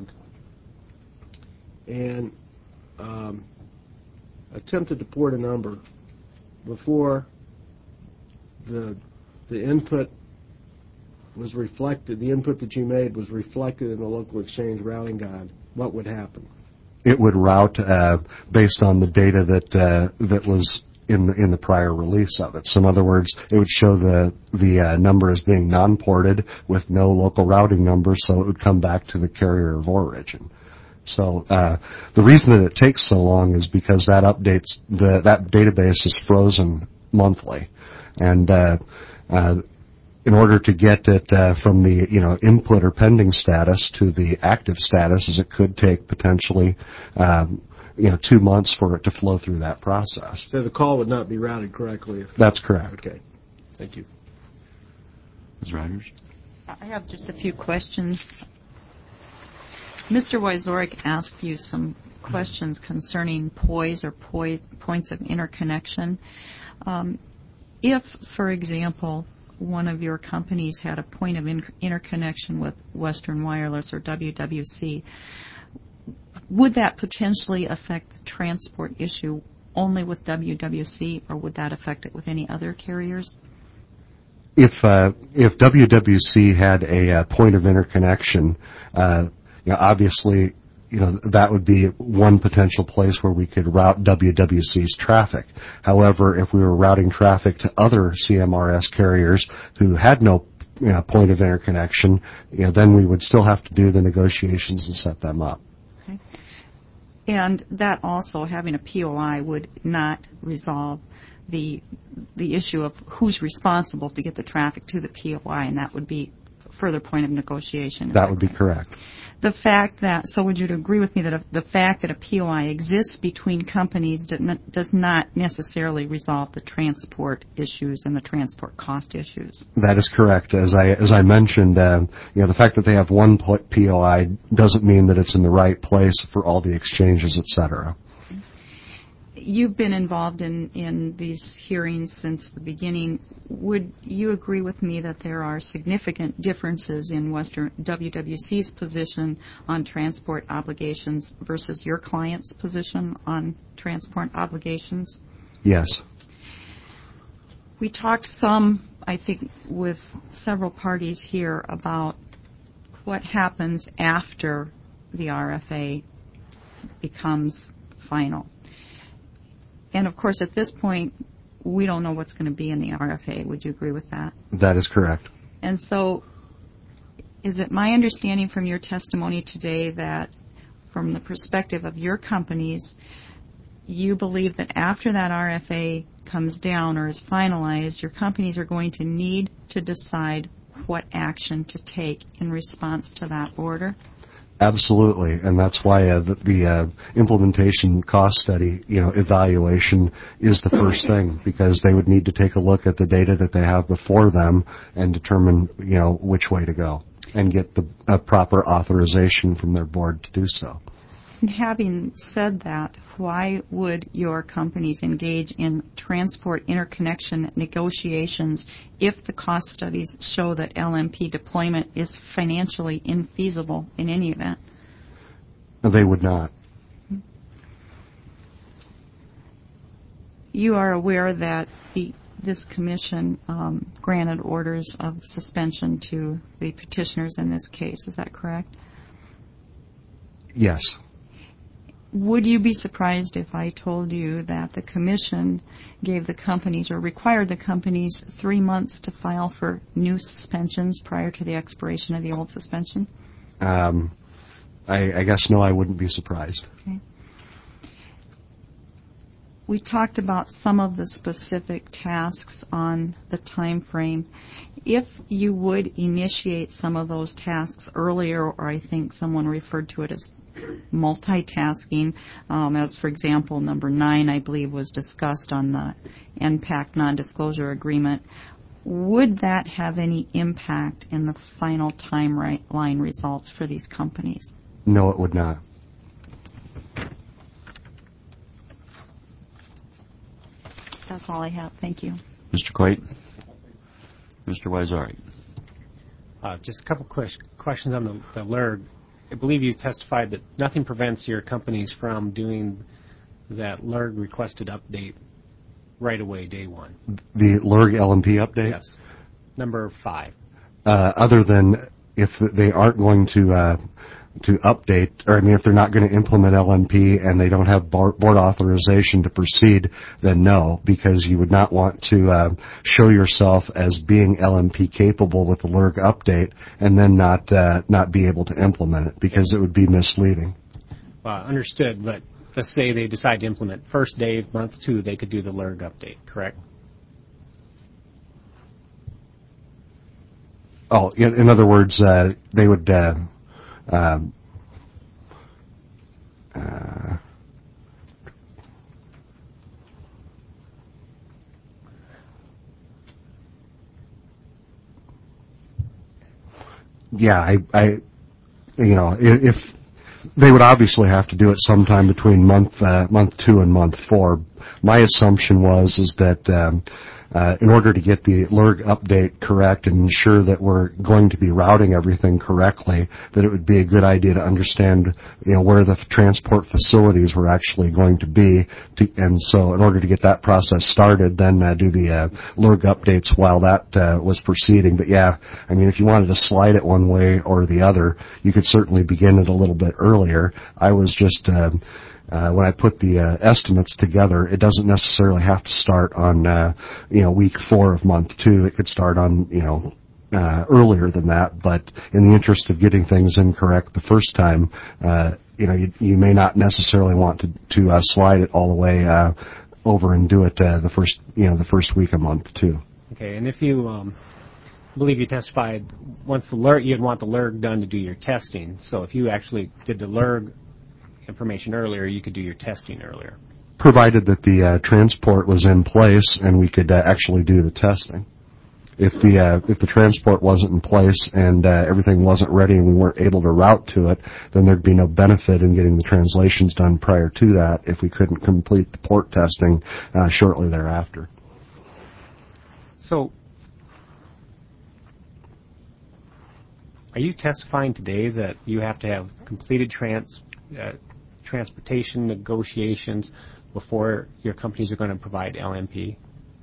and um, attempted to port a number before the the input was reflected, the input that you made was reflected in the Local Exchange Routing Guide, what would happen? It would route uh, based on the data that uh, that was in the, in the prior release of it. So in other words, it would show the the uh, number as being non-ported with no local routing number, so it would come back to the carrier of origin. So uh, the reason that it takes so long is because that updates the that database is frozen monthly, and uh, uh, in order to get it uh, from the you know input or pending status to the active status, is it could take potentially um, you know two months for it to flow through that process. So the call would not be routed correctly. If That's correct. Okay, thank you. Miz Rogers? I have just a few questions. Mister Wyzorek asked you some questions concerning poise or poi- points of interconnection. Um, if, for example, one of your companies had a point of in- interconnection with Western Wireless or W W C, would that potentially affect the transport issue only with W W C, or would that affect it with any other carriers? If uh, if W W C had a uh, point of interconnection, uh, you know, obviously, you know, that would be one potential place where we could route W W C's traffic. However, if we were routing traffic to other C M R S carriers who had no you know, point of interconnection, you know, then we would still have to do the negotiations and set them up. Okay. And that also, having a P O I would not resolve the the issue of who's responsible to get the traffic to the P O I, and that would be a further point of negotiation. That would be correct. The fact that, so would you agree with me that the fact that a P O I exists between companies does not necessarily resolve the transport issues and the transport cost issues? That is correct. As I as I mentioned, uh, you know, the fact that they have one P O I doesn't mean that it's in the right place for all the exchanges, et cetera. You've been involved in, in these hearings since the beginning. Would you agree with me that there are significant differences in Western W W C's position on transport obligations versus your client's position on transport obligations? Yes. We talked some, I think, with several parties here about what happens after the R F A becomes final. And, of course, at this point, we don't know what's going to be in the R F A. Would you agree with that? That is correct. And so is it my understanding from your testimony today that from the perspective of your companies, you believe that after that R F A comes down or is finalized, your companies are going to need to decide what action to take in response to that order? Absolutely, and that's why uh, the, the uh, implementation cost study, you know, evaluation is the first thing, because they would need to take a look at the data that they have before them and determine, you know, which way to go and get the uh, proper authorization from their board to do so. And having said that, why would your companies engage in transport interconnection negotiations if the cost studies show that L M P deployment is financially infeasible in any event? They would not. You are aware that the, this commission um, granted orders of suspension to the petitioners in this case. Is that correct? Yes. Would you be surprised if I told you that the commission gave the companies or required the companies three months to file for new suspensions prior to the expiration of the old suspension? Um, I, I guess no, I wouldn't be surprised. Okay. We talked about some of the specific tasks on the time frame. If you would initiate some of those tasks earlier, or I think someone referred to it as multitasking, um, as for example, number nine, I believe, was discussed on the N PAC non-disclosure agreement, would that have any impact in the final timeline results for these companies? No, it would not. That's all I have. Thank you. Mister Coit? Mister Wyzorek? Uh, just a couple quick questions on the, the L R G. I believe you testified that nothing prevents your companies from doing that L R G requested update right away, day one. The L R G L M P update? Yes. Number five. Uh, other than if they aren't going to uh, to update, or I mean, if they're not going to implement L M P and they don't have board authorization to proceed, then no, because you would not want to uh, show yourself as being L M P capable with the L R G update and then not uh, not be able to implement it, because it would be misleading. uh, understood, but let's say they decide to implement first day, month two, they could do the L R G update, correct? Oh, in, in other words, uh, they would. Uh, um, uh, yeah, I, I, you know, if, if they would obviously have to do it sometime between month uh, month two and month four. My assumption was is that um, uh, in order to get the L R G update correct and ensure that we're going to be routing everything correctly, that it would be a good idea to understand, you know, where the f- transport facilities were actually going to be. To, and so in order to get that process started, then uh, do the uh, L R G updates while that uh, was proceeding. But yeah, I mean, if you wanted to slide it one way or the other, you could certainly begin it a little bit earlier. I was just... Uh, Uh, when I put the uh, estimates together, it doesn't necessarily have to start on, uh, you know, week four of month two. It could start on, you know, uh, earlier than that. But in the interest of getting things incorrect the first time, uh, you know, you, you may not necessarily want to, to uh, slide it all the way uh, over and do it uh, the first, you know, the first week of month two. Okay, and if you um, believe you testified, once the L R G, you'd want the L R G done to do your testing. So if you actually did the L R G information earlier, you could do your testing earlier. Provided that the uh, transport was in place and we could uh, actually do the testing. If the uh, if the transport wasn't in place and uh, everything wasn't ready and we weren't able to route to it, then there'd be no benefit in getting the translations done prior to that if we couldn't complete the port testing uh, shortly thereafter. So, are you testifying today that you have to have completed trans uh, transportation negotiations before your companies are going to provide L M P?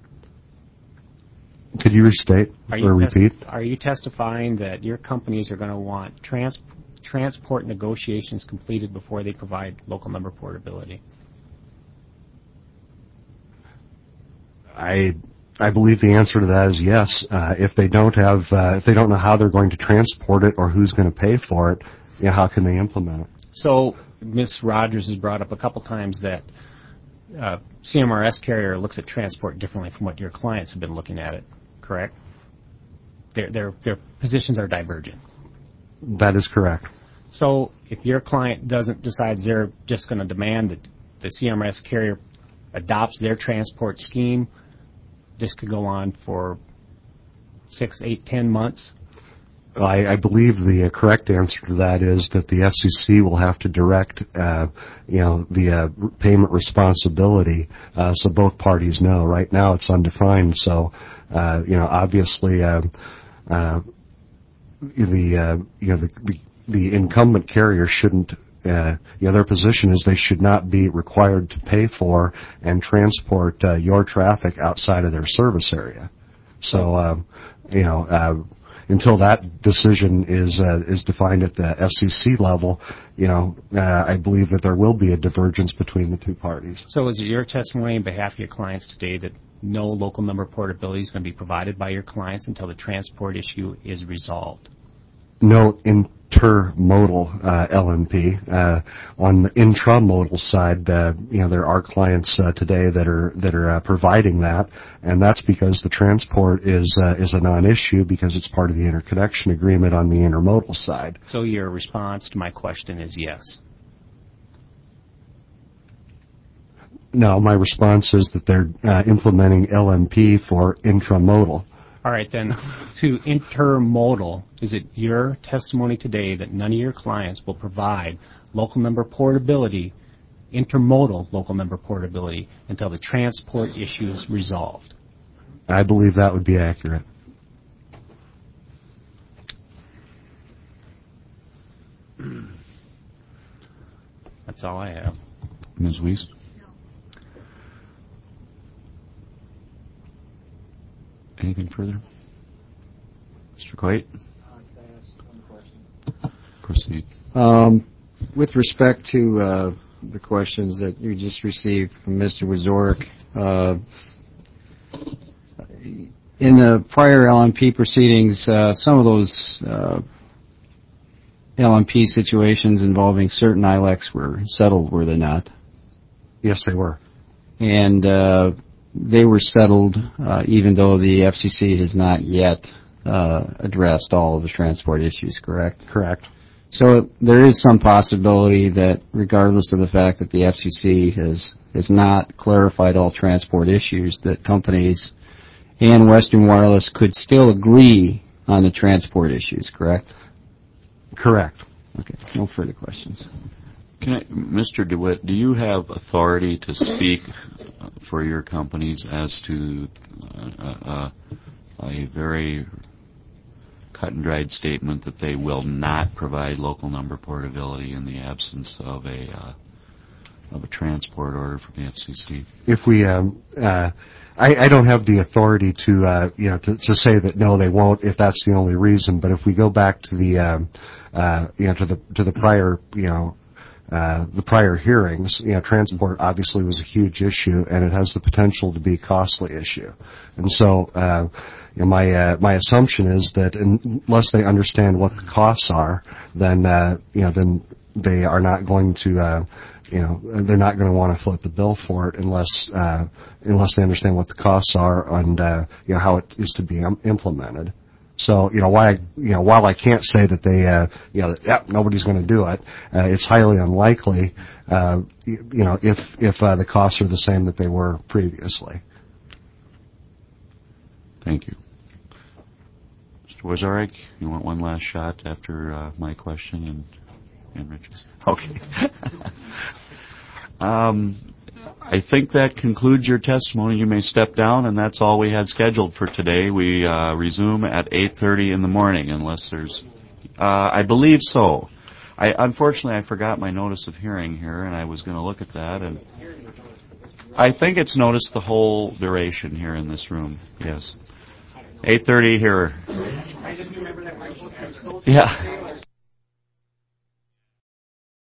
Could you restate Are or you repeat? testi- are you testifying that your companies are going to want trans- transport negotiations completed before they provide local member portability? I I believe the answer to that is yes. Uh, if they don't have, uh, if they don't know how they're going to transport it or who's going to pay for it, yeah, how can they implement it? So, Miz Rogers has brought up a couple times that uh, C M R S carrier looks at transport differently from what your clients have been looking at it, correct? Their their their positions are divergent. That is correct. So, if your client doesn't decides they're just going to demand that the C M R S carrier adopts their transport scheme, this could go on for six, eight, ten months. I, I believe the uh, correct answer to that is that the F C C will have to direct, uh, you know, the uh, payment responsibility, uh, so both parties know. Right now, it's undefined, so uh, you know, obviously, uh, uh, the uh, you know the, the the incumbent carrier shouldn't. Uh, you know, their position is they should not be required to pay for and transport uh, your traffic outside of their service area. So, um, you know. Uh, Until that decision is uh, is defined at the F C C level, you know, uh, I believe that there will be a divergence between the two parties. So is it your testimony on behalf of your clients today that no local member portability is going to be provided by your clients until the transport issue is resolved? No intermodal uh, L M P. Uh, on the intramodal side, uh, you know, there are clients uh, today that are that are uh, providing that, and that's because the transport is uh, is a non-issue because it's part of the interconnection agreement on the intermodal side. So your response to my question is yes. No, my response is that they're uh, implementing L M P for intramodal. All right, then, to intermodal, is it your testimony today that none of your clients will provide local member portability, intermodal local member portability, until the transport issue is resolved? I believe that would be accurate. That's all I have. Miz Weiss? Anything further? Mister Coit? Proceed. Um, with respect to uh, the questions that you just received from Mister Wazorek, uh, in the prior L M P proceedings, uh, some of those uh, L M P situations involving certain I L E Cs were settled, were they not? Yes, they were. And uh, they were settled uh, even though the F C C has not yet uh, addressed all of the transport issues, correct? Correct. So there is some possibility that regardless of the fact that the F C C has, has not clarified all transport issues, that companies and Western Wireless could still agree on the transport issues, correct? Correct. Okay, no further questions. Can I, Mister DeWitt, do you have authority to speak for your companies as to uh, uh, a very cut and dried statement that they will not provide local number portability in the absence of a uh, of a transport order from the F C C? If we, um, uh, I, I don't have the authority to, uh, you know, to, to say that no, they won't if that's the only reason. But if we go back to the, um, uh, you know, to the to the prior, you know, uh, the prior hearings, you know, transport obviously was a huge issue, and it has the potential to be a costly issue. And so, uh, you know, my uh, my assumption is that unless they understand what the costs are, then uh, you know, then they are not going to. Uh, You know, they're not going to want to foot the bill for it unless uh, unless they understand what the costs are and uh, you know how it is to be um, implemented. So you know, why you know while I can't say that they uh, you know that, yeah, nobody's going to do it, uh, it's highly unlikely. Uh, you, you know, if if uh, the costs are the same that they were previously. Thank you, Mister Wazarek. You want one last shot after uh, my question and. And Rich's. Okay. um, I think that concludes your testimony. You may step down, and that's all we had scheduled for today. We uh, resume at eight thirty in the morning, unless there's. Uh, I believe so. I unfortunately I forgot my notice of hearing here, and I was going to look at that, and I think it's noticed the whole duration here in this room. Yes, eight thirty here. I just remember that my. Yeah.